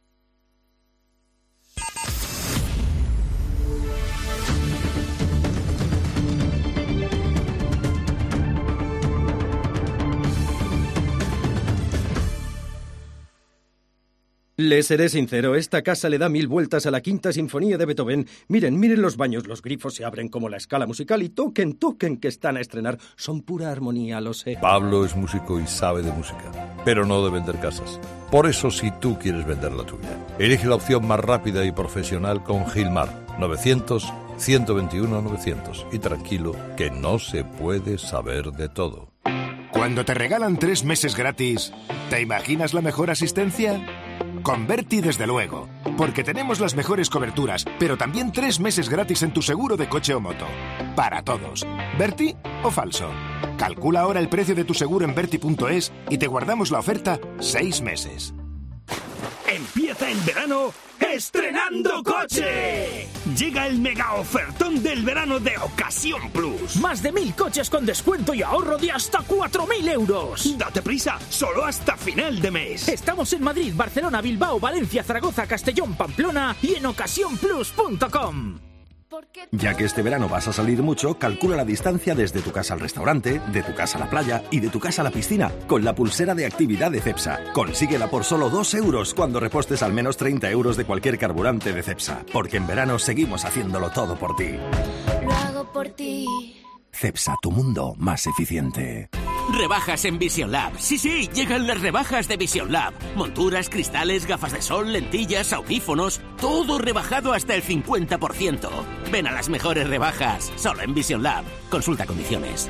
Les seré sincero, esta casa le da mil vueltas a la quinta sinfonía de Beethoven. Miren, miren los baños, los grifos se abren como la escala musical y toquen, toquen que están a estrenar. Son pura armonía, lo sé. Pablo es músico y sabe de música, pero no de vender casas. Por eso, si tú quieres vender la tuya, elige la opción más rápida y profesional con Gilmar. novecientos, ciento veintiuno, novecientos. Y tranquilo, que no se puede saber de todo. Cuando te regalan tres meses gratis, ¿te imaginas la mejor asistencia? Con Berti, desde luego, porque tenemos las mejores coberturas, pero también tres meses gratis en tu seguro de coche o moto. Para todos. Berti o falso? Calcula ahora el precio de tu seguro en Berti punto es y te guardamos la oferta seis meses. Empieza el verano estrenando coche. Llega el mega ofertón del verano de Ocasión Plus. Más de mil coches con descuento y ahorro de hasta cuatro mil euros. Date prisa, solo hasta final de mes. Estamos en Madrid, Barcelona, Bilbao, Valencia, Zaragoza, Castellón, Pamplona y en ocasión plus punto com. Ya que este verano vas a salir mucho, calcula la distancia desde tu casa al restaurante, de tu casa a la playa y de tu casa a la piscina con la pulsera de actividad de Cepsa. Consíguela por solo dos euros cuando repostes al menos treinta euros de cualquier carburante de Cepsa. Porque en verano seguimos haciéndolo todo por ti. Lo hago por ti. Cepsa, tu mundo más eficiente. Rebajas en Vision Lab. Sí, sí, llegan las rebajas de Vision Lab. Monturas, cristales, gafas de sol, lentillas, audífonos, todo rebajado hasta el cincuenta por ciento. Ven a las mejores rebajas, solo en Vision Lab. Consulta condiciones.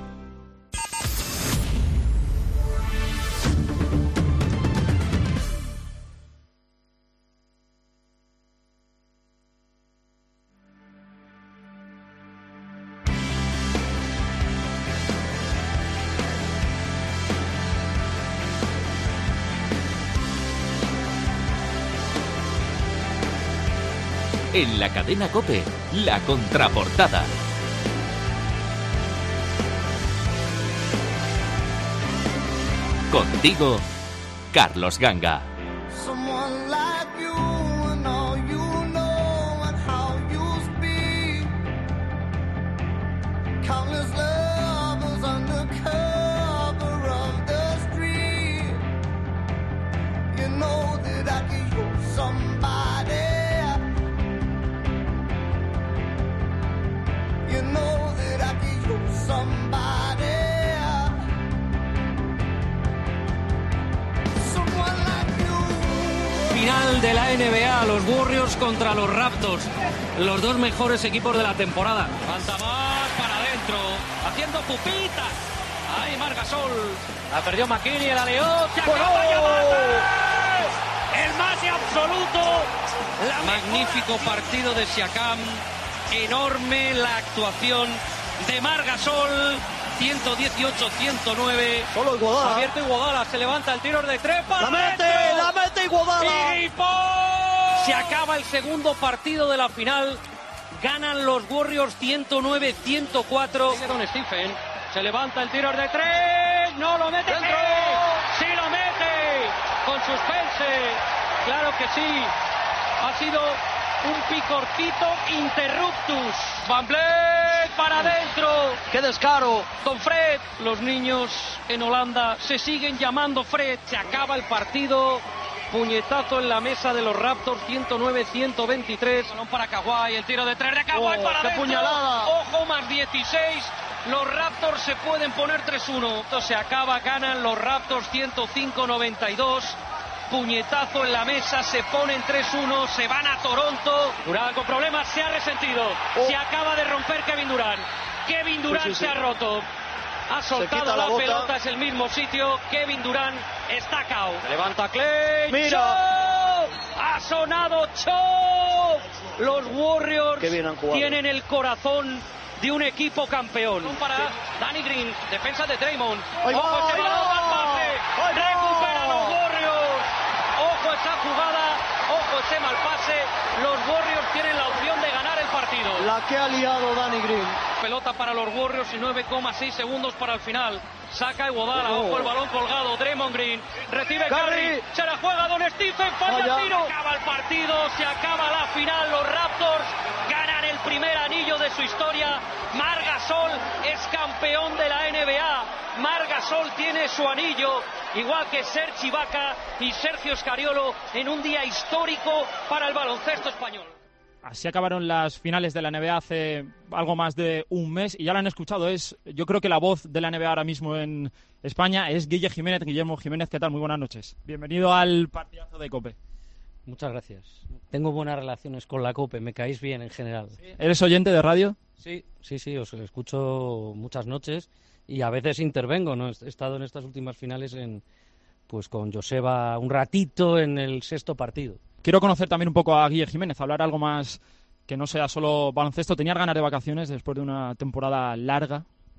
En la cadena COPE, la contraportada. Contigo, Carlos Ganga. Final de la N B A, los Warriors contra los Raptors, los dos mejores equipos de la temporada. Levanta más para adentro, haciendo pupitas. Ahí Marc Gasol, la perdió McKinney, el aleó, se acaba el más absoluto. La magnífico partido de Siakam, enorme la actuación de Marc Gasol. ciento dieciocho a ciento nueve. Solo Iguodala. Abierto Iguodala, se levanta el tiro de tres para ¡La mete! dentro. ¡La mete Iguodala! Y ¡pum! Se acaba el segundo partido de la final. Ganan los Warriors ciento nueve a ciento cuatro. Sigue Don Stephen. Se levanta el tiro de tres. No lo mete. ¡Dentro! ¡Sí! ¡Sí lo mete! Con suspense. Claro que sí. Ha sido un picorcito interruptus. Van Vleet para adentro. ¡Qué descaro! Con Fred. Los niños en Holanda se siguen llamando Fred. Se acaba el partido. Puñetazo en la mesa de los Raptors. ciento nueve a ciento veintitrés. Balón para Kawhi. El tiro de tres de Kawhi oh, para qué adentro. Puñalada. Ojo, más dieciséis. Los Raptors se pueden poner tres uno. Esto se acaba. Ganan los Raptors ciento cinco a noventa y dos. Puñetazo en la mesa, se ponen tres uno, se van a Toronto. Durant con problemas, se ha resentido. Oh. Se acaba de romper Kevin Durant. Kevin Durant sí, sí, sí. se ha roto. Ha soltado la, la pelota, es el mismo sitio. Kevin Durant está cao. Se levanta Clay. Mira. ¡Cho! Ha sonado Cho. Los Warriors tienen el corazón de un equipo campeón. Para Danny Green, defensa de Draymond. Ojo, ese balón al pase. Recupera los Warriors. Ojo esa jugada, ojo ese mal pase. Los Warriors tienen la opción de ganar el partido. La que ha liado Danny Green. Pelota para los Warriors y nueve coma seis segundos para el final. Saca Iguodala, oh. Ojo el balón colgado. Draymond Green recibe Curry. Se la juega Don Stephen, falla el tiro. Acaba el partido, se acaba la final. Los Raptors ganan el primer anillo de su historia. Marc Gasol es campeón de la N B A. Marc Gasol tiene su anillo, igual que Serge Ibaka y Sergio Scariolo, en un día histórico para el baloncesto español. Así acabaron las finales de la N B A hace algo más de un mes y ya lo han escuchado. Es, yo creo que la voz de la N B A ahora mismo en España es Guille Jiménez. Guillermo Jiménez, ¿qué tal? Muy buenas noches. Bienvenido al partidazo de COPE. Muchas gracias. Tengo buenas relaciones con la COPE, me caéis bien en general. ¿Sí? ¿Eres oyente de radio? Sí, sí, sí, os escucho muchas noches y a veces intervengo, ¿no? He estado en estas últimas finales en, pues con Joseba un ratito en el sexto partido. Quiero conocer también un poco a Guille Jiménez, hablar algo más que no sea solo baloncesto. ¿Tenías ganas de vacaciones después de una temporada larga?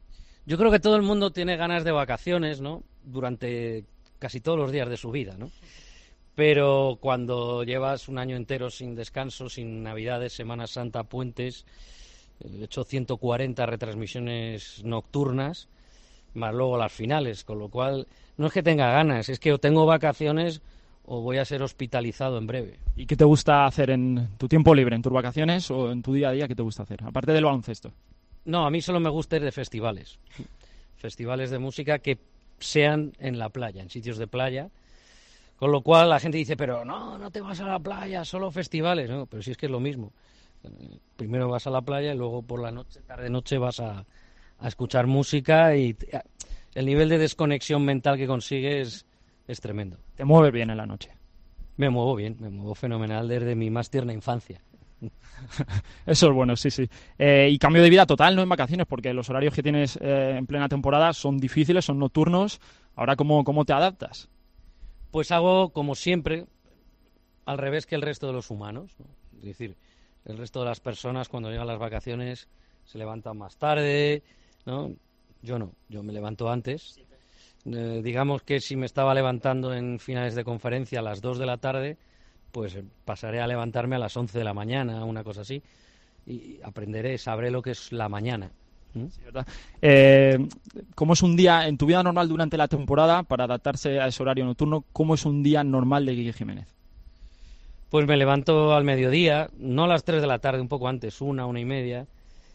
Yo creo que todo el mundo tiene ganas de vacaciones, ¿no? Durante casi todos los días de su vida, ¿no? Pero cuando llevas un año entero sin descanso, sin Navidades, Semana Santa, puentes, he hecho ciento cuarenta retransmisiones nocturnas, más luego las finales, con lo cual no es que tenga ganas, es que o tengo vacaciones o voy a ser hospitalizado en breve. ¿Y qué te gusta hacer en tu tiempo libre, en tus vacaciones o en tu día a día? ¿Qué te gusta hacer, aparte del baloncesto? No, a mí solo me gusta ir de festivales, festivales de música que sean en la playa, en sitios de playa, con lo cual la gente dice, pero no, no te vas a la playa, solo festivales, no, pero sí es que es lo mismo. Primero vas a la playa y luego por la noche, tarde-noche vas a, a escuchar música y te, el nivel de desconexión mental que consigues es tremendo. ¿Te mueves bien en la noche? Me muevo bien, me muevo fenomenal desde mi más tierna infancia. Eso es bueno, sí, sí. Eh, y cambio de vida total, no en vacaciones, porque los horarios que tienes eh, en plena temporada son difíciles, son nocturnos. Ahora, ¿cómo, cómo te adaptas? Pues hago, como siempre, al revés que el resto de los humanos, ¿no? Es decir, el resto de las personas cuando llegan las vacaciones se levantan más tarde, ¿no? Yo no, yo me levanto antes. Eh, digamos que si me estaba levantando en finales de conferencia a las dos de la tarde, pues pasaré a levantarme a las once de la mañana, una cosa así, y aprenderé, sabré lo que es la mañana. ¿Mm? Sí, ¿verdad? Eh, ¿Cómo es un día en tu vida normal durante la temporada, para adaptarse a ese horario nocturno, cómo es un día normal de Guille Jiménez? Pues me levanto al mediodía, no a las tres de la tarde, un poco antes, una, una y media,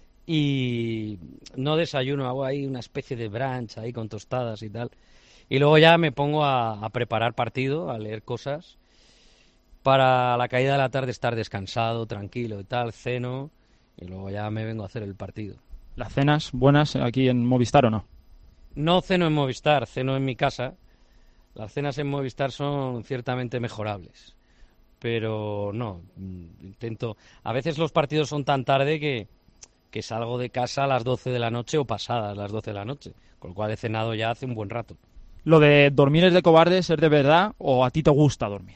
y no desayuno, hago ahí una especie de brunch ahí con tostadas y tal, y luego ya me pongo a, a preparar partido, a leer cosas, para la caída de la tarde estar descansado, tranquilo y tal, ceno, y luego ya me vengo a hacer el partido. ¿Las cenas buenas aquí en Movistar o no? No ceno en Movistar, ceno en mi casa. Las cenas en Movistar son ciertamente mejorables, pero no, intento... A veces los partidos son tan tarde que, que salgo de casa a las doce de la noche o pasadas las doce de la noche, con lo cual he cenado ya hace un buen rato. ¿Lo de dormir es de cobardes, es de verdad, o a ti te gusta dormir?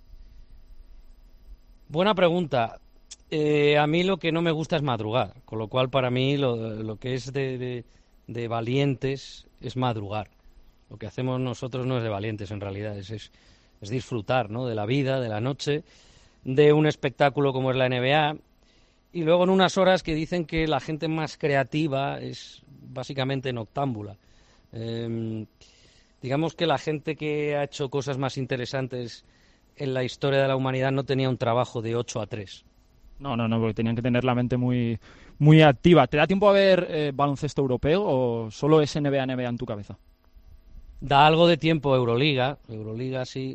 Buena pregunta. Eh, a mí lo que no me gusta es madrugar, con lo cual para mí lo, lo que es de, de, de valientes es madrugar. Lo que hacemos nosotros no es de valientes en realidad, es, es, es disfrutar, ¿no?, de la vida, de la noche, de un espectáculo como es la N B A, y luego en unas horas que dicen que la gente más creativa es básicamente noctámbula. Eh, digamos que la gente que ha hecho cosas más interesantes en la historia de la humanidad no tenía un trabajo de ocho a tres. No, no, no, porque tenían que tener la mente muy, muy activa. ¿Te da tiempo a ver eh, baloncesto europeo o solo es N B A, N B A en tu cabeza? Da algo de tiempo Euroliga, Euroliga sí,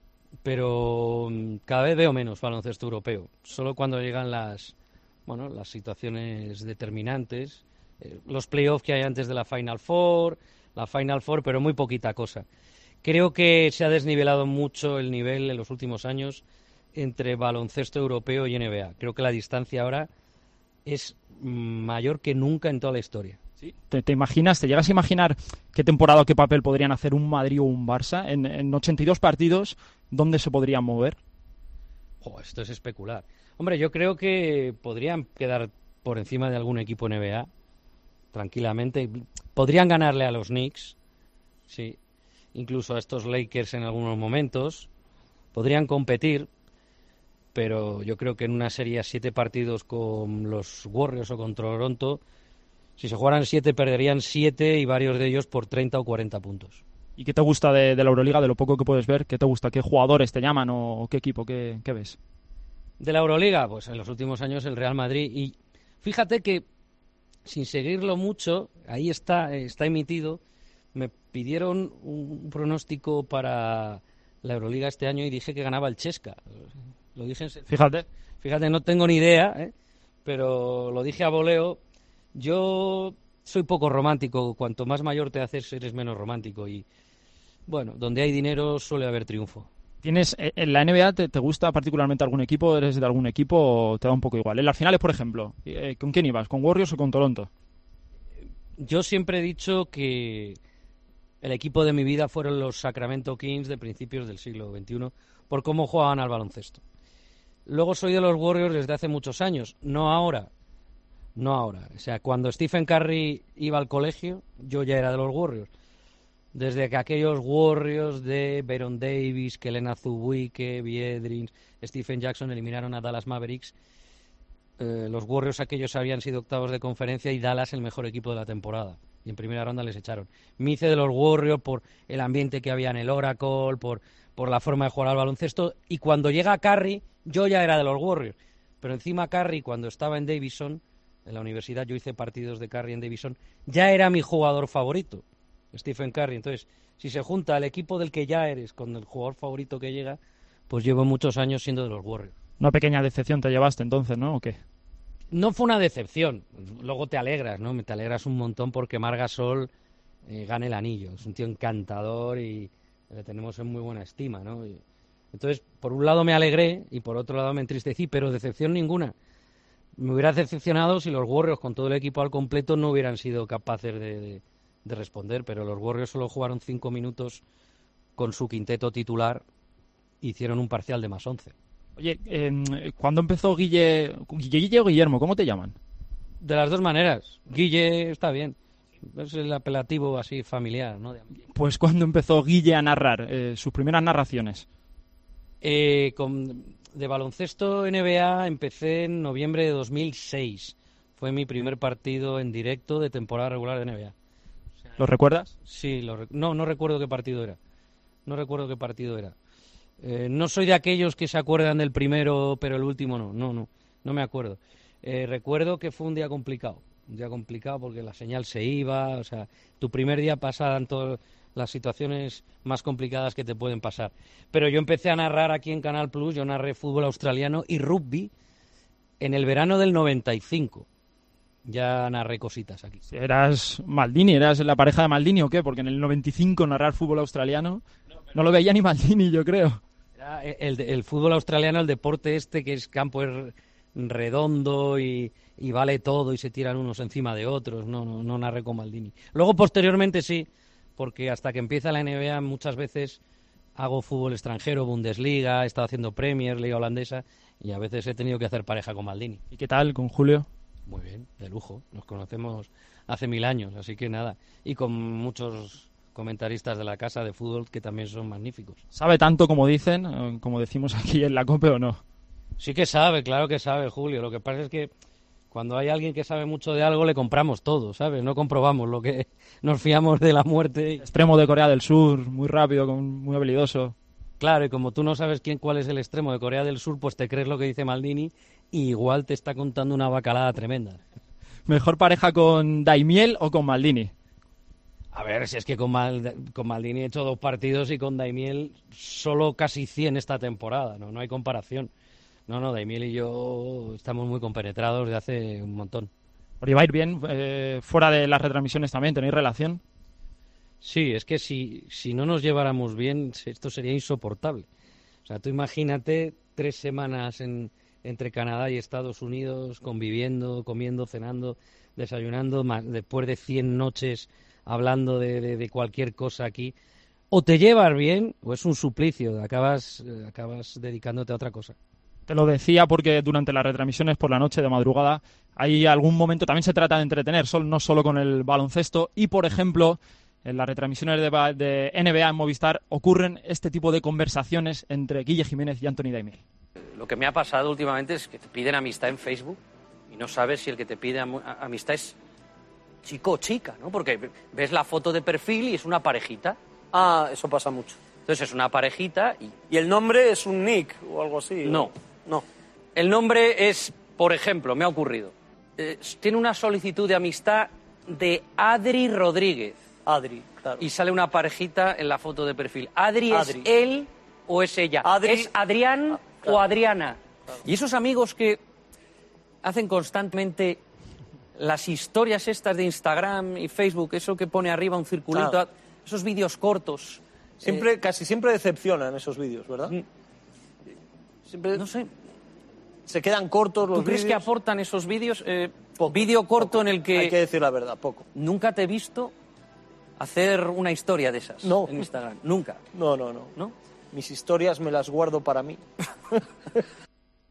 pero cada vez veo menos baloncesto europeo. Solo cuando llegan las, bueno, las situaciones determinantes, eh, los playoffs que hay antes de la Final Four, la Final Four, pero muy poquita cosa. Creo que se ha desnivelado mucho el nivel en los últimos años entre baloncesto europeo y N B A. Creo que la distancia ahora es mayor que nunca en toda la historia. ¿Sí? ¿Te, te imaginas, te llegas a imaginar qué temporada o qué papel podrían hacer un Madrid o un Barça en, en ochenta y dos partidos? ¿Dónde se podrían mover? Oh, esto es especular. Hombre, yo creo que podrían quedar por encima de algún equipo N B A tranquilamente. Podrían ganarle a los Knicks, sí, incluso a estos Lakers en algunos momentos. Podrían competir, pero yo creo que en una serie a siete partidos con los Warriors o con Toronto, si se jugaran siete, perderían siete y varios de ellos por treinta o cuarenta puntos. ¿Y qué te gusta de, de la Euroliga, de lo poco que puedes ver? ¿Qué te gusta? ¿Qué jugadores te llaman o qué equipo? ¿Qué, qué ves? De la Euroliga, pues en los últimos años el Real Madrid. Y fíjate que, sin seguirlo mucho, ahí está, está emitido, me pidieron un pronóstico para la Euroliga este año y dije que ganaba el Chesca. Lo dije en serio. Fíjate. Fíjate, no tengo ni idea, ¿eh? Pero lo dije a voleo. Yo soy poco romántico. Cuanto más mayor te haces, eres menos romántico. Y, bueno, donde hay dinero suele haber triunfo. ¿Tienes, en la N B A te, te gusta particularmente algún equipo? ¿Eres de algún equipo o te da un poco igual? En las finales, por ejemplo, ¿con quién ibas? ¿Con Warriors o con Toronto? Yo siempre he dicho que el equipo de mi vida fueron los Sacramento Kings de principios del siglo veintiuno por cómo jugaban al baloncesto. Luego soy de los Warriors desde hace muchos años, no ahora, no ahora. O sea, cuando Stephen Curry iba al colegio, yo ya era de los Warriors. Desde que aquellos Warriors de Baron Davis, Kelena Zubuike, Biedrins, Stephen Jackson eliminaron a Dallas Mavericks, eh, los Warriors aquellos habían sido octavos de conferencia y Dallas el mejor equipo de la temporada. Y en primera ronda les echaron. Me hice de los Warriors por el ambiente que había en el Oracle, por, por la forma de jugar al baloncesto. Y cuando llega Curry, yo ya era de los Warriors. Pero encima Curry, cuando estaba en Davidson, en la universidad, yo hice partidos de Curry en Davidson, ya era mi jugador favorito, Stephen Curry. Entonces, si se junta el equipo del que ya eres con el jugador favorito que llega, pues llevo muchos años siendo de los Warriors. Una pequeña decepción te llevaste entonces, ¿no? ¿O qué? No fue una decepción. Luego te alegras, ¿no? Te alegras un montón porque Marc Gasol eh, gane el anillo. Es un tío encantador y le tenemos en muy buena estima, ¿no? Y, entonces, por un lado me alegré y por otro lado me entristecí, pero decepción ninguna. Me hubiera decepcionado si los Warriors, con todo el equipo al completo, no hubieran sido capaces de, de, de responder, pero los Warriors solo jugaron cinco minutos con su quinteto titular e hicieron un parcial de más once. Oye, eh, ¿cuándo empezó Guille, Guille o Guillermo? ¿Cómo te llaman? De las dos maneras. Guille está bien. Es el apelativo así familiar, ¿no? Pues ¿cuándo empezó Guille a narrar eh, sus primeras narraciones? Eh, con, de baloncesto N B A empecé en noviembre de dos mil seis. Fue mi primer partido en directo de temporada regular de N B A. O sea, ¿lo recuerdas? Sí, lo, no, no recuerdo qué partido era. No recuerdo qué partido era. Eh, no soy de aquellos que se acuerdan del primero, pero el último no. No, no, no me acuerdo. Eh, recuerdo que fue un día complicado. Un día complicado porque la señal se iba. O sea, tu primer día pasaban todas las situaciones más complicadas que te pueden pasar. Pero yo empecé a narrar aquí en Canal Plus, yo narré fútbol australiano y rugby en el verano del noventa y cinco. Ya narré cositas aquí. ¿Eras Maldini? ¿Eras la pareja de Maldini o qué? Porque en el noventa y cinco narrar fútbol australiano no lo veía ni Maldini, yo creo. Era el, el fútbol australiano, el deporte este que es campo es redondo y, y vale todo y se tiran unos encima de otros. No, no, no narré con Maldini. Luego, posteriormente, sí, porque hasta que empieza la N B A muchas veces hago fútbol extranjero, Bundesliga, he estado haciendo Premier, Liga Holandesa, y a veces he tenido que hacer pareja con Maldini. ¿Y qué tal con Julio? Muy bien, de lujo. Nos conocemos hace mil años, así que nada. Y con muchos comentaristas de la casa de fútbol que también son magníficos. ¿Sabe tanto como dicen, como decimos aquí en la COPE o no? Sí que sabe, claro que sabe, Julio. Lo que pasa es que cuando hay alguien que sabe mucho de algo le compramos todo, ¿sabes? No comprobamos lo que nos fiamos de la muerte. Extremo de Corea del Sur, muy rápido, muy habilidoso. Claro, y como tú no sabes quién cuál es el extremo de Corea del Sur, pues te crees lo que dice Maldini y igual te está contando una bacalada tremenda. ¿Mejor pareja con Daimiel o con Maldini? A ver, si es que con, Mal, con Maldini he hecho dos partidos y con Daimiel solo casi cien esta temporada, no, no hay comparación. No, no, Daimiel y yo estamos muy compenetrados de hace un montón. ¿Pero iba a ir bien eh, fuera de las retransmisiones también? ¿Tenéis relación? Sí, es que si, si no nos lleváramos bien, esto sería insoportable. O sea, tú imagínate tres semanas en, entre Canadá y Estados Unidos, conviviendo, comiendo, cenando, desayunando, más, después de cien noches hablando de, de, de cualquier cosa aquí. O te llevas bien, o es un suplicio, acabas, eh, acabas dedicándote a otra cosa. Te lo decía porque durante las retransmisiones por la noche de madrugada hay algún momento, también se trata de entretener, no solo con el baloncesto, y por ejemplo, en las retransmisiones de, de N B A en Movistar ocurren este tipo de conversaciones entre Guille Jiménez y Anthony Daimiel. Lo que me ha pasado últimamente es que te piden amistad en Facebook y no sabes si el que te pide am- amistad es chico o chica, ¿no? Porque ves la foto de perfil y es una parejita. Ah, eso pasa mucho. Entonces es una parejita y... ¿Y el nombre es un nick o algo así? No. No. El nombre es, por ejemplo, me ha ocurrido, eh, tiene una solicitud de amistad de Adri Rodríguez. Adri, claro. Y sale una parejita en la foto de perfil. ¿Adri, Adri. es él o es ella? Adri... ¿Es Adrián ah, claro. o Adriana? Claro. Y esos amigos que hacen constantemente las historias estas de Instagram y Facebook, eso que pone arriba un circulito, claro. esos vídeos cortos. Siempre, eh... Casi siempre decepcionan esos vídeos, ¿verdad? Mm. Siempre... No sé. Se quedan cortos los vídeos. ¿Tú crees vídeos? que aportan esos vídeos? Eh, vídeo corto poco. En el que... Hay que decir la verdad, poco. Nunca te he visto hacer una historia de esas no. en Instagram. Nunca. No, no, no. ¿No? Mis historias me las guardo para mí.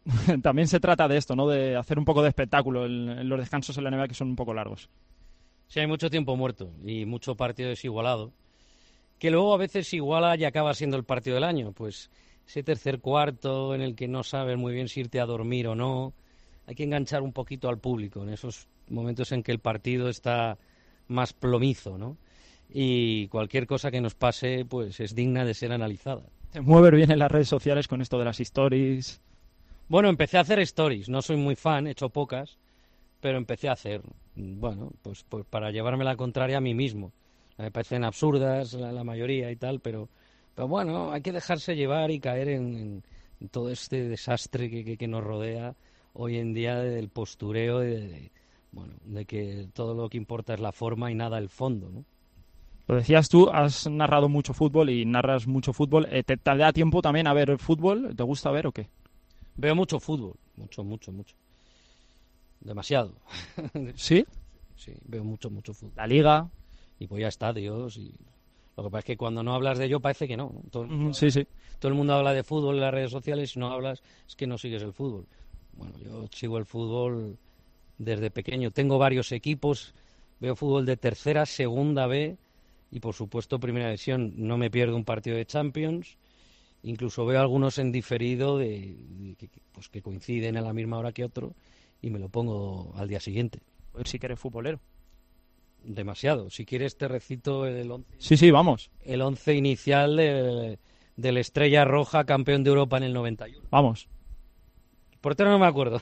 también se trata de esto, ¿no? De hacer un poco de espectáculo en, en los descansos en la N B A, que son un poco largos. Sí, hay mucho tiempo muerto y mucho partido desigualado, que luego a veces iguala y acaba siendo el partido del año. Pues ese tercer cuarto en el que no sabes muy bien si irte a dormir o no, hay que enganchar un poquito al público en esos momentos en que el partido está más plomizo, ¿no? Y cualquier cosa que nos pase, pues es digna de ser analizada. Te mueves bien en las redes sociales con esto de las stories. Bueno, empecé a hacer stories, no soy muy fan, he hecho pocas, pero empecé a hacer, bueno, pues, pues para llevarme la contraria a mí mismo. Me parecen absurdas la, la mayoría y tal, pero, pero bueno, hay que dejarse llevar y caer en, en, en todo este desastre que, que, que nos rodea hoy en día, del postureo, de, de, bueno, de que todo lo que importa es la forma y nada el fondo, ¿no? Lo decías tú, has narrado mucho fútbol y narras mucho fútbol. ¿Te, te da tiempo también a ver fútbol? ¿Te gusta ver o qué? Veo mucho fútbol, mucho, mucho, mucho. Demasiado. ¿Sí? Sí, veo mucho, mucho fútbol. La Liga. Y voy a estadios y... Lo que pasa es que cuando no hablas de ello parece que no, ¿no? Todo, uh-huh, sí, sí. Todo el mundo habla de fútbol en las redes sociales y si no hablas es que no sigues el fútbol. Bueno, yo sigo el fútbol desde pequeño. Tengo varios equipos, veo fútbol de tercera, segunda B y por supuesto primera división. No me pierdo un partido de Champions, incluso veo algunos en diferido de, de, de, pues que coinciden a la misma hora que otro y me lo pongo al día siguiente. A ver si que eres futbolero. Demasiado. Si quieres te recito el once. Sí, sí, vamos. El once inicial de, del Estrella Roja, campeón de Europa en el noventa y uno. Vamos. Portero no me acuerdo.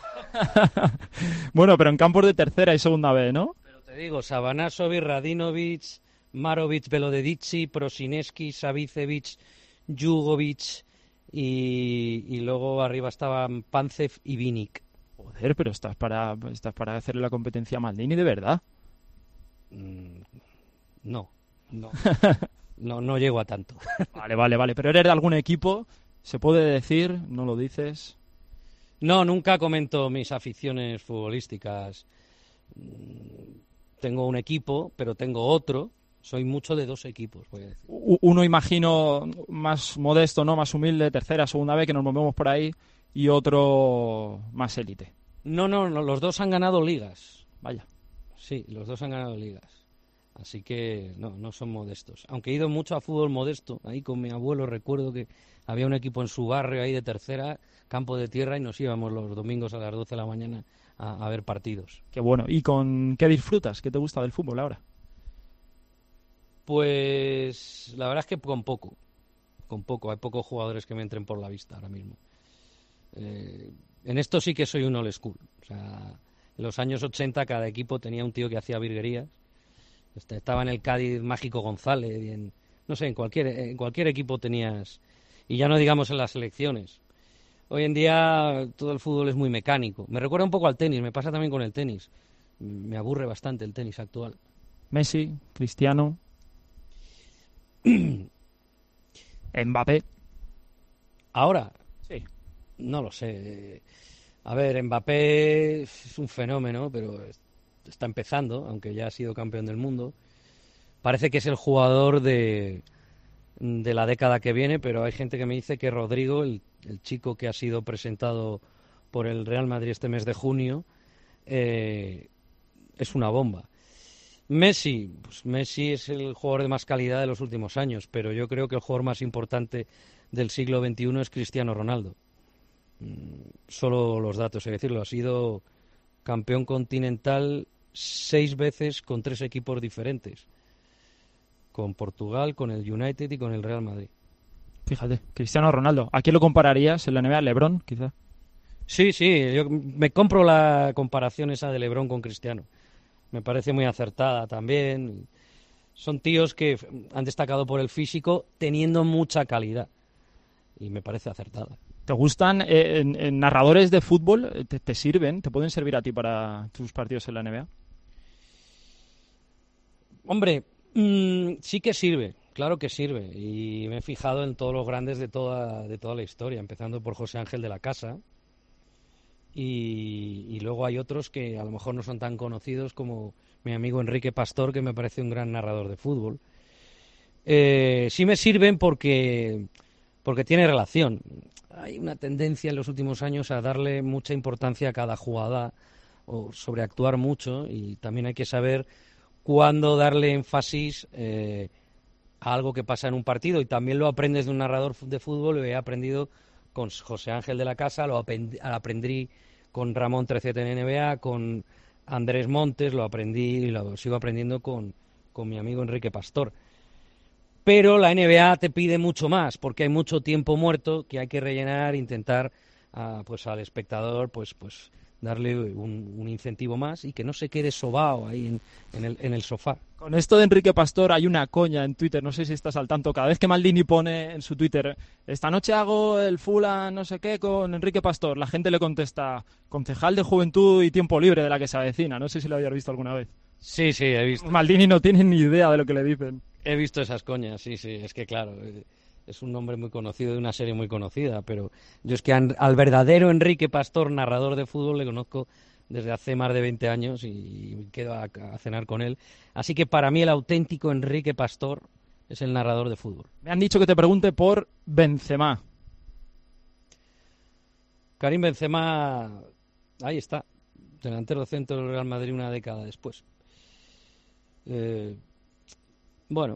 Bueno, pero en campos de tercera y segunda B, ¿no? Pero te digo, Savanasovic, Radinovic, Marovic, Velodedici, Prosineski, Savicevic, Jugovic y, y luego arriba estaban Pancev y Vinic. Joder, pero estás para, estás para hacerle la competencia a Maldini, ¿de verdad? Mm, no, no, no, no llego a tanto. Vale, vale, vale. ¿Pero eres de algún equipo? ¿Se puede decir? ¿No lo dices? No, nunca comento mis aficiones futbolísticas. Tengo un equipo, pero tengo otro. Soy mucho de dos equipos, voy a decir. Uno, imagino, más modesto, ¿no? Más humilde, tercera, segunda B, que nos movemos por ahí, y otro más élite. No, no, no, los dos han ganado ligas. Vaya. Sí, los dos han ganado ligas. Así que no, no son modestos. Aunque he ido mucho a fútbol modesto. Ahí con mi abuelo recuerdo que había un equipo en su barrio ahí de tercera, campo de tierra, y nos íbamos los domingos a las doce de la mañana a, a ver partidos. Qué bueno. ¿Y con qué disfrutas? ¿Qué te gusta del fútbol ahora? Pues la verdad es que con poco. Con poco. Hay pocos jugadores que me entren por la vista ahora mismo. Eh, en esto sí que soy un old school. O sea, en los años ochenta cada equipo tenía un tío que hacía virguerías. Estaba en el Cádiz Mágico González y en, no sé, en cualquier, en cualquier equipo tenías, y ya no digamos en las selecciones. Hoy en día todo el fútbol es muy mecánico. Me recuerda un poco al tenis, me pasa también con el tenis. Me aburre bastante el tenis actual. Messi, Cristiano, Mbappé. ¿Ahora? Sí. No lo sé. A ver, Mbappé es un fenómeno, pero está empezando, aunque ya ha sido campeón del mundo. Parece que es el jugador de, de la década que viene, pero hay gente que me dice que Rodrigo, el, el chico que ha sido presentado por el Real Madrid este mes de junio, eh, es una bomba. Messi, pues Messi es el jugador de más calidad de los últimos años, pero yo creo que el jugador más importante del siglo veintiuno es Cristiano Ronaldo. Solo los datos, es decirlo, ha sido campeón continental seis veces con tres equipos diferentes, con Portugal, con el United y con el Real Madrid. Fíjate, Cristiano Ronaldo. ¿A quién lo compararías en la N B A? ¿LeBron, quizá? Sí, sí, yo me compro la comparación esa de LeBron con Cristiano. Me parece muy acertada también. Son tíos que han destacado por el físico teniendo mucha calidad y me parece acertada. ¿Te gustan eh, en, en narradores de fútbol? ¿Te, ¿Te sirven? ¿Te pueden servir a ti para tus partidos en la N B A? Hombre, mmm, sí que sirve, claro que sirve. Y me he fijado en todos los grandes de toda, de toda la historia, empezando por José Ángel de la Casa. Y, y luego hay otros que a lo mejor no son tan conocidos, como mi amigo Enrique Pastor, que me parece un gran narrador de fútbol. Eh, sí me sirven porque porque tiene relación. Hay una tendencia en los últimos años a darle mucha importancia a cada jugada o sobreactuar mucho, y también hay que saber cuándo darle énfasis eh, a algo que pasa en un partido, y también lo aprendes de un narrador de fútbol. Lo he aprendido con José Ángel de la Casa, lo aprendí con Ramón Trecet en N B A, con Andrés Montes, lo aprendí y lo sigo aprendiendo con, con mi amigo Enrique Pastor. Pero la N B A te pide mucho más, porque hay mucho tiempo muerto que hay que rellenar, intentar uh, pues al espectador pues pues darle un, un incentivo más y que no se quede sobao ahí en, en, el, en el sofá. Con esto de Enrique Pastor hay una coña en Twitter, no sé si estás al tanto. Cada vez que Maldini pone en su Twitter, esta noche hago el Fulham no sé qué con Enrique Pastor, la gente le contesta, concejal de Juventud y Tiempo Libre de la que se avecina. No sé si lo habías visto alguna vez. Sí, sí, he visto. Maldini no tiene ni idea de lo que le dicen. He visto esas coñas, sí, sí, es que claro, es un nombre muy conocido de una serie muy conocida, pero yo es que al verdadero Enrique Pastor, narrador de fútbol, le conozco desde hace más de veinte años y quedo a, a cenar con él. Así que para mí el auténtico Enrique Pastor es el narrador de fútbol. Me han dicho que te pregunte por Benzema. Karim Benzema, ahí está, delantero centro del Real Madrid una década después. Eh... Bueno,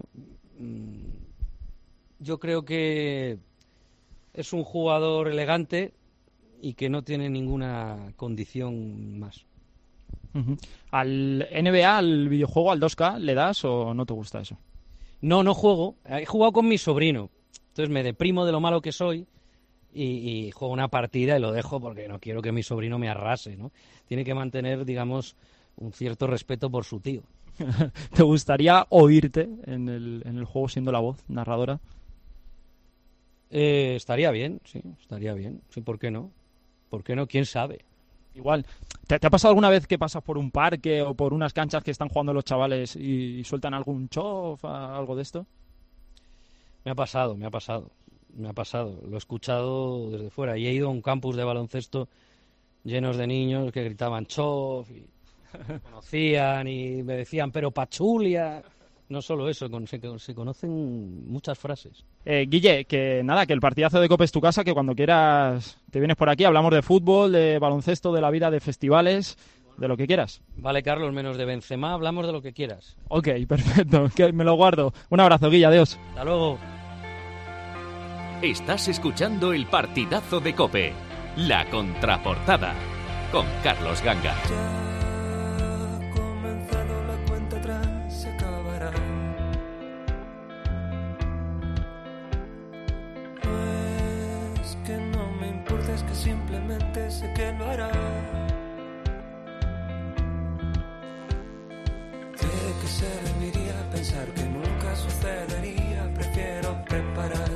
yo creo que es un jugador elegante y que no tiene ninguna condición más. Uh-huh. ¿Al N B A, al videojuego, al dos K, le das o no te gusta eso? No, no juego. He jugado con mi sobrino. Entonces me deprimo de lo malo que soy y, y juego una partida y lo dejo porque no quiero que mi sobrino me arrase, ¿no? Tiene que mantener, digamos, un cierto respeto por su tío. ¿Te gustaría oírte en el, en el juego siendo la voz narradora? Eh, estaría bien, sí, estaría bien. Sí, ¿por qué no? ¿Por qué no? ¿Quién sabe? Igual. ¿Te, te ha pasado alguna vez que pasas por un parque o por unas canchas que están jugando los chavales y, y sueltan algún chof, algo de esto? Me ha pasado, me ha pasado, me ha pasado. Lo he escuchado desde fuera y he ido a un campus de baloncesto llenos de niños que gritaban chof y conocían y me decían, pero Pachulia. No solo eso, se, se conocen muchas frases. Eh, Guille, que nada, que el partidazo de COPE es tu casa, que cuando quieras te vienes por aquí, hablamos de fútbol, de baloncesto, de la vida, de festivales, de lo que quieras. Vale, Carlos, menos de Benzema, hablamos de lo que quieras. Ok, perfecto, que me lo guardo. Un abrazo, Guille, adiós. Hasta luego. Estás escuchando el partidazo de COPE, la contraportada, con Carlos Ganga. Simplemente sé que lo hará. ¿De qué serviría pensar que nunca sucedería? Prefiero preparar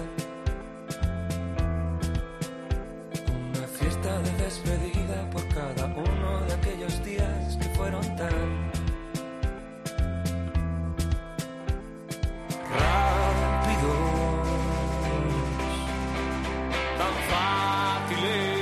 una fiesta de despedida por cada uno de aquellos días que fueron tan rápidos, tan fáciles.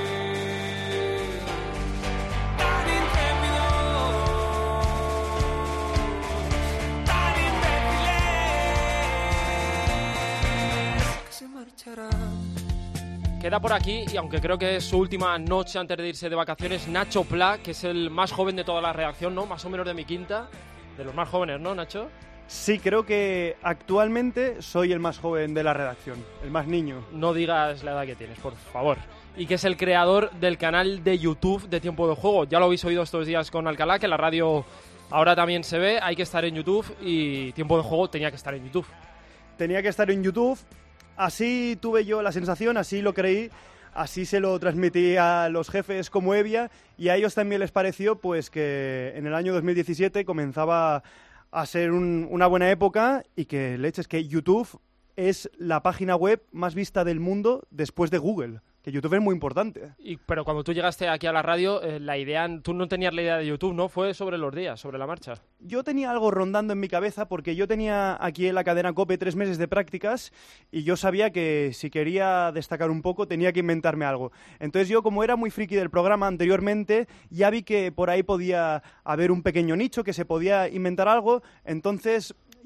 Queda por aquí, y aunque creo que es su última noche antes de irse de vacaciones, Nacho Pla, que es el más joven de toda la redacción, ¿no? Más o menos de mi quinta, de los más jóvenes, ¿no, Nacho? Sí, creo que actualmente soy el más joven de la redacción, el más niño. No digas la edad que tienes, por favor. Y que es el creador del canal de YouTube de Tiempo de Juego. Ya lo habéis oído estos días con Alcalá, que la radio ahora también se ve, hay que estar en YouTube, y Tiempo de Juego tenía que estar en YouTube. Tenía que estar en YouTube. Así tuve yo la sensación, así lo creí, así se lo transmití a los jefes como Evia, y a ellos también les pareció pues que en el año dos mil diecisiete comenzaba a ser un, una buena época, y que leches, que YouTube es la página web más vista del mundo después de Google, que YouTube es muy importante. Y, pero cuando tú llegaste aquí a la radio, eh, la idea, tú no tenías la idea de YouTube, ¿no? Fue sobre los días, sobre la marcha. Yo tenía algo rondando en mi cabeza, porque yo tenía aquí en la cadena COPE tres meses de prácticas, y yo sabía que si quería destacar un poco tenía que inventarme algo. Entonces yo, como era muy friki del programa anteriormente, ya vi que por ahí podía haber un pequeño nicho, que se podía inventar algo. Entonces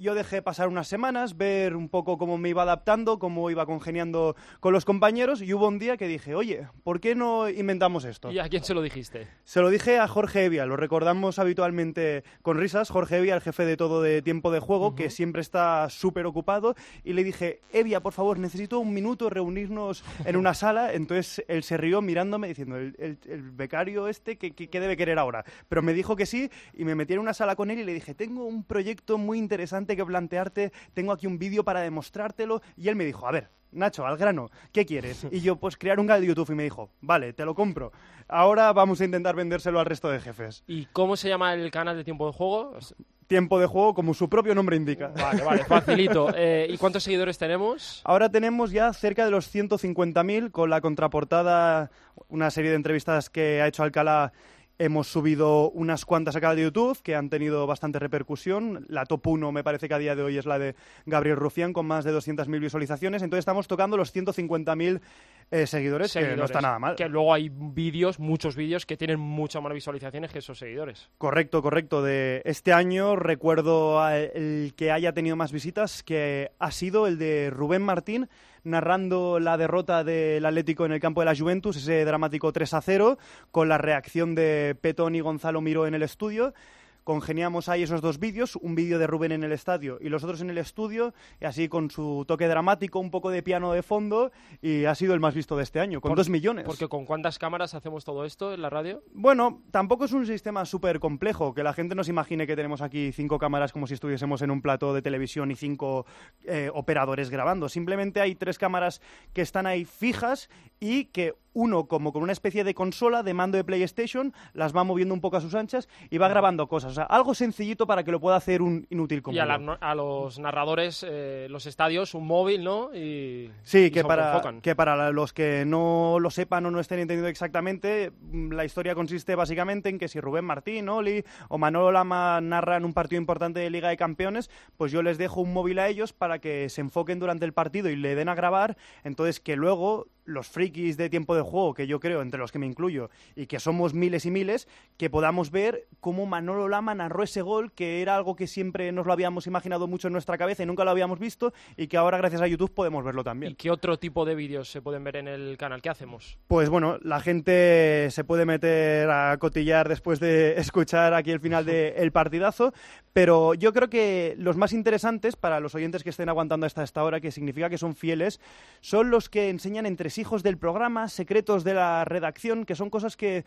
yo dejé pasar unas semanas, ver un poco cómo me iba adaptando, cómo iba congeniando con los compañeros, y hubo un día que dije, oye, ¿por qué no inventamos esto? ¿Y a quién se lo dijiste? Se lo dije a Jorge Evia, lo recordamos habitualmente con risas. Jorge Evia, el jefe de todo de Tiempo de Juego, uh-huh. que siempre está súper ocupado, y le dije, Evia, por favor, necesito un minuto reunirnos en una sala. Entonces él se rió mirándome diciendo, el, el, el becario este, ¿qué, qué, qué debe querer ahora? Pero me dijo que sí, y me metí en una sala con él y le dije, tengo un proyecto muy interesante que plantearte, tengo aquí un vídeo para demostrártelo, y él me dijo, a ver, Nacho, al grano, ¿qué quieres? Y yo, pues crear un canal de YouTube, y me dijo, vale, te lo compro. Ahora vamos a intentar vendérselo al resto de jefes. ¿Y cómo se llama el canal de Tiempo de Juego? Tiempo de Juego, como su propio nombre indica. Vale, vale, facilito. Eh, ¿Y cuántos seguidores tenemos? Ahora tenemos ya cerca de los ciento cincuenta mil, con la contraportada, una serie de entrevistas que ha hecho Alcalá. Hemos subido unas cuantas a canal de YouTube que han tenido bastante repercusión. La top uno me parece que a día de hoy es la de Gabriel Rufián, con más de doscientas mil visualizaciones. Entonces estamos tocando los ciento cincuenta mil eh, seguidores, seguidores, que no está nada mal. Que luego hay vídeos, muchos vídeos, que tienen muchas más visualizaciones que esos seguidores. Correcto, correcto. De este año recuerdo el que haya tenido más visitas, que ha sido el de Rubén Martín, narrando la derrota del Atlético en el campo de la Juventus, ese dramático tres a cero, con la reacción de Petón y Gonzalo Miró en el estudio. Congeniamos ahí esos dos vídeos, un vídeo de Rubén en el estadio y los otros en el estudio, y así con su toque dramático, un poco de piano de fondo, y ha sido el más visto de este año, con Por, dos millones. Porque ¿con cuántas cámaras hacemos todo esto en la radio? Bueno, tampoco es un sistema súper complejo, que la gente no se imagine que tenemos aquí cinco cámaras como si estuviésemos en un plató de televisión y cinco eh, operadores grabando. Simplemente hay tres cámaras que están ahí fijas y que uno, como con una especie de consola de mando de PlayStation, las va moviendo un poco a sus anchas y va grabando cosas. O sea, algo sencillito para que lo pueda hacer un inútil como Y a, yo. la, a los narradores, eh, los estadios, un móvil, ¿no? Y, sí, y que, se para, enfocan. que para los que no lo sepan o no estén entendiendo exactamente, la historia consiste básicamente en que si Rubén Martín, Oli o Manolo Lama narran un partido importante de Liga de Campeones, pues yo les dejo un móvil a ellos para que se enfoquen durante el partido y le den a grabar. Entonces que luego los frikis de Tiempo de Juego, que yo creo, entre los que me incluyo, y que somos miles y miles, que podamos ver cómo Manolo Lama narró ese gol, que era algo que siempre nos lo habíamos imaginado mucho en nuestra cabeza y nunca lo habíamos visto, y que ahora gracias a YouTube podemos verlo también. ¿Y qué otro tipo de vídeos se pueden ver en el canal? ¿Qué hacemos? Pues bueno, la gente se puede meter a cotillar después de escuchar aquí el final del partidazo, pero yo creo que los más interesantes para los oyentes que estén aguantando hasta esta hora, que significa que son fieles, son los que enseñan entre hijos del programa, secretos de la redacción, que son cosas que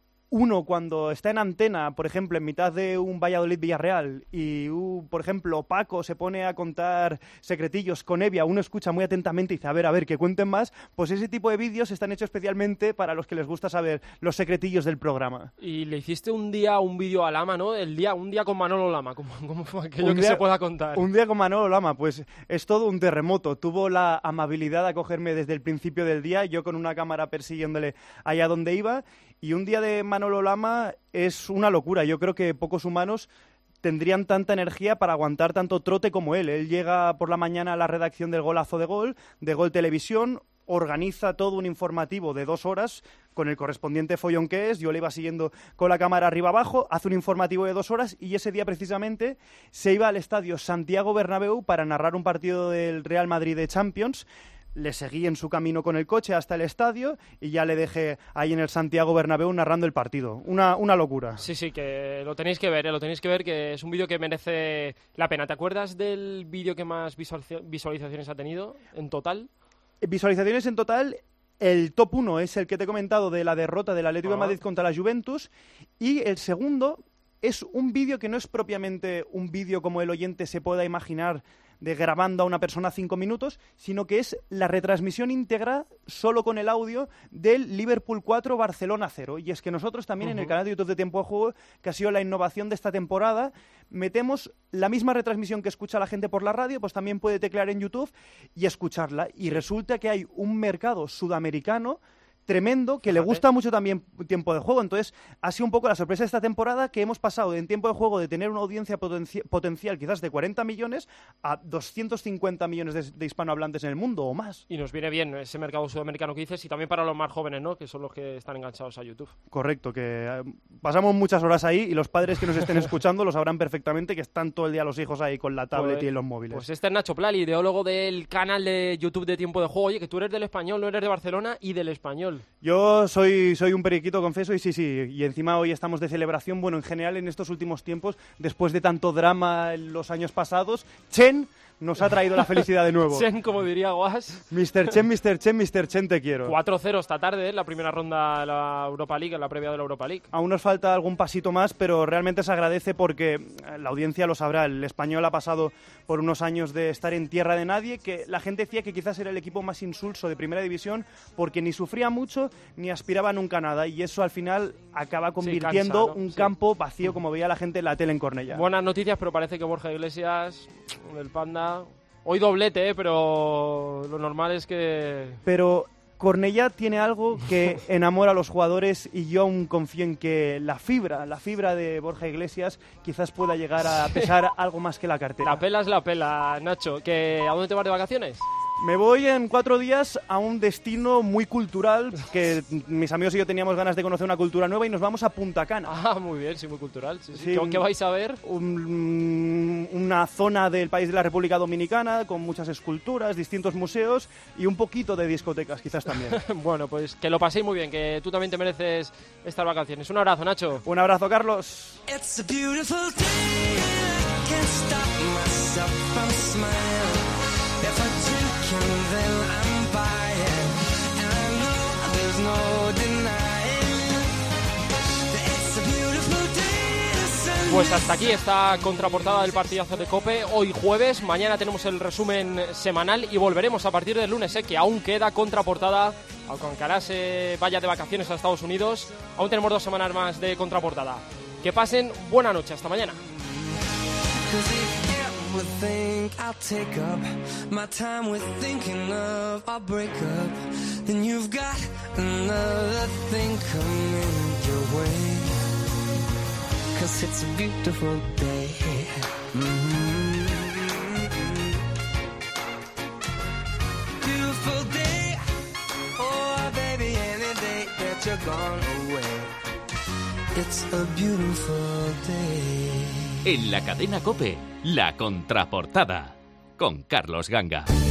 uno cuando está en antena, por ejemplo, en mitad de un Valladolid-Villarreal, y uh, por ejemplo Paco se pone a contar secretillos con Evia, uno escucha muy atentamente y dice, a ver, a ver, que cuenten más, pues ese tipo de vídeos están hechos especialmente para los que les gusta saber los secretillos del programa. Y le hiciste un día un vídeo a Lama, ¿no? El día, un día con Manolo Lama, ¿cómo, cómo fue aquello un que día, se pueda contar? Un día con Manolo Lama, pues es todo un terremoto. Tuvo la amabilidad de acogerme desde el principio del día, yo con una cámara persiguiéndole allá donde iba. Y un día de Manolo Lama es una locura. Yo creo que pocos humanos tendrían tanta energía para aguantar tanto trote como él. Él llega por la mañana a la redacción del Golazo de Gol, de Gol Televisión, organiza todo un informativo de dos horas con el correspondiente follón que es. Yo le iba siguiendo con la cámara arriba abajo, hace un informativo de dos horas y ese día precisamente se iba al estadio Santiago Bernabéu para narrar un partido del Real Madrid de Champions. Le seguí en su camino con el coche hasta el estadio y ya le dejé ahí en el Santiago Bernabéu narrando el partido. Una, una locura. Sí, sí, que lo tenéis que ver, ¿eh? Lo tenéis que ver, que es un vídeo que merece la pena. ¿Te acuerdas del vídeo que más visualizaciones ha tenido en total? Visualizaciones en total, el top uno es el que te he comentado de la derrota del Atlético de Madrid contra la Juventus, y el segundo es un vídeo que no es propiamente un vídeo como el oyente se pueda imaginar de grabando a una persona cinco minutos, sino que es la retransmisión íntegra, solo con el audio, del Liverpool cuatro, Barcelona cero. Y es que nosotros también uh-huh. en el canal de YouTube de Tiempo de Juego, que ha sido la innovación de esta temporada, metemos la misma retransmisión que escucha la gente por la radio, pues también puede teclear en YouTube y escucharla. Y resulta que hay un mercado sudamericano tremendo, que le gusta mucho también tiempo de juego. Entonces, ha sido un poco la sorpresa de esta temporada que hemos pasado en tiempo de juego de tener una audiencia potenci- potencial quizás de cuarenta millones a doscientos cincuenta millones de, de hispanohablantes en el mundo o más. Y nos viene bien ese mercado sudamericano que dices y también para los más jóvenes, ¿no? Que son los que están enganchados a YouTube. Correcto, que eh, pasamos muchas horas ahí y los padres que nos estén escuchando lo sabrán perfectamente, que están todo el día los hijos ahí con la tablet Pues, y en los móviles. Pues este es Nacho Plali, ideólogo del canal de YouTube de Tiempo de Juego. Oye, que tú eres del Español, no eres de Barcelona y del Español. Yo soy, soy un periquito, confieso, y sí, sí, y encima hoy estamos de celebración. Bueno, en general en estos últimos tiempos, después de tanto drama en los años pasados, Chen nos ha traído la felicidad de nuevo. Chen, como diría Guas. mister Chen, mister Chen, mister Chen, te quiero. cuatro cero esta tarde, ¿eh? La primera ronda de la Europa League, en la previa de la Europa League. Aún nos falta algún pasito más, pero realmente se agradece porque la audiencia lo sabrá. El Español ha pasado por unos años de estar en tierra de nadie, que la gente decía que quizás era el equipo más insulso de Primera División porque ni sufría mucho ni aspiraba nunca a nada, y eso al final acaba convirtiendo cansa, ¿no? un Sí. campo vacío, como veía la gente en la tele en Cornellá. Buenas noticias, pero parece que Borja Iglesias, el Panda... Hoy doblete, ¿eh? Pero lo normal es que... Pero Cornellá tiene algo que enamora a los jugadores y yo aún confío en que la fibra, la fibra de Borja Iglesias quizás pueda llegar a pesar algo más que la cartera. La pela es la pela, Nacho. ¿Que, ¿A dónde te vas de vacaciones? Me voy en cuatro días a un destino muy cultural, que mis amigos y yo teníamos ganas de conocer una cultura nueva, y nos vamos a Punta Cana. Ah, muy bien, sí, muy cultural. Sí, sí. Sí, ¿Qué, un- qué vais a ver? Un- una zona del país de la República Dominicana con muchas esculturas, distintos museos y un poquito de discotecas, quizás también. Bueno, pues que lo paséis muy bien, que tú también te mereces estas vacaciones. Un abrazo, Nacho. Un abrazo, Carlos. It's a beautiful day, I can't stop myself from smiling. If I drink and then I'm buying, and I know there's no denying that it's a beautiful day to send. Pues hasta aquí esta contraportada del partidazo de COPE. Hoy jueves, mañana tenemos el resumen semanal y volveremos a partir del lunes, ¿eh? Que aún queda contraportada. Aunque Alcaraz se vaya de vacaciones a Estados Unidos, aún tenemos dos semanas más de contraportada. Que pasen buena noche, hasta mañana. Would think I'll take up my time with thinking of our breakup, then you've got another thing coming your way. 'Cause it's a beautiful day. Mm-hmm. Beautiful day. Oh, baby, any day that you're gone away. It's a beautiful day. En la cadena COPE, la contraportada, con Carlos Ganga.